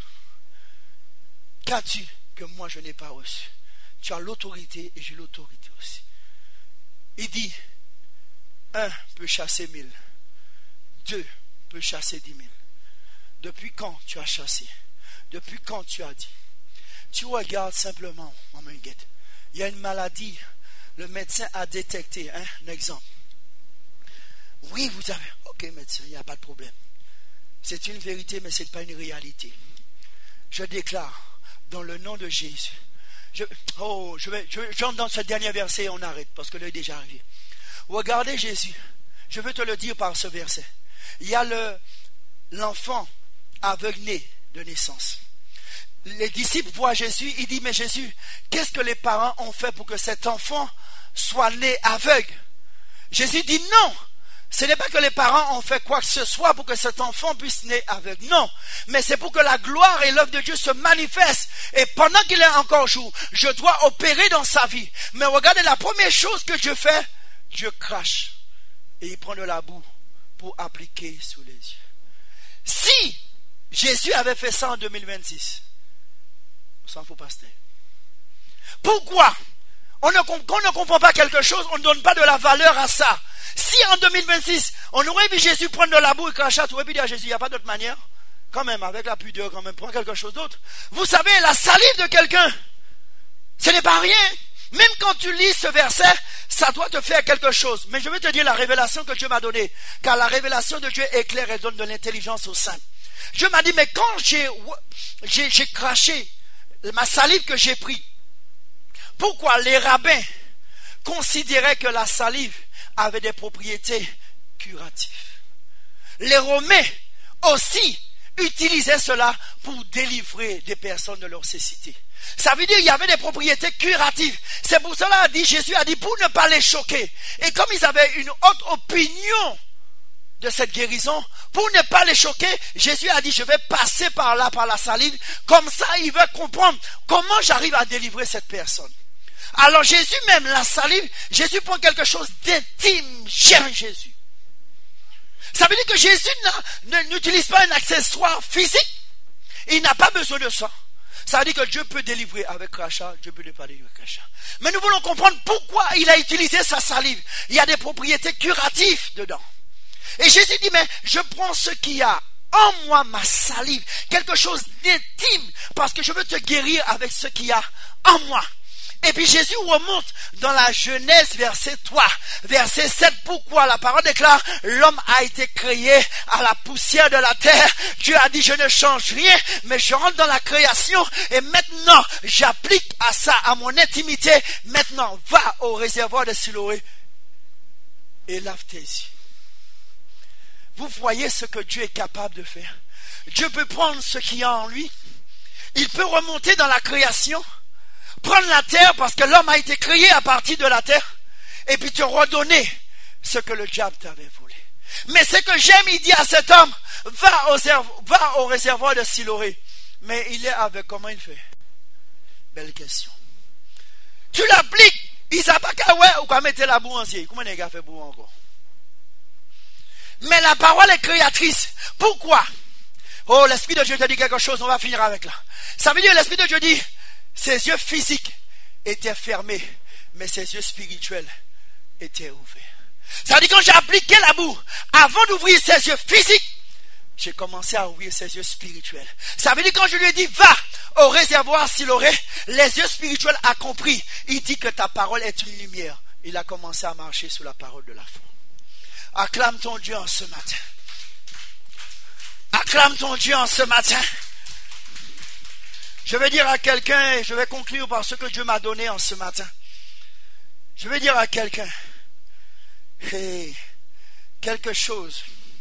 Qu'as-tu que moi je n'ai pas reçu? Tu as l'autorité et j'ai l'autorité aussi. Il dit, un peut chasser mille. Deux peut chasser dix mille. Depuis quand tu as chassé? Depuis quand tu as dit? Tu regardes simplement, maman Huguette. Il y a une maladie, le médecin a détecté, hein, un exemple. Oui, vous avez, ok médecin, il n'y a pas de problème. C'est une vérité, mais ce n'est pas une réalité. Je déclare, dans le nom de Jésus, je, oh, je vais, je, j'entre dans ce dernier verset et on arrête, parce que l'heure est déjà arrivé. Regardez Jésus, je veux te le dire par ce verset. Il y a le, l'enfant aveuglé de naissance. Les disciples voient Jésus, ils disent, mais Jésus, qu'est-ce que les parents ont fait pour que cet enfant soit né aveugle? Jésus dit non, ce n'est pas que les parents ont fait quoi que ce soit pour que cet enfant puisse naître aveugle, non, mais c'est pour que la gloire et l'œuvre de Dieu se manifestent, et pendant qu'il est encore jour, je dois opérer dans sa vie. Mais regardez, la première chose que Dieu fait, Dieu crache, et il prend de la boue pour appliquer sous les yeux. Si Jésus avait fait ça en deux mille vingt-six, ça ne faut pas se taire. Pourquoi on ne, quand on ne comprend pas quelque chose, on ne donne pas de la valeur à ça. Si en deux mille vingt-six, on aurait vu Jésus prendre de la boue et cracher, tu aurais pu dire à Jésus, il n'y a pas d'autre manière. Quand même, avec la pudeur, quand même, prends quelque chose d'autre. Vous savez, la salive de quelqu'un, ce n'est pas rien. Même quand tu lis ce verset, ça doit te faire quelque chose. Mais je vais te dire la révélation que Dieu m'a donnée. Car la révélation de Dieu est claire, elle donne de l'intelligence aux saints. Dieu m'a dit, mais quand j'ai, j'ai, j'ai craché, ma salive que j'ai pris. Pourquoi les rabbins considéraient que la salive avait des propriétés curatifs. Les Romains aussi utilisaient cela pour délivrer des personnes de leur cécité. Ça veut dire qu'il y avait des propriétés curatives. C'est pour cela a dit, Jésus a dit, pour ne pas les choquer. Et comme ils avaient une haute opinion de cette guérison, pour ne pas les choquer, Jésus a dit, je vais passer par là, par la salive. Comme ça, il veut comprendre comment j'arrive à délivrer cette personne. Alors Jésus même, la salive, Jésus prend quelque chose d'intime chez Jésus. Ça veut dire que Jésus n'utilise pas un accessoire physique. Il n'a pas besoin de ça. Ça veut dire que Dieu peut délivrer avec crachat, Dieu peut ne pas délivrer avec crachat. Mais nous voulons comprendre pourquoi il a utilisé sa salive. Il y a des propriétés curatives dedans. Et Jésus dit, mais je prends ce qu'il y a en moi, ma salive, quelque chose d'intime, parce que je veux te guérir avec ce qu'il y a en moi. Et puis Jésus remonte dans la Genèse verset trois, verset sept. Pourquoi la parole déclare, l'homme a été créé à la poussière de la terre. Dieu a dit, je ne change rien, mais je rentre dans la création et maintenant j'applique à ça, à mon intimité. Maintenant, va au réservoir de Siloé et lave tes yeux. Vous voyez ce que Dieu est capable de faire. Dieu peut prendre ce qu'il y a en lui. Il peut remonter dans la création, prendre la terre parce que l'homme a été créé à partir de la terre et puis te redonner ce que le diable t'avait volé. Mais ce que j'aime, il dit à cet homme, va au, va au réservoir de Siloé. Mais il est avec, comment il fait? Belle question. Tu l'appliques, il s'est pas qu'à ouais ou qu'à mettre la boue en ciel. Comment les gars fait boue encore? Mais la parole est créatrice. Pourquoi? Oh, l'Esprit de Dieu te dit quelque chose, on va finir avec là. Ça veut dire, l'Esprit de Dieu dit, ses yeux physiques étaient fermés, mais ses yeux spirituels étaient ouverts. Ça veut dire, quand j'ai appliqué la boue, avant d'ouvrir ses yeux physiques, j'ai commencé à ouvrir ses yeux spirituels. Ça veut dire, quand je lui ai dit, va au réservoir Siloé, les yeux spirituels a compris. Il dit que ta parole est une lumière. Il a commencé à marcher sous la parole de la foi. Acclame ton Dieu en ce matin. Acclame ton Dieu en ce matin. Je vais dire à quelqu'un, et je vais conclure par ce que Dieu m'a donné en ce matin. Je vais dire à quelqu'un, hey, quelque chose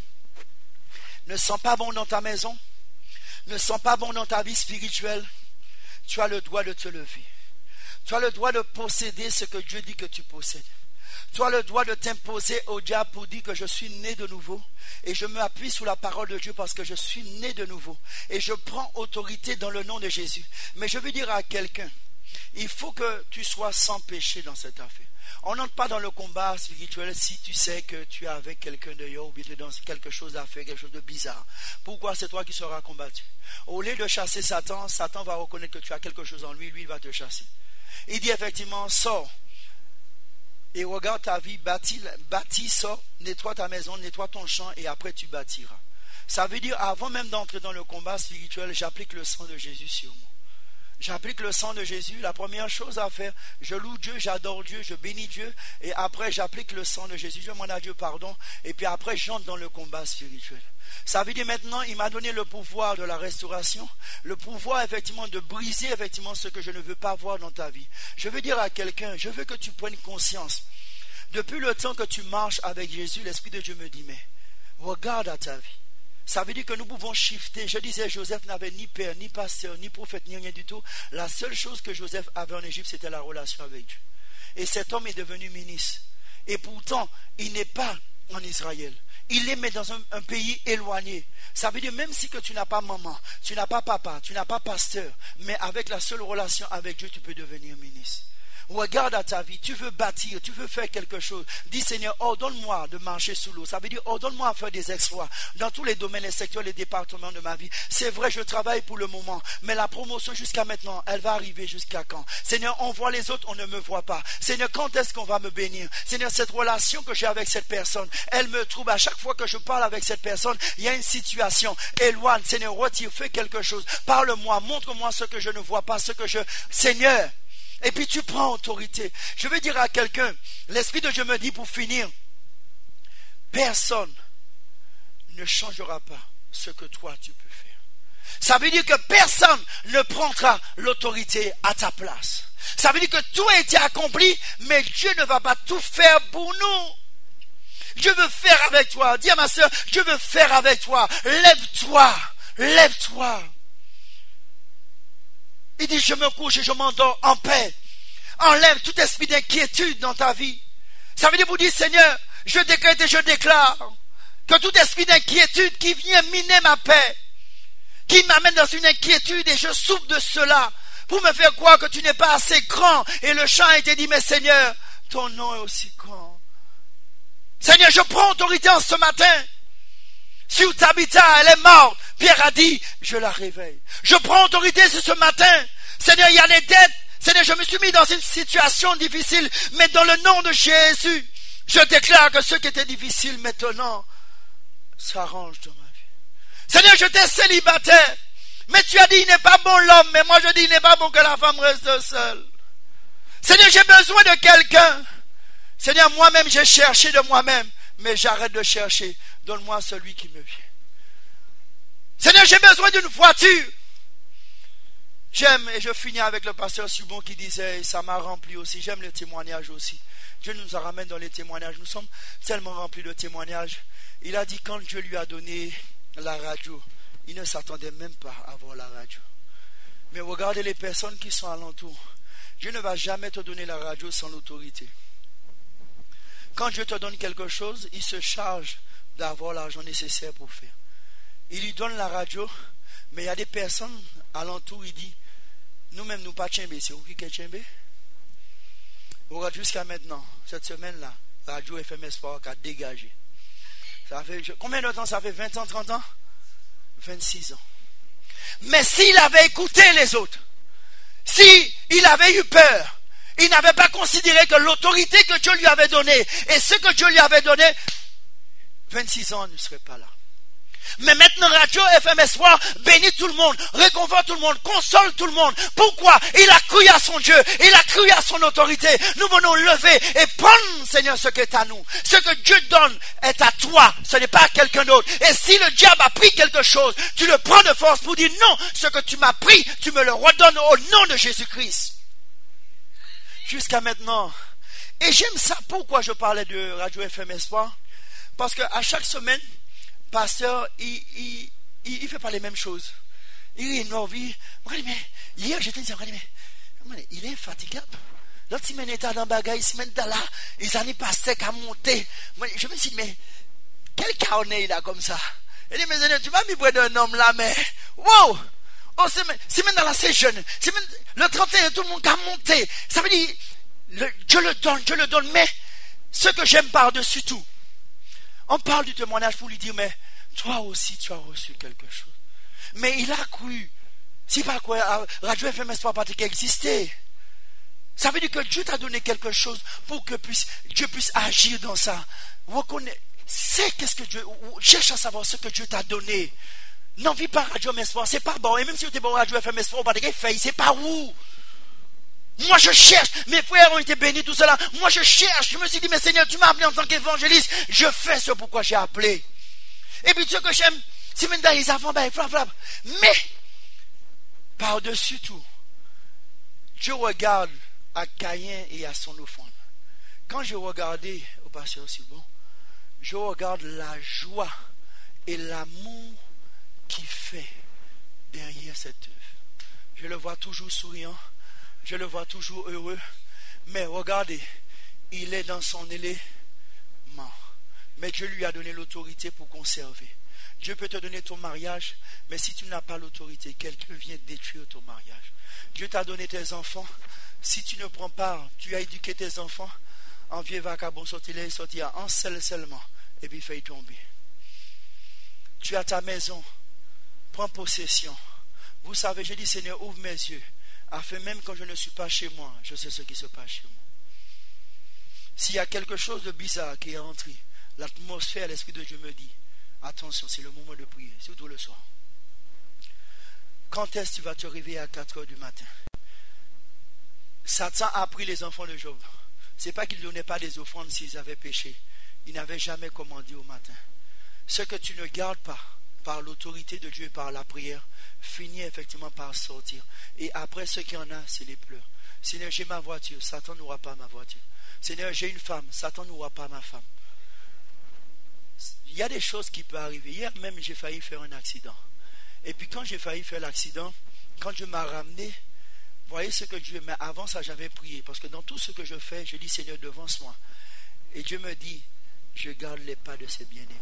ne sent pas bon dans ta maison, ne sent pas bon dans ta vie spirituelle, tu as le droit de te lever. Tu as le droit de posséder ce que Dieu dit que tu possèdes. Tu as le droit de t'imposer au diable pour dire que je suis né de nouveau. Et je m'appuie sur la parole de Dieu parce que je suis né de nouveau. Et je prends autorité dans le nom de Jésus. Mais je veux dire à quelqu'un, il faut que tu sois sans péché dans cette affaire. On n'entre pas dans le combat spirituel si tu sais que tu es avec quelqu'un de yo ou bien tu es dans quelque chose à faire, quelque chose de bizarre. Pourquoi? C'est toi qui seras combattu. Au lieu de chasser Satan, Satan va reconnaître que tu as quelque chose en lui, lui il va te chasser. Il dit effectivement, sors. Et regarde ta vie, bâtis, bâtis, sors, nettoie ta maison, nettoie ton champ et après tu bâtiras. Ça veut dire, avant même d'entrer dans le combat spirituel, j'applique le sang de Jésus sur moi. J'applique le sang de Jésus. La première chose à faire, je loue Dieu, j'adore Dieu, je bénis Dieu. Et après, j'applique le sang de Jésus. Je demande à Dieu pardon. Et puis après, j'entre dans le combat spirituel. Ça veut dire maintenant, il m'a donné le pouvoir de la restauration. Le pouvoir, effectivement, de briser, effectivement, ce que je ne veux pas voir dans ta vie. Je veux dire à quelqu'un, je veux que tu prennes conscience. Depuis le temps que tu marches avec Jésus, l'Esprit de Dieu me dit, mais regarde à ta vie. Ça veut dire que nous pouvons shifter. Je disais, Joseph n'avait ni père, ni pasteur, ni prophète, ni rien du tout. La seule chose que Joseph avait en Égypte, c'était la relation avec Dieu. Et cet homme est devenu ministre. Et pourtant, il n'est pas en Israël. Il est mais dans un, un pays éloigné. Ça veut dire même si que tu n'as pas maman, tu n'as pas papa, tu n'as pas pasteur, mais avec la seule relation avec Dieu, tu peux devenir ministre. Regarde à ta vie, tu veux bâtir, tu veux faire quelque chose. Dis Seigneur, ordonne-moi de marcher sous l'eau. Ça veut dire ordonne-moi à faire des exploits dans tous les domaines, les secteurs, les départements de ma vie. C'est vrai, je travaille pour le moment, mais la promotion jusqu'à maintenant, elle va arriver jusqu'à quand? Seigneur, on voit les autres, on ne me voit pas. Seigneur, quand est-ce qu'on va me bénir? Seigneur, cette relation que j'ai avec cette personne, elle me trouble. À chaque fois que je parle avec cette personne, il y a une situation. Éloigne, Seigneur, retire, fais quelque chose. Parle-moi, montre-moi ce que je ne vois pas, ce que je... Seigneur, et puis tu prends autorité. Je veux dire à quelqu'un, l'Esprit de Dieu me dit pour finir, personne ne changera pas ce que toi tu peux faire. Ça veut dire que personne ne prendra l'autorité à ta place. Ça veut dire que tout a été accompli, mais Dieu ne va pas tout faire pour nous. Je veux faire avec toi. Dis à ma soeur, je veux faire avec toi. Lève-toi, lève-toi. Il dit, je me couche et je m'endors en paix. Enlève tout esprit d'inquiétude dans ta vie. Ça veut dire vous dire, Seigneur, je décrète et je déclare que tout esprit d'inquiétude qui vient miner ma paix, qui m'amène dans une inquiétude et je souffre de cela, pour me faire croire que tu n'es pas assez grand. Et le chant a été dit, mais Seigneur, ton nom est aussi grand. Seigneur, je prends autorité en ce matin. Sur Tabitha, elle est morte. Pierre a dit, je la réveille. Je prends autorité sur ce matin. Seigneur, il y a des dettes. Seigneur, je me suis mis dans une situation difficile, mais dans le nom de Jésus, je déclare que ce qui était difficile maintenant s'arrange dans ma vie. Seigneur, j'étais célibataire, mais tu as dit, il n'est pas bon l'homme, mais moi je dis, il n'est pas bon que la femme reste seule. Seigneur, j'ai besoin de quelqu'un. Seigneur, moi-même, j'ai cherché de moi-même, mais j'arrête de chercher. Donne-moi celui qui me vient. Seigneur, j'ai besoin d'une voiture. J'aime, et je finis avec le pasteur Subon qui disait, et ça m'a rempli aussi, j'aime le témoignage aussi. Dieu nous ramène dans les témoignages. Nous sommes tellement remplis de témoignages. Il a dit, quand Dieu lui a donné la radio, il ne s'attendait même pas à avoir la radio. Mais regardez les personnes qui sont alentour. Dieu ne va jamais te donner la radio sans l'autorité. Quand Dieu te donne quelque chose, il se charge d'avoir l'argent nécessaire pour faire. Il lui donne la radio, mais il y a des personnes alentour, il dit, nous-mêmes, nous pas tchembé. C'est où qui est tchembé? Regarde, jusqu'à maintenant, cette semaine-là, Radio F M Espoir a dégagé. Ça fait, combien de temps ça fait? vingt ans, trente ans? vingt-six ans. Mais s'il avait écouté les autres, s'il avait eu peur, il n'avait pas considéré que l'autorité que Dieu lui avait donnée et ce que Dieu lui avait donné, vingt-six ans ne serait pas là. Mais maintenant, Radio F M Espoir bénit tout le monde, réconforte tout le monde, console tout le monde. Pourquoi? Il a cru à son Dieu, il a cru à son autorité. Nous venons lever et prendre, Seigneur, ce qui est à nous. Ce que Dieu donne est à toi, ce n'est pas à quelqu'un d'autre. Et si le diable a pris quelque chose, tu le prends de force pour dire non, ce que tu m'as pris, tu me le redonnes au nom de Jésus-Christ. Jusqu'à maintenant. Et j'aime ça. Pourquoi je parlais de Radio F M Espoir? Parce qu'à chaque semaine, pasteur, il il, il, il fait pas les mêmes choses. Il rénove. Mais hier, j'étais dit, mais il est infatigable. L'autre semaine, il était dans le bagage, semaine là, les années passées qu'à monter. Je me suis dit, mais quel carnet il a comme ça? Il dit, mais tu m'as mis près d'un homme là, mais wow! Oh, semaine dans la c'est jeune. Semaine, le trente et un, tout le monde a monté. Ça veut dire, le, Dieu le donne, Dieu le donne. Mais ce que j'aime par-dessus tout, on parle du témoignage pour lui dire, mais toi aussi, tu as reçu quelque chose. Mais il a cru. C'est pas quoi, Radio F M Espoir pas exister. Ça veut dire que Dieu t'a donné quelque chose pour que puisse, Dieu puisse agir dans ça. Reconnais, sais qu'est-ce que Dieu, cherche à savoir ce que Dieu t'a donné. Non, vis pas Radio F M Espoir, c'est pas bon. Et même si tu es bon Radio F M Espoir, pas de fait, c'est pas où. Moi je cherche, mes frères ont été bénis, tout cela. Moi je cherche, je me suis dit, mais Seigneur, tu m'as appelé en tant qu'évangéliste. Je fais ce pourquoi j'ai appelé. Et puis ce que j'aime, c'est même dans les enfants, ben, flap, flap. Mais, par-dessus tout, Dieu regarde à Caïn et à son offrande. Quand je regardais au pasteur Sylvain, je regarde la joie et l'amour qu'il fait derrière cette œuvre. Je le vois toujours souriant. Je le vois toujours heureux, mais regardez, il est dans son élément. Mais Dieu lui a donné l'autorité pour conserver. Dieu peut te donner ton mariage, mais si tu n'as pas l'autorité, quelqu'un vient détruire ton mariage. Dieu t'a donné tes enfants. Si tu ne prends pas, tu as éduqué tes enfants, en vieux vagabond sortir, il sortira en seul seulement, et puis il fait tomber. Tu as ta maison, prends possession. Vous savez, j'ai dit, Seigneur, ouvre mes yeux. Afin même quand je ne suis pas chez moi, je sais ce qui se passe chez moi. S'il y a quelque chose de bizarre qui est entré, l'atmosphère, l'Esprit de Dieu me dit, attention, c'est le moment de prier, surtout le soir. Quand est-ce que tu vas te réveiller à quatre heures du matin? Satan a pris les enfants de Job. Ce n'est pas qu'il ne donnait pas des offrandes s'ils avaient péché. Il n'avait jamais commandé au matin. Ce que tu ne gardes pas, par l'autorité de Dieu et par la prière, finit effectivement par sortir. Et après, ce qu'il y en a, c'est les pleurs. Seigneur, j'ai ma voiture, Satan n'aura pas ma voiture. Seigneur, j'ai une femme, Satan n'aura pas ma femme. il y a des choses qui peuvent arriver. Hier même, j'ai failli faire un accident. Et puis quand j'ai failli faire l'accident, quand Dieu m'a ramené, voyez ce que Dieu... Mais avant ça, j'avais prié. Parce que dans tout ce que je fais, je dis, Seigneur, devance-moi. Et Dieu me dit, je garde les pas de ses bien-aimés.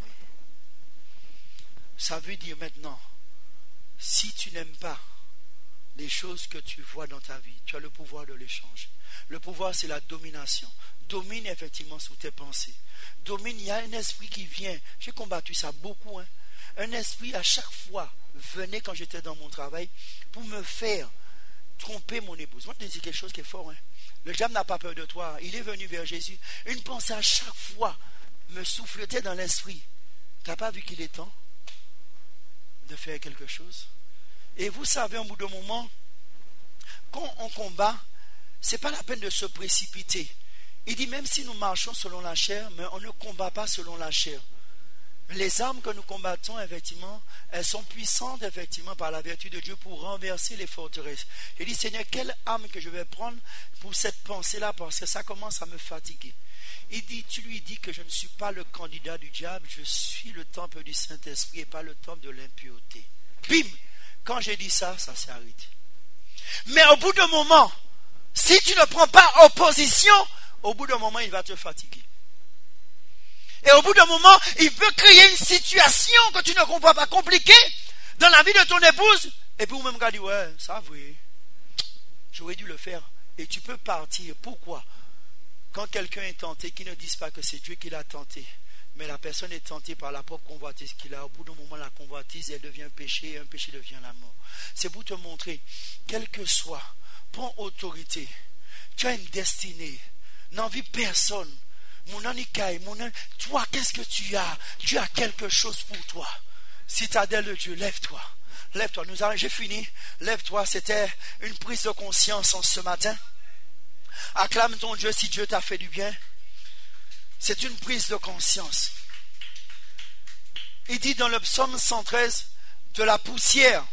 Ça veut dire maintenant, si tu n'aimes pas les choses que tu vois dans ta vie, tu as le pouvoir de les changer. Le pouvoir, c'est la domination. Domine effectivement sous tes pensées. Domine, il y a un esprit qui vient. J'ai combattu ça beaucoup. Hein. Un esprit, à chaque fois, venait quand j'étais dans mon travail pour me faire tromper mon épouse. Moi, je te dis quelque chose qui est fort. Hein. Le diable n'a pas peur de toi. Il est venu vers Jésus. Une pensée à chaque fois me souffletait dans l'esprit. Tu n'as pas vu qu'il est temps de faire quelque chose? Et vous savez, au bout d'un moment, quand on combat, ce n'est pas la peine de se précipiter. Il dit, même si nous marchons selon la chair, mais on ne combat pas selon la chair. Les armes que nous combattons, effectivement, elles sont puissantes, effectivement, par la vertu de Dieu pour renverser les forteresses. Il dit, Seigneur, quelle arme que je vais prendre pour cette pensée-là, parce que ça commence à me fatiguer. Il dit, tu lui dis que je ne suis pas le candidat du diable, je suis le temple du Saint-Esprit et pas le temple de l'impureté. Bim! Quand j'ai dit ça, ça s'est arrêté. Mais au bout d'un moment, si tu ne prends pas opposition, au bout d'un moment, il va te fatiguer. Et au bout d'un moment, il peut créer une situation que tu ne comprends pas, compliquée, dans la vie de ton épouse. Et puis vous-même, vous dites, ouais, ça, oui, j'aurais dû le faire. Et tu peux partir. Pourquoi? Quand quelqu'un est tenté, qu'il ne dise pas que c'est Dieu qui l'a tenté. Mais la personne est tentée par la propre convoitise qu'il a. Au bout d'un moment, la convoitise, elle devient un péché, et un péché devient la mort. C'est pour te montrer, quel que soit, prends autorité. Tu as une destinée. N'envie personne. Mon anikai, mon an... Toi, qu'est-ce que tu as? Tu as quelque chose pour toi. Citadelle de Dieu, lève-toi. Lève-toi. Nous allons, j'ai fini. Lève-toi. C'était une prise de conscience en ce matin. Acclame ton Dieu si Dieu t'a fait du bien. C'est une prise de conscience. Il dit dans le psaume cent treize, de la poussière,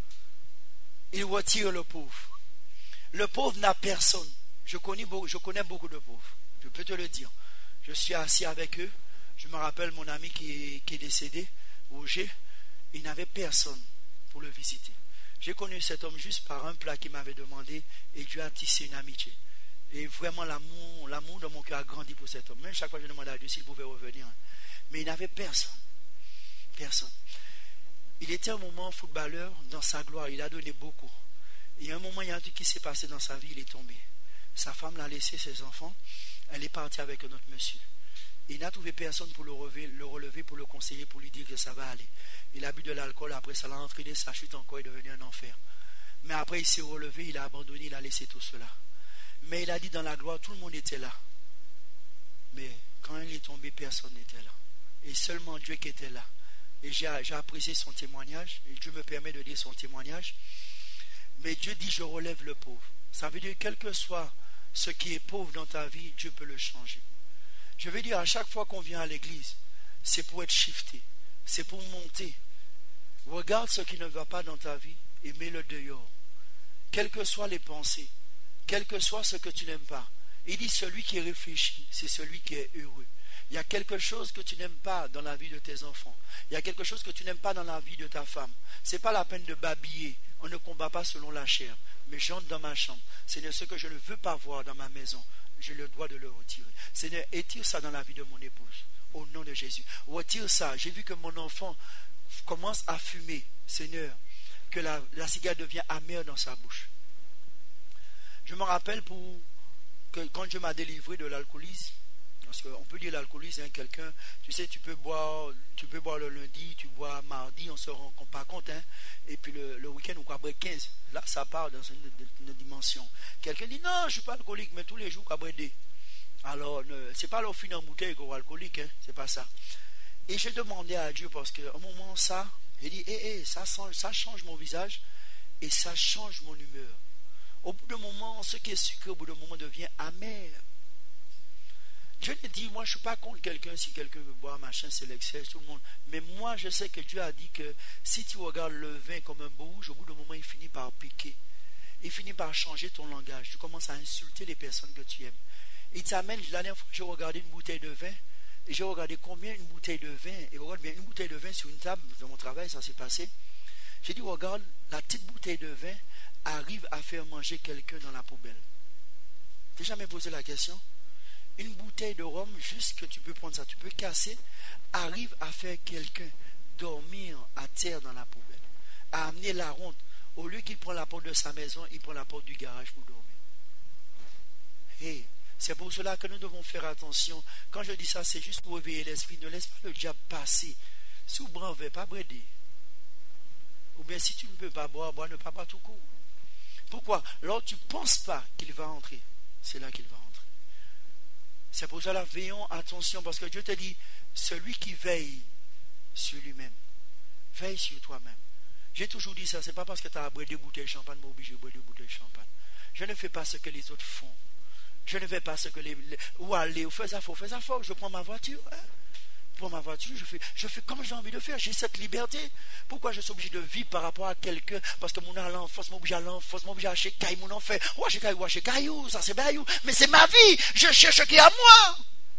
il retire le pauvre. Le pauvre n'a personne. Je connais beaucoup, je connais beaucoup de pauvres. Je peux te le dire. Je suis assis avec eux. Je me rappelle mon ami qui est, qui est décédé, Roger. Il n'avait personne pour le visiter. J'ai connu cet homme juste par un plat qu'il m'avait demandé et Dieu a tissé une amitié. Et vraiment, l'amour, l'amour de mon cœur a grandi pour cet homme. Même chaque fois, je demandais à Dieu s'il pouvait revenir. Mais il n'avait personne. Personne. Il était un moment footballeur dans sa gloire. Il a donné beaucoup. Et à un moment, il y a un truc qui s'est passé dans sa vie. Il est tombé. Sa femme l'a laissé, ses enfants. Elle est partie avec un autre monsieur. Il n'a trouvé personne pour le relever, le relever, pour le conseiller, pour lui dire que ça va aller. Il a bu de l'alcool. Après, ça l'a entraîné. Sa chute encore est devenue un enfer. Mais après, il s'est relevé. Il a abandonné. Il a laissé tout cela. Mais il a dit dans la gloire, tout le monde était là. Mais quand il est tombé, personne n'était là. Et seulement Dieu qui était là. Et j'ai, j'ai apprécié son témoignage. Et Dieu me permet de dire son témoignage. Mais Dieu dit, je relève le pauvre. Ça veut dire, quel que soit ce qui est pauvre dans ta vie, Dieu peut le changer. Je veux dire, à chaque fois qu'on vient à l'église, c'est pour être shifté. C'est pour monter. Regarde ce qui ne va pas dans ta vie et mets-le dehors. Quelles que soient les pensées. Quel que soit ce que tu n'aimes pas. Il dit, celui qui réfléchit, c'est celui qui est heureux. Il y a quelque chose que tu n'aimes pas dans la vie de tes enfants. Il y a quelque chose que tu n'aimes pas dans la vie de ta femme. Ce n'est pas la peine de babiller. On ne combat pas selon la chair. Mais j'entre dans ma chambre. Seigneur, ce que je ne veux pas voir dans ma maison, j'ai le droit de le retirer. Seigneur, étire ça dans la vie de mon épouse. Au nom de Jésus. Retire ça. J'ai vu que mon enfant commence à fumer. Seigneur, que la, la cigarette devient amère dans sa bouche. Je me rappelle pour que quand Dieu m'a délivré de l'alcoolisme, parce qu'on peut dire l'alcoolisme, hein, quelqu'un, tu sais, tu peux boire, tu peux boire le lundi, tu bois mardi, on ne se rend pas compte, hein, et puis le, le week-end, on croit boire quinze. Là, ça part dans une, une dimension. Quelqu'un dit, non, je ne suis pas alcoolique, mais tous les jours, on boit deux. Alors, ce n'est pas leur fin en bouteille qu'on est alcoolique, hein, c'est pas ça. Et j'ai demandé à Dieu, parce qu'à un moment, ça, il dit, hé, hé, ça, ça change mon visage, et ça change mon humeur. Au bout d'un moment, ce qui est sucré, au bout d'un moment, devient amer. Dieu ne dit, moi, je ne suis pas contre quelqu'un. Si quelqu'un veut boire, machin, c'est l'excès, tout le monde. Mais moi, je sais que Dieu a dit que si tu regardes le vin comme un bouge, au bout d'un moment, il finit par piquer. Il finit par changer ton langage. Tu commences à insulter les personnes que tu aimes. Il t'amène, la dernière fois que j'ai regardé une bouteille de vin, et j'ai regardé combien une bouteille de vin, et regarde bien, une bouteille de vin sur une table, dans mon travail, ça s'est passé. J'ai dit, regarde, la petite bouteille de vin arrive à faire manger quelqu'un dans la poubelle. Tu n'as jamais posé la question? Une bouteille de rhum, juste que tu peux prendre ça, tu peux casser, arrive à faire quelqu'un dormir à terre dans la poubelle, à amener la honte. Au lieu qu'il prend la porte de sa maison, il prend la porte du garage pour dormir. Hey, c'est pour cela que nous devons faire attention. Quand je dis ça, c'est juste pour réveiller l'esprit. Ne laisse pas le diable passer. Si vous ne pouvez pas braider, ou bien si tu ne peux pas boire, boire ne pas boire tout court. Pourquoi? Lorsque tu ne penses pas qu'il va entrer, c'est là qu'il va entrer. C'est pour cela, veillons attention, parce que Dieu te dit, celui qui veille sur lui-même, veille sur toi-même. J'ai toujours dit ça, c'est pas parce que tu as boire des bouteilles de champagne, mais obligé de boire des bouteilles de champagne. Je ne fais pas ce que les autres font. Je ne fais pas ce que les... les ou aller, ou fais ça fort, fais ça fort. Je prends ma voiture, hein? Je prends ma voiture, je fais, je fais comme j'ai envie de faire. J'ai cette liberté. Pourquoi je suis obligé de vivre par rapport à quelqu'un? Parce que mon allant, forcément obligé à l'enfance, forcément obligé à acheter caille, mon enfant. Ouais, j'ai caille, ouais, j'ai caillou, ça c'est baillou. Mais c'est ma vie. Je cherche ce qui est à moi.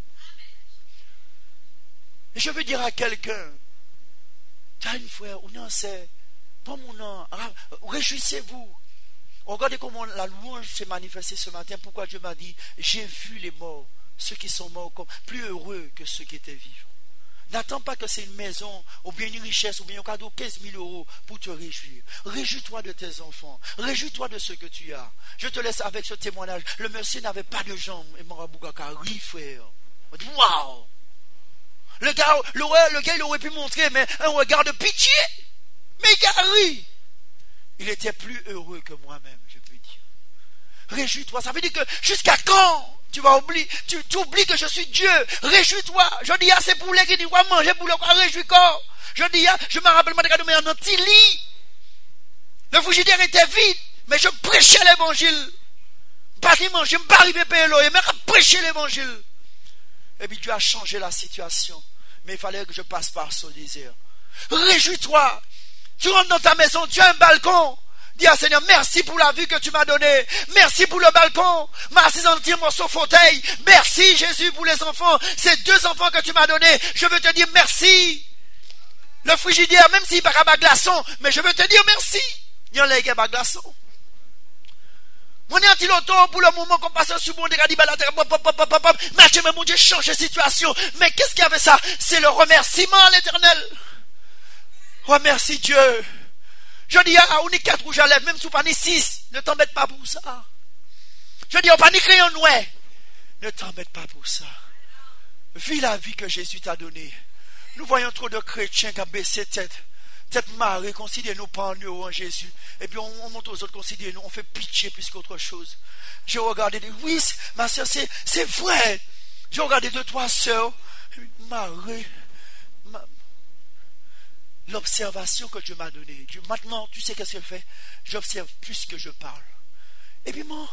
Et je veux dire à quelqu'un, tu as une frère, ou non, c'est, pas mon nom, réjouissez-vous. Regardez comment la louange s'est manifestée ce matin. Pourquoi Dieu m'a dit, j'ai vu les morts, ceux qui sont morts, comme plus heureux que ceux qui étaient vivants. N'attends pas que c'est une maison, ou bien une richesse, ou bien un cadeau quinze mille euros pour te réjouir. Réjouis-toi de tes enfants. Réjouis-toi de ce que tu as. Je te laisse avec ce témoignage. Le monsieur n'avait pas de jambes. Et Marabougaka rit, frère. On dit, waouh! Le gars, le, le gars, il aurait pu montrer, mais un regard de pitié. Mais il a ri. Il était plus heureux que moi-même, je peux dire. Réjouis-toi. Ça veut dire que jusqu'à quand tu vas oublier, tu, tu oublies que je suis Dieu. Réjouis-toi. Je dis, ah, c'est pour les qui disent, ouais, manger pour le quoi, réjouis-toi. Je dis, ah, je me rappelle, moi, de un petit lit. Le frigidaire était vide, mais je prêchais l'évangile. Pas qu'il mange, je ne me pas arriver à payer l'eau, mais je prêchais l'évangile. Et puis Dieu a changé la situation. Mais il fallait que je passe par ce désert. Réjouis-toi. Tu rentres dans ta maison, tu as un balcon. Dis à Seigneur, merci pour la vue que tu m'as donnée. Merci pour le balcon. Merci d'en tirer mon fauteuil. Merci Jésus pour les enfants. Ces deux enfants que tu m'as donnés. Je veux te dire merci. Le frigidaire, même s'il n'y a pas de glaçon, mais je veux te dire merci. Il y a les pas de glaçon. Mon antiloto, pour le moment qu'on passe sur mon dégât, mais mon Dieu change de situation. Mais qu'est-ce qu'il y avait ça? C'est le remerciement à l'Éternel. Remercie Dieu. Je dis, ah, on est quatre rouges à lèvres, même si on n'est pas six, ne t'embête pas pour ça. Je dis, on pas ni crayon noir. Ne t'embête pas pour ça. Vis la vie que Jésus t'a donnée. Nous voyons trop de chrétiens qui ont baissé tête. Tête marée, considère-nous pas en nous en Jésus. Et puis on, on monte aux autres, considère-nous, on fait pitié plus qu'autre chose. J'ai regardé, dit, oui, ma soeur, c'est, c'est vrai. J'ai regardé deux, trois soeurs, marée. Ma... L'observation que Dieu m'a donnée. Dieu, maintenant, tu sais qu'est-ce qu'elle fait? J'observe plus que je parle. Et puis moi,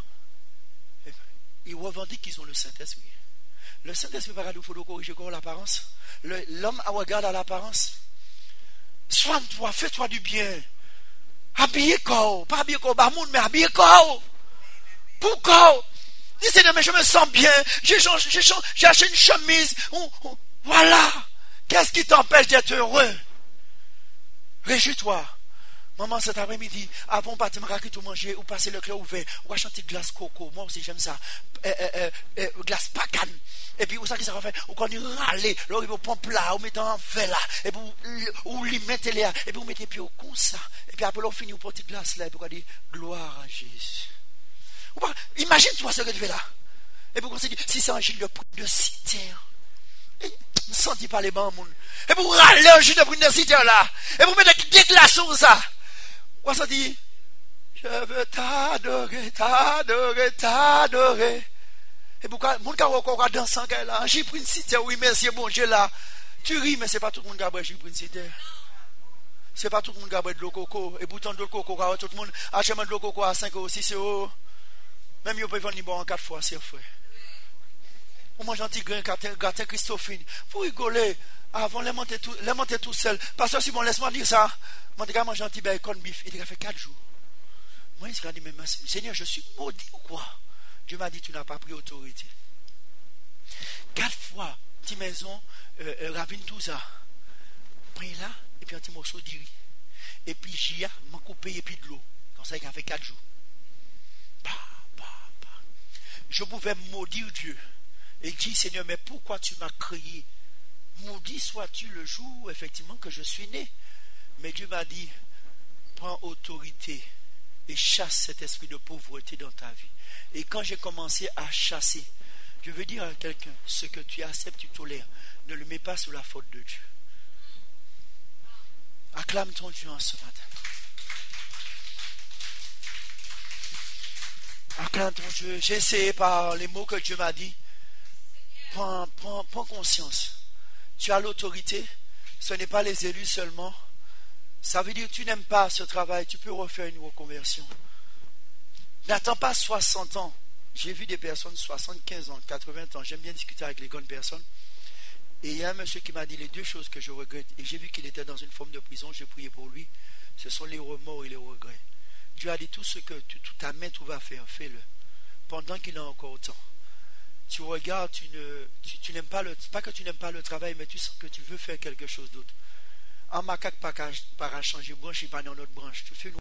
ils revendiquent qu'ils ont le Saint-Esprit. Le Saint-Esprit, il faut corriger l'apparence. Le, l'homme regarde à l'apparence. Soigne-toi, fais-toi du bien. Habillez corps, pas habillez corps, bamoun, mais habillez corps. Pour corps. Dis Seigneur, mais je me sens bien. J'ai, j'ai, j'ai acheté une chemise. On, on, voilà. Qu'est-ce qui t'empêche d'être heureux? Réjouis-toi. Maman, cet après-midi, avant de partir, je tout manger, ou passer le cœur ouvert, ou acheter une glace coco. Moi aussi, j'aime ça. Euh, euh, euh, glace pacane. Et puis, où ça qui ça va faire? Ou quand il râle, là, il va prendre plat, ou mettre en fait là, et puis, ou lui mettre là, et puis, vous mettez pied au con ça. Et puis, après, on finit, pour petite glace là, et puis, on dit, gloire à Jésus. Imagine-toi ce que tu fais là. Et puis, on se dit, si c'est un gîte de prix de citerre. Ne sentez pas les bancs, moun. Et vous râlez un gîte de prix de citerre là. Et vous mettez des glaçons ça. On se dit, je veux t'adorer, t'adorer, t'adorer. Et pourquoi, mon gars, encore dansant, là, j'ai pris une cité, oui, merci, bon Dieu, là. Tu ris, mais c'est pas tout le monde qui a pris une cité. C'est pas tout le monde qui a pris de l'eau coco. Et pourtant, de l'eau coco, tout le monde achète de l'eau coco à cinq euros, six euros. Même, ils peuvent vendre bon en quatre fois, c'est vrai. On mange un petit grain, gratin Christophine. Vous rigolez. Avant, les monter tout, les monter tout seul. Parce que si bon, laisse-moi dire ça. Mon gars mange un petit bacon beef. Il a fait quatre jours. Moi, il s'est dit, mais Seigneur, je suis maudit ou quoi? Dieu m'a dit, tu n'as pas pris autorité. Quatre fois, petite maison, euh, euh, ravine tout ça. Prends là, et puis un petit morceau de riz. Et puis j'y ai m'en coupé et puis de l'eau. Comme ça, il a fait quatre jours. Bah, bah, bah. Je pouvais maudire Dieu. Et dire, Seigneur, mais pourquoi tu m'as créé? Maudit sois-tu le jour, effectivement, que je suis né. Mais Dieu m'a dit, prends autorité et chasse cet esprit de pauvreté dans ta vie. Et quand j'ai commencé à chasser, je veux dire à quelqu'un, ce que tu acceptes, tu tolères, ne le mets pas sous la faute de Dieu. Acclame ton Dieu en ce matin. Acclame ton Dieu. J'ai essayé par les mots que Dieu m'a dit. Prends, prends, prends conscience. Tu as l'autorité. Ce n'est pas les élus seulement. Ça veut dire que tu n'aimes pas ce travail. Tu peux refaire une reconversion. N'attends pas soixante ans. J'ai vu des personnes soixante-quinze ans, quatre-vingts ans. J'aime bien discuter avec les grandes personnes. Et il y a un monsieur qui m'a dit les deux choses que je regrette. Et j'ai vu qu'il était dans une forme de prison. J'ai prié pour lui. Ce sont les remords et les regrets. Dieu a dit tout ce que tu, tout ta main trouve à faire, fais-le. Pendant qu'il a encore temps. Tu regardes, tu ne, tu, tu n'aimes pas le, pas que tu n'aimes pas le travail, mais tu sens que tu veux faire quelque chose d'autre. En macaque, pas qu'à changer branche, il pas dans notre branche. Tu fais une